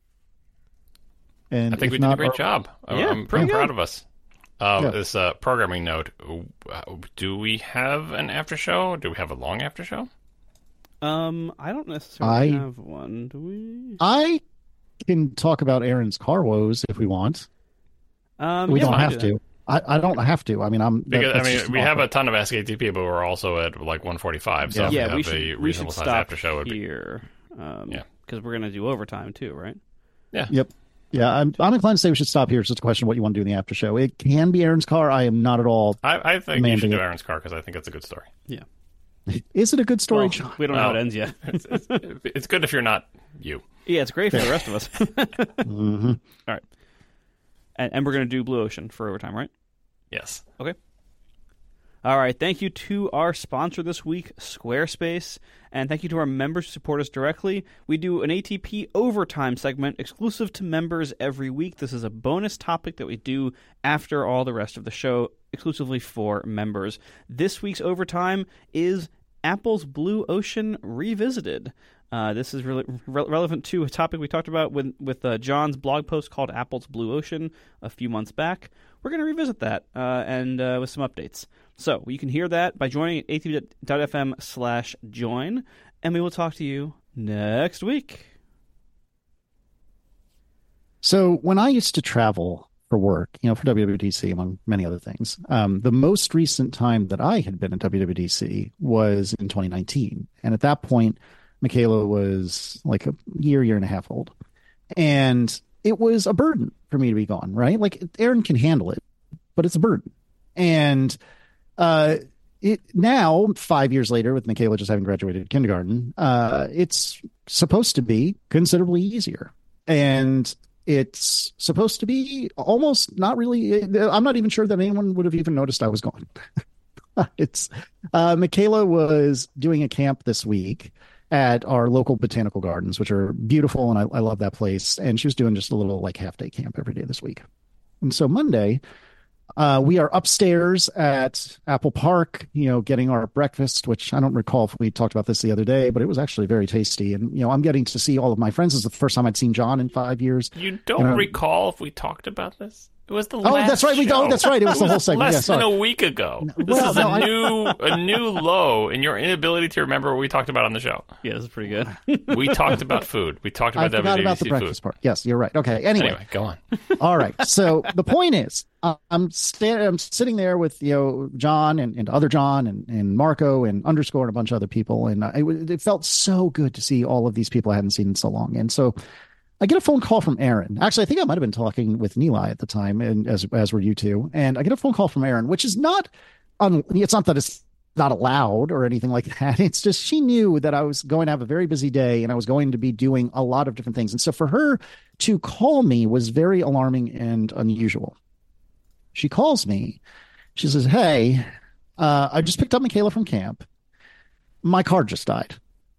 And I think we did a great job. I'm pretty proud of us. This programming note, do we have an after show? Do we have a long after show? I don't necessarily have one. Do we? I can talk about Aaron's car woes if we want. We don't have to. I don't have to. I mean, we have a ton of SKT people who are also at like 145. So yeah, we have a reasonable size after show here. Because we're gonna do overtime too, right? Yeah. Yep. Yeah, I'm inclined to say we should stop here. It's just a question of what you want to do in the after show. It can be Aaron's car. I am not at all. I think you should do Aaron's car because I think it's a good story. Yeah. Is it a good story, John? We don't know how it ends yet. It's good if you're not you. Yeah, it's great for the rest of us. Mm-hmm. All right. And we're going to do Blue Ocean for overtime, right? Yes. Okay. All right. Thank you to our sponsor this week, Squarespace. And thank you to our members who support us directly. We do an ATP overtime segment exclusive to members every week. This is a bonus topic that we do after all the rest of the show, exclusively for members. This week's overtime is Apple's Blue Ocean Revisited. This is really relevant to a topic we talked about with John's blog post called Apple's Blue Ocean a few months back. We're going to revisit that and with some updates. So you can hear that by joining at atp.fm/join, and we will talk to you next week. So when I used to travel for work, for WWDC, among many other things, the most recent time that I had been at WWDC was in 2019. And at that point, Michaela was like a year and a half old. And it was a burden for me to be gone, right? Like, Aaron can handle it, but it's a burden. And it now, 5 years later, with Michaela just having graduated kindergarten, it's supposed to be considerably easier. And it's supposed to be almost not really. I'm not even sure that anyone would have even noticed I was gone. Michaela was doing a camp this week at our local botanical gardens, which are beautiful, and I love that place. And she was doing just a little like half-day camp every day this week. And so Monday, we are upstairs at Apple Park, getting our breakfast, which I don't recall if we talked about this the other day, but it was actually very tasty. And, I'm getting to see all of my friends. This is the first time I'd seen John in 5 years. You don't recall if we talked about this? It was the last that's right. show. That's right. It was the whole segment. Less than a week ago. This is a new low in your inability to remember what we talked about on the show. Yeah, this is pretty good. We talked about food. We talked about I forgot about the breakfast part. Yes, you're right. Okay. Anyway, go on. All right. So the point is, I'm sitting there with John and other John and Marco and Underscore and a bunch of other people, and it felt so good to see all of these people I hadn't seen in so long. And so I get a phone call from Aaron. Actually, I think I might have been talking with Nilay at the time, and as were you two. And I get a phone call from Aaron, which is not it's not that it's not allowed or anything like that. It's just she knew that I was going to have a very busy day and I was going to be doing a lot of different things. And so for her to call me was very alarming and unusual. She calls me. She says, "Hey, I just picked up Michaela from camp. My car just died."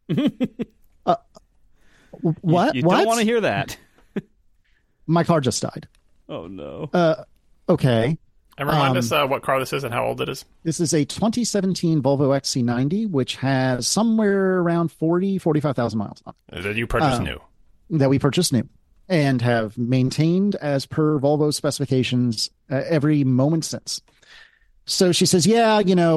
What? You don't want to hear that. My car just died. Oh, no. Okay. And remind us what car this is and how old it is. This is a 2017 Volvo XC90, which has somewhere around 45,000 miles on it. That you purchased new. That we purchased new and have maintained as per Volvo specifications every moment since. So she says, yeah,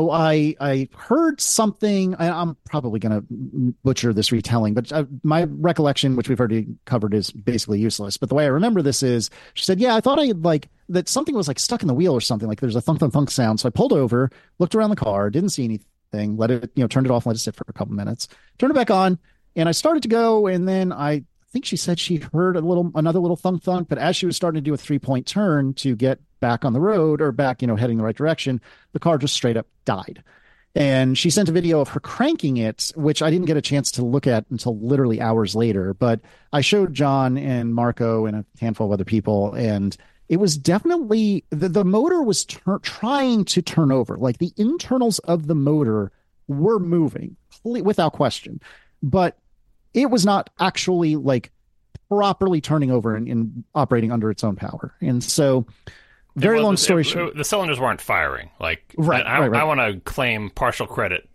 I heard something. I'm probably going to butcher this retelling, but my recollection, which we've already covered, is basically useless. But the way I remember this is, she said, yeah, I thought I like that something was like stuck in the wheel or something. Like there's a thunk, thunk, thunk sound. So I pulled over, looked around the car, didn't see anything, let it, turned it off, let it sit for a couple minutes, turned it back on, and I started to go. And then I think she said she heard another little thunk, thunk. But as she was starting to do a 3-point turn to get back on the road or back, heading the right direction, the car just straight up died. And she sent a video of her cranking it, which I didn't get a chance to look at until literally hours later. But I showed John and Marco and a handful of other people, and it was definitely the motor was trying to turn over. Like the internals of the motor were moving without question, but it was not actually like properly turning over and operating under its own power. And so, very long story short, the cylinders weren't firing. Like, right. I want to claim partial credit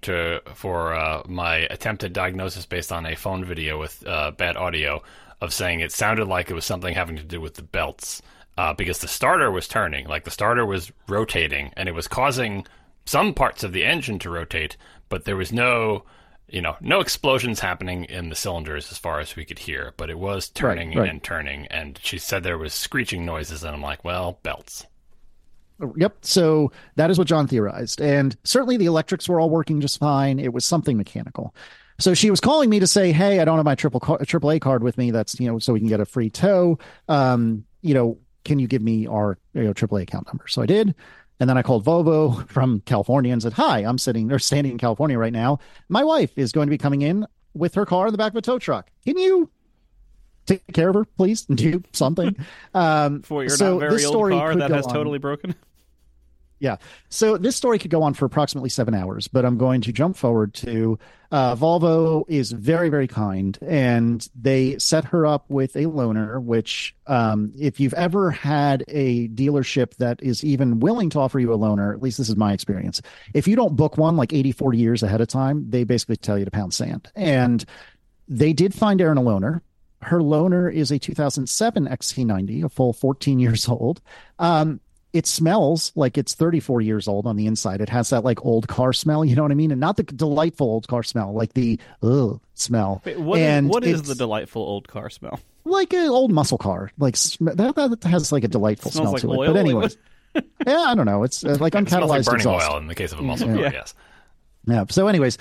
for my attempted diagnosis based on a phone video with bad audio of saying it sounded like it was something having to do with the belts, because the starter was turning, like the starter was rotating, and it was causing some parts of the engine to rotate, but there was no explosions happening in the cylinders as far as we could hear, but it was turning and turning. And she said there was screeching noises, and I'm like, well, belts. Yep. So that is what John theorized. And certainly the electrics were all working just fine. It was something mechanical. So she was calling me to say, hey, I don't have my AAA card with me. That's, so we can get a free tow. Can you give me our AAA account number? So I did. And then I called Volvo from California and said, hi, I'm standing in California right now. My wife is going to be coming in with her car in the back of a tow truck. Can you take care of her, please, and do something? For your not very old car that has totally broken? Yeah. So this story could go on for approximately 7 hours, but I'm going to jump forward to Volvo is very, very kind, and they set her up with a loaner, which if you've ever had a dealership that is even willing to offer you a loaner, at least this is my experience, if you don't book one like 40 years ahead of time, they basically tell you to pound sand. And they did find Erin a loaner. Her loaner is a 2007 XC90, a full 14 years old. It smells like it's 34 years old on the inside. It has that like old car smell, you know what I mean? And not the delightful old car smell, like the smell. Wait, what is the delightful old car smell? Like an old muscle car. Like that has like a delightful smell like to oil, it. But anyways, yeah, I don't know. It's like uncatalyzed burning exhaust. oil in the case of a muscle car, yes. Yeah. So anyways,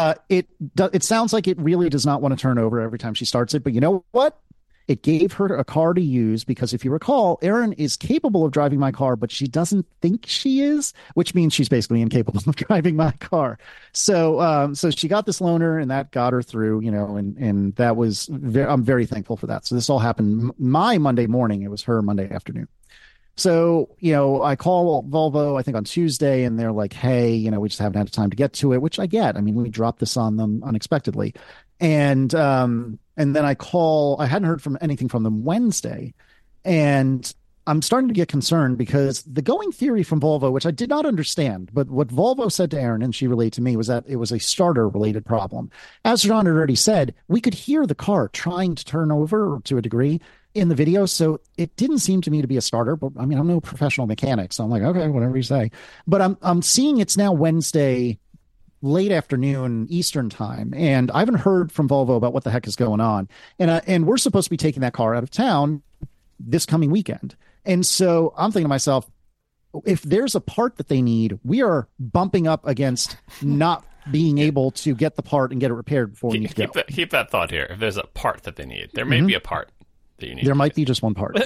it sounds like it really does not want to turn over every time she starts it. But you know what? It gave her a car to use because if you recall, Erin is capable of driving my car, but she doesn't think she is, which means she's basically incapable of driving my car. So she got this loaner and that got her through, and that was, I'm very thankful for that. So this all happened my Monday morning. It was her Monday afternoon. So, I call Volvo, I think on Tuesday, and they're like, hey, we just haven't had time to get to it, which I get. I mean, we dropped this on them unexpectedly. And then I hadn't heard anything from them Wednesday. And I'm starting to get concerned because the going theory from Volvo, which I did not understand, but what Volvo said to Erin and she relayed to me was that it was a starter related problem. As John had already said, we could hear the car trying to turn over to a degree in the video. So it didn't seem to me to be a starter, but I mean, I'm no professional mechanic. So I'm like, okay, whatever you say. But I'm seeing it's now Wednesday, late afternoon Eastern time. And I haven't heard from Volvo about what the heck is going on. And we're supposed to be taking that car out of town this coming weekend. And so I'm thinking to myself, if there's a part that they need, we are bumping up against not being able to get the part and get it repaired before we need to go. Keep that thought here. If there's a part that they need, there may be a part that you need. There might be just one part.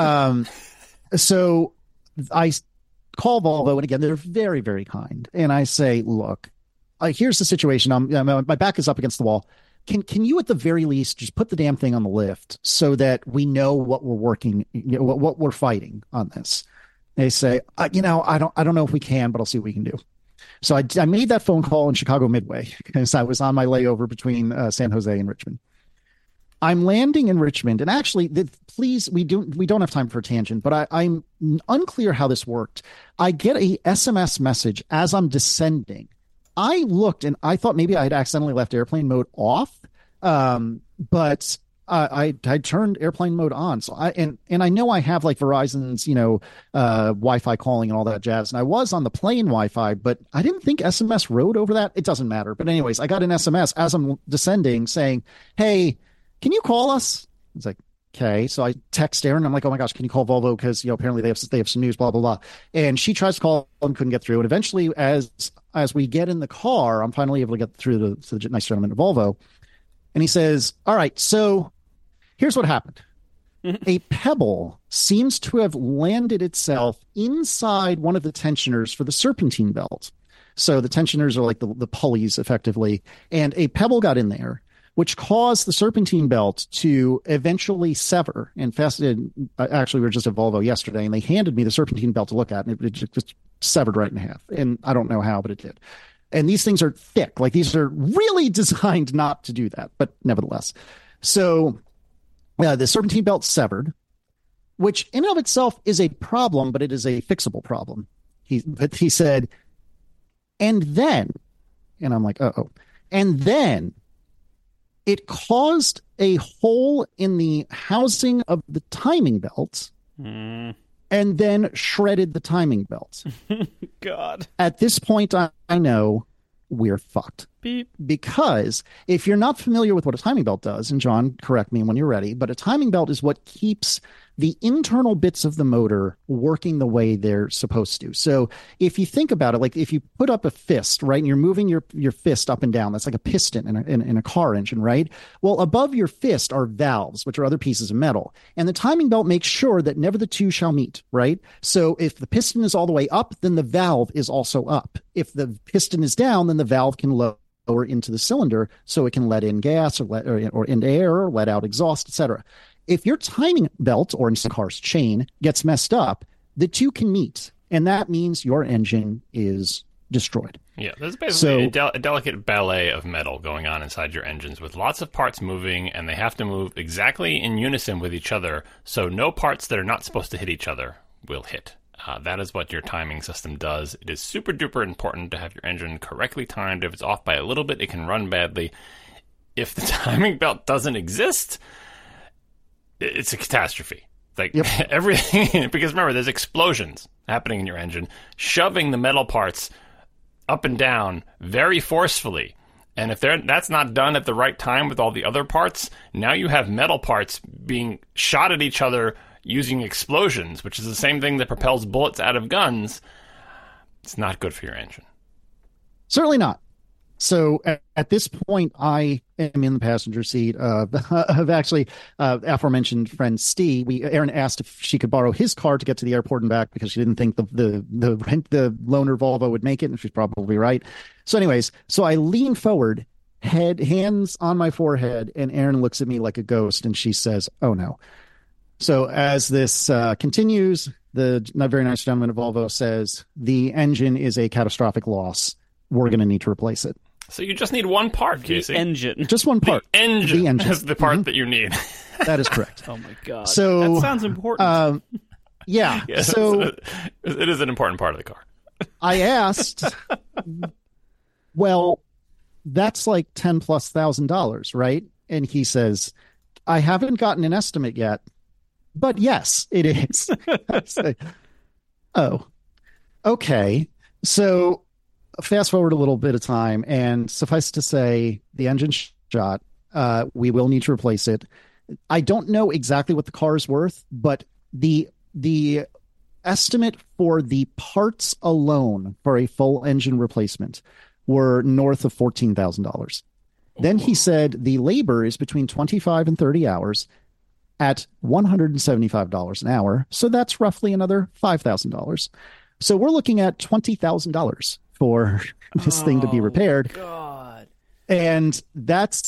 So I call Volvo, and again, they're very, very kind. And I say, look, here's the situation. My back is up against the wall. Can you at the very least just put the damn thing on the lift so that we know what we're working, what we're fighting on this? They say, I don't know if we can, but I'll see what we can do. So I made that phone call in Chicago Midway because I was on my layover between San Jose and Richmond. I'm landing in Richmond, and actually, please, we don't have time for a tangent, but I'm unclear how this worked. I get a SMS message as I'm descending. I looked and I thought maybe I had accidentally left airplane mode off, but I turned airplane mode on. So and I know I have like Verizon's, Wi-Fi calling and all that jazz. And I was on the plane Wi-Fi, but I didn't think SMS rode over that. It doesn't matter. But anyways, I got an SMS as I'm descending saying, "Hey, can you call us?" It's like, okay. So I text Erin. I'm like, "Oh my gosh, can you call Volvo? Because, apparently they have some news, blah, blah, blah." And she tries to call and couldn't get through. And eventually, as we get in the car, I'm finally able to get through to the nice gentleman at Volvo. And he says, "All right, so here's what happened. A pebble seems to have landed itself inside one of the tensioners for the serpentine belt." So the tensioners are like the pulleys, effectively. And a pebble got in there, which caused the serpentine belt to eventually sever. And actually, we were just at Volvo yesterday, and they handed me the serpentine belt to look at, and it just severed right in half. And I don't know how, but it did. And these things are thick. Like, these are really designed not to do that, but nevertheless. So the serpentine belt severed, which in and of itself is a problem, but it is a fixable problem. He said, and then, and I'm like, uh-oh. And then it caused a hole in the housing of the timing belt and then shredded the timing belt. God. At this point, I know we're fucked. Beep. Because if you're not familiar with what a timing belt does, and John, correct me when you're ready, but a timing belt is what keeps the internal bits of the motor working the way they're supposed to. So if you think about it, like if you put up a fist, right, and you're moving your fist up and down, that's like a piston in a car engine, right? Well, above your fist are valves, which are other pieces of metal. And the timing belt makes sure that never the two shall meet, right? So if the piston is all the way up, then the valve is also up. If the piston is down, then the valve can lower into the cylinder so it can let in gas or into air or let out exhaust, etc. If your timing belt, or in some cars, chain, gets messed up, the two can meet, and that means your engine is destroyed. Yeah, there's basically a delicate ballet of metal going on inside your engines with lots of parts moving, and they have to move exactly in unison with each other, so no parts that are not supposed to hit each other will hit. That is what your timing system does. It is super duper important to have your engine correctly timed. If it's off by a little bit, it can run badly. If the timing belt doesn't exist, it's a catastrophe. Like, yep. Everything, because remember, there's explosions happening in your engine, shoving the metal parts up and down very forcefully. And if that's not done at the right time with all the other parts, now you have metal parts being shot at each other using explosions, which is the same thing that propels bullets out of guns. It's not good for your engine. Certainly not. So at this point, I am in the passenger seat of actually aforementioned friend Steve. Erin asked if she could borrow his car to get to the airport and back because she didn't think the loaner Volvo would make it, and she's probably right. So anyways, so I lean forward, hands on my forehead, and Erin looks at me like a ghost, and she says, "Oh no." So as this continues, the very nice gentleman at Volvo says, "The engine is a catastrophic loss. We're going to need to replace it." So you just need one part, Casey. The engine. Just one part. The engine is the part that you need. That is correct. Oh, my God. So, that sounds important. Yeah. Yes, so it is an important part of the car. I asked, well, that's like $10,000+, right? And he says, "I haven't gotten an estimate yet, but yes, it is." I say, "Oh, okay." So fast forward a little bit of time, and suffice to say, the engine shot. We will need to replace it. I don't know exactly what the car is worth, but the estimate for the parts alone for a full engine replacement were north of $14,000. Then he said the labor is between 25 and 30 hours at $175 an hour. So that's roughly another $5,000. So we're looking at $20,000 for this thing to be repaired. God. And that's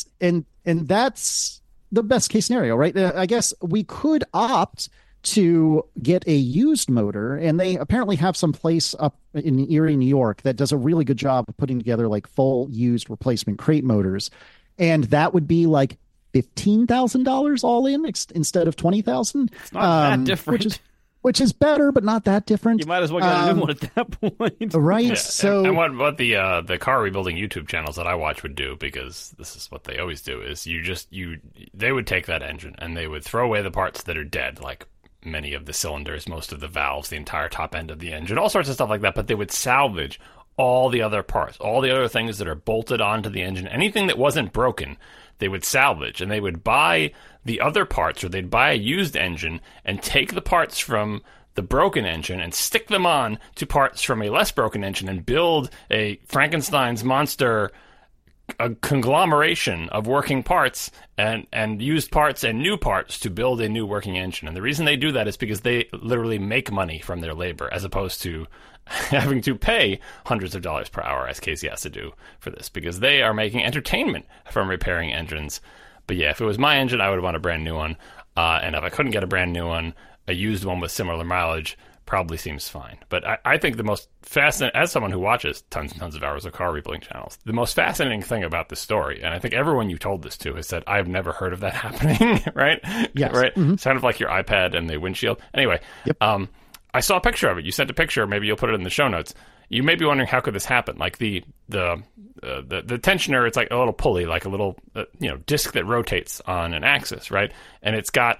the best case scenario, right? I guess we could opt to get a used motor, and they apparently have some place up in Erie, New York that does a really good job of putting together like full used replacement crate motors. And that would be like $15,000 all in instead of $20,000. It's not that different. which is better, but not that different. You might as well get a new one at that point. Right? Yeah, So, and what the car rebuilding YouTube channels that I watch would do, because this is what they always do, is they would take that engine and they would throw away the parts that are dead, like many of the cylinders, most of the valves, the entire top end of the engine, all sorts of stuff like that, but they would salvage all the other parts, all the other things that are bolted onto the engine, anything that wasn't broken, they would salvage, and they would buy the other parts, or they'd buy a used engine and take the parts from the broken engine and stick them on to parts from a less broken engine and build a Frankenstein's monster, a conglomeration of working parts and used parts and new parts to build a new working engine. And the reason they do that is because they literally make money from their labor, as opposed to having to pay hundreds of dollars per hour, as Casey has to do for this, because they are making entertainment from repairing engines. But yeah, if it was my engine, I would want a brand new one. And if I couldn't get a brand new one, a used one with similar mileage probably seems fine. But I think the most fascinating, as someone who watches tons and tons of hours of car rebuilding channels, the most fascinating thing about this story, and I think everyone you told this to has said, I've never heard of that happening, right? Yes. Right? Mm-hmm. It's kind of like your iPad and the windshield. Anyway, Yep. I saw a picture of it. You sent a picture. Maybe you'll put it in the show notes. You may be wondering, how could this happen? Like the tensioner, it's like a little pulley, like a little disc that rotates on an axis, right? And it's got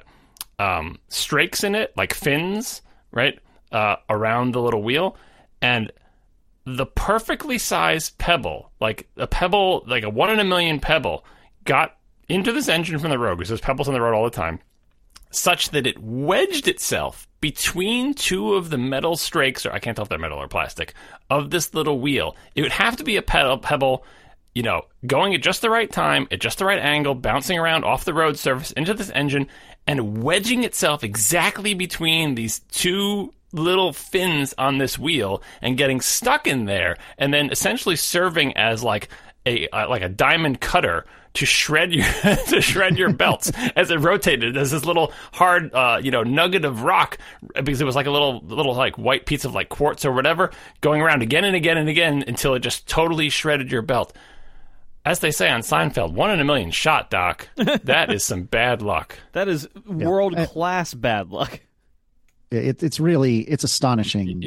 strakes in it, like fins, right, around the little wheel, and the perfectly sized pebble, like a 1 in a million pebble, got into this engine from the road, because there's pebbles on the road all the time, such that it wedged itself between two of the metal strakes, or I can't tell if they're metal or plastic, of this little wheel. It would have to be a pebble, going at just the right time, at just the right angle, bouncing around off the road surface into this engine, and wedging itself exactly between these two little fins on this wheel and getting stuck in there, and then essentially serving as like a diamond cutter to shred your belts as it rotated, as this little hard nugget of rock, because it was like a little like white piece of like quartz or whatever, going around again and again and again until it just totally shredded your belt. As they say on Seinfeld, 1 in a million shot, Doc. That is some bad luck. That is world-class bad luck. it's astonishing.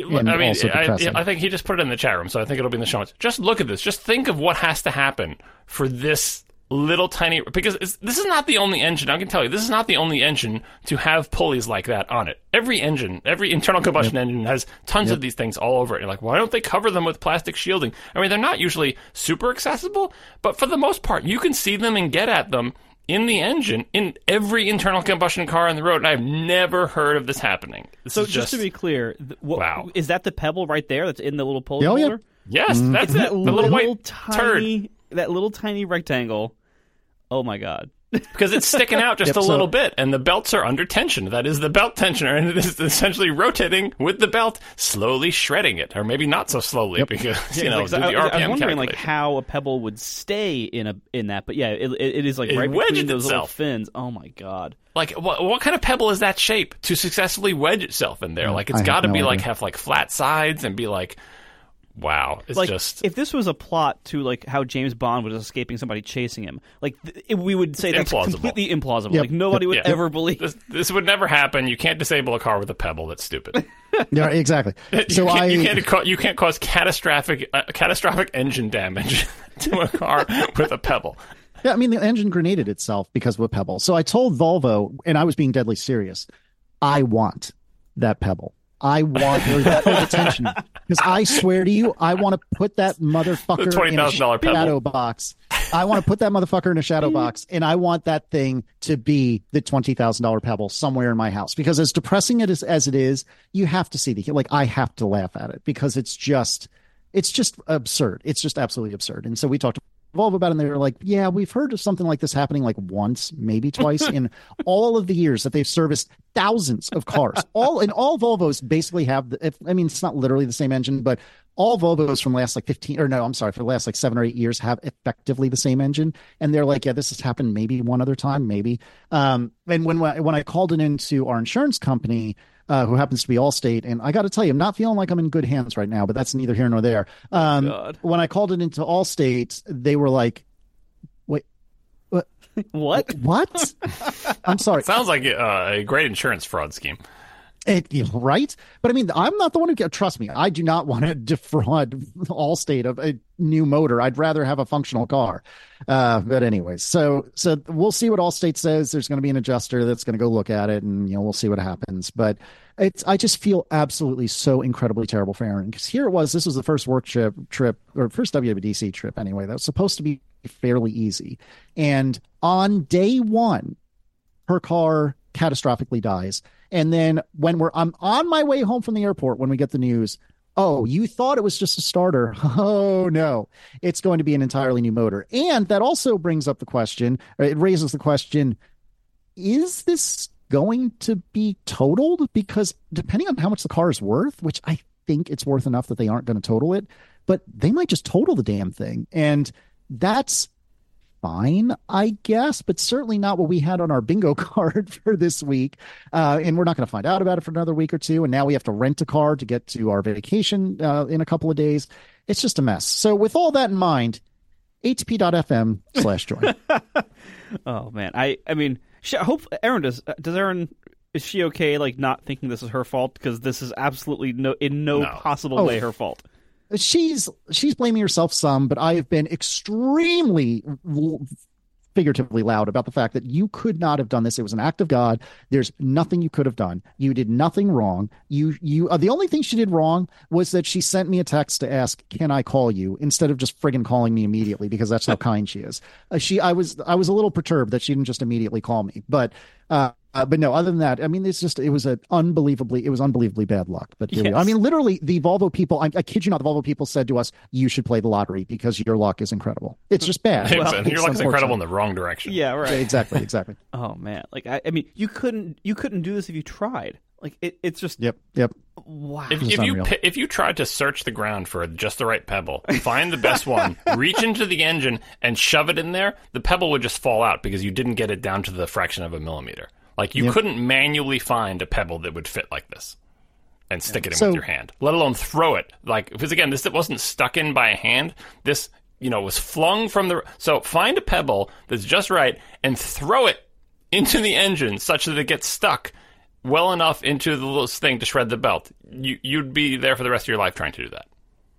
I think he just put it in the chat room, so I think it'll be in the show notes. Just look at this. Just think of what has to happen for this little tiny, because this is not the only engine. I can tell you, this is not the only engine to have pulleys like that on it. Every internal combustion engine has tons of these things all over it. You're like, why don't they cover them with plastic shielding? I mean, they're not usually super accessible, but for the most part, you can see them and get at them in the engine in every internal combustion car on the road, and I've never heard of this happening. So just to be clear, wow, is that the pebble right there that's in the little pulley Oh, yeah. holder? Yes, that's it. The little white turd. That little tiny rectangle. Oh my God. Because it's sticking out just a little bit, and the belts are under tension. That is the belt tensioner, and it is essentially rotating with the belt, slowly shredding it, or maybe not so slowly, because do the RPM I was wondering calculation. how a pebble would stay in that, but yeah, it is like right between those little fins. Oh my God! Like what kind of pebble is that shape to successfully wedge itself in there? Like it's got to be like have like flat sides and be like. Wow, it's like, just if this was a plot to like how James Bond was escaping somebody chasing him, like we would say that's completely implausible. Yep. Like nobody would ever believe this would never happen. You can't disable a car with a pebble. That's stupid. Yeah, exactly. So you can't cause catastrophic engine damage to a car with a pebble. Yeah, I mean, the engine grenaded itself because of a pebble. So I told Volvo, and I was being deadly serious, I want that pebble. I want that attention, because I swear to you, I want to put that motherfucker in a shadow box. I want to put that motherfucker in a shadow box, and I want that thing to be the $20,000 pebble somewhere in my house. Because as depressing as it is, you have to see I have to laugh at it, because it's just absurd. It's just absolutely absurd. And so we talked to Volvo about it, and they were like, yeah, we've heard of something like this happening like once, maybe twice in all of the years that they've serviced thousands of cars. All Volvos basically have it's not literally the same engine, but all Volvos from last for the last 7 or 8 years have effectively the same engine. And they're like, yeah, this has happened maybe one other time, maybe. And when I called it into our insurance company, who happens to be Allstate, and I got to tell you, I'm not feeling like I'm in good hands right now, but that's neither here nor there. When I called it into Allstate, they were like, wait, what? What? I'm sorry. Sounds like a great insurance fraud scheme. Right? But I mean, I'm not the one who trust me. I do not want to defraud Allstate of a new motor. I'd rather have a functional car. But anyways, so we'll see what Allstate says. There's going to be an adjuster that's going to go look at it, and we'll see what happens. But I just feel absolutely so incredibly terrible for Erin, because here it was. This was the first work trip or first WWDC trip anyway. That was supposed to be fairly easy, and on day one, her car catastrophically dies. And then when I'm on my way home from the airport, when we get the news, oh, you thought it was just a starter. Oh, no, it's going to be an entirely new motor. And that also brings up the question, it raises the question, is this going to be totaled? Because depending on how much the car is worth, which I think it's worth enough that they aren't going to total it, but they might just total the damn thing. And that's fine, I guess, but certainly not what we had on our bingo card for this week. And we're not going to find out about it for another week or two. And now we have to rent a car to get to our vacation in a couple of days. It's just a mess. So with all that in mind, atp.fm/join. Oh, man. I mean, I hope Erin does Erin, is she okay, like, not thinking this is her fault? Because this is absolutely no possible way her fault. She's blaming herself some, but I have been extremely figuratively loud about the fact that you could not have done this. It was an act of God. There's nothing you could have done. You did nothing wrong. You the only thing she did wrong was that she sent me a text to ask, "Can I call you?" instead of just friggin' calling me immediately, because that's how kind she is. I was a little perturbed that she didn't just immediately call me, but no, other than that, I mean, it was unbelievably bad luck. But yes. I mean, literally, the Volvo people, I kid you not, the Volvo people said to us, "You should play the lottery because your luck is incredible." It's just bad. Well, your luck is incredible in the wrong direction. Yeah, right. Exactly. Oh man, like I mean, you couldn't do this if you tried. Like it's just Yep. Wow. If you tried to search the ground for just the right pebble, find the best one, reach into the engine and shove it in there, the pebble would just fall out because you didn't get it down to the fraction of a millimeter. Like, you couldn't manually find a pebble that would fit like this and stick it in with your hand, let alone throw it. Like, because again, this wasn't stuck in by a hand. This, was flung from the... So find a pebble that's just right and throw it into the engine such that it gets stuck well enough into the little thing to shred the belt. You'd be there for the rest of your life trying to do that.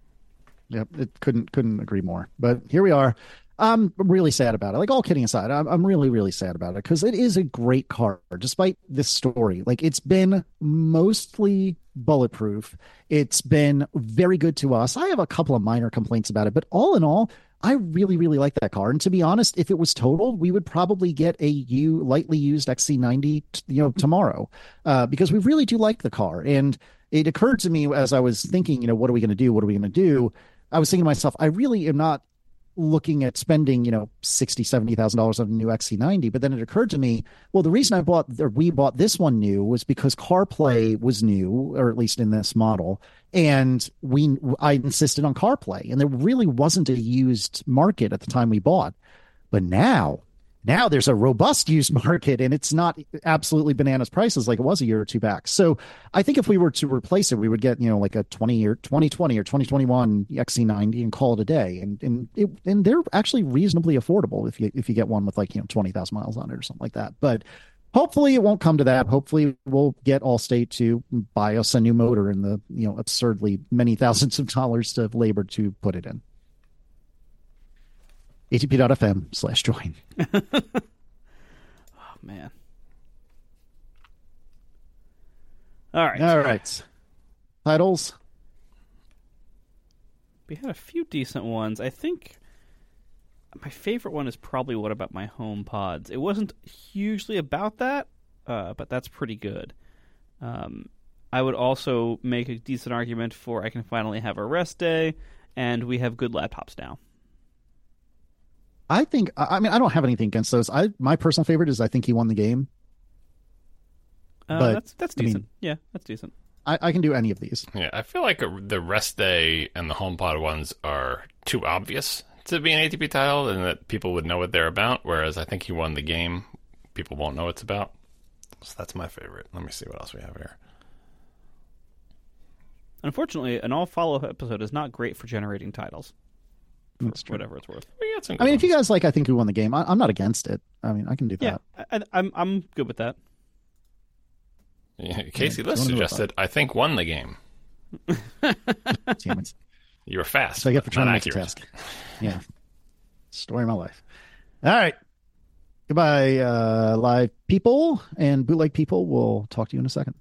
Yep, it couldn't agree more. But here we are. I'm really sad about it. Like, all kidding aside, I'm really, really sad about it, because it is a great car, despite this story. Like, it's been mostly bulletproof. It's been very good to us. I have a couple of minor complaints about it, but all in all, I really, really like that car. And to be honest, if it was totaled, we would probably get a lightly used XC90, tomorrow, because we really do like the car. And it occurred to me as I was thinking, what are we going to do? What are we going to do? I was thinking to myself, I really am not looking at spending, $60,000-$70,000 on a new XC90. But then it occurred to me, well, the reason we bought this one new was because CarPlay was new, or at least in this model. And I insisted on CarPlay, and there really wasn't a used market at the time we bought. But now there's a robust used market, and it's not absolutely bananas prices like it was a year or two back. So I think if we were to replace it, we would get, like a 2020 or 2021 XC90 and call it a day. And they're actually reasonably affordable if you get one with 20,000 miles on it or something like that. But hopefully it won't come to that. Hopefully we'll get Allstate to buy us a new motor in the, absurdly many thousands of dollars of labor to put it in. atp.fm/join. Oh, man. All right. Titles. We had a few decent ones. I think my favorite one is probably What About My Home Pods. It wasn't hugely about that, but that's pretty good. I would also make a decent argument for I Can Finally Have a Rest Day, and we have good laptops now. I think, I don't have anything against those. My personal favorite is I Think He Won the Game. But that's decent. Yeah, that's decent. I can do any of these. Yeah, I feel like the Rest Day and the HomePod ones are too obvious to be an ATP title, and that people would know what they're about, whereas I Think He Won the Game, people won't know what it's about. So that's my favorite. Let me see what else we have here. Unfortunately, an all-follow-up episode is not great for generating titles. That's true. Whatever it's worth. If you guys like I Think We Won the Game, I'm not against it. I can do that. Yeah, I'm good with that. Casey List suggested, I think, won the game. Damn it. You were fast. So I get for trying to accurate. multitask. Yeah. Story of my life. All right. Goodbye, live people and bootleg people. We'll talk to you in a second.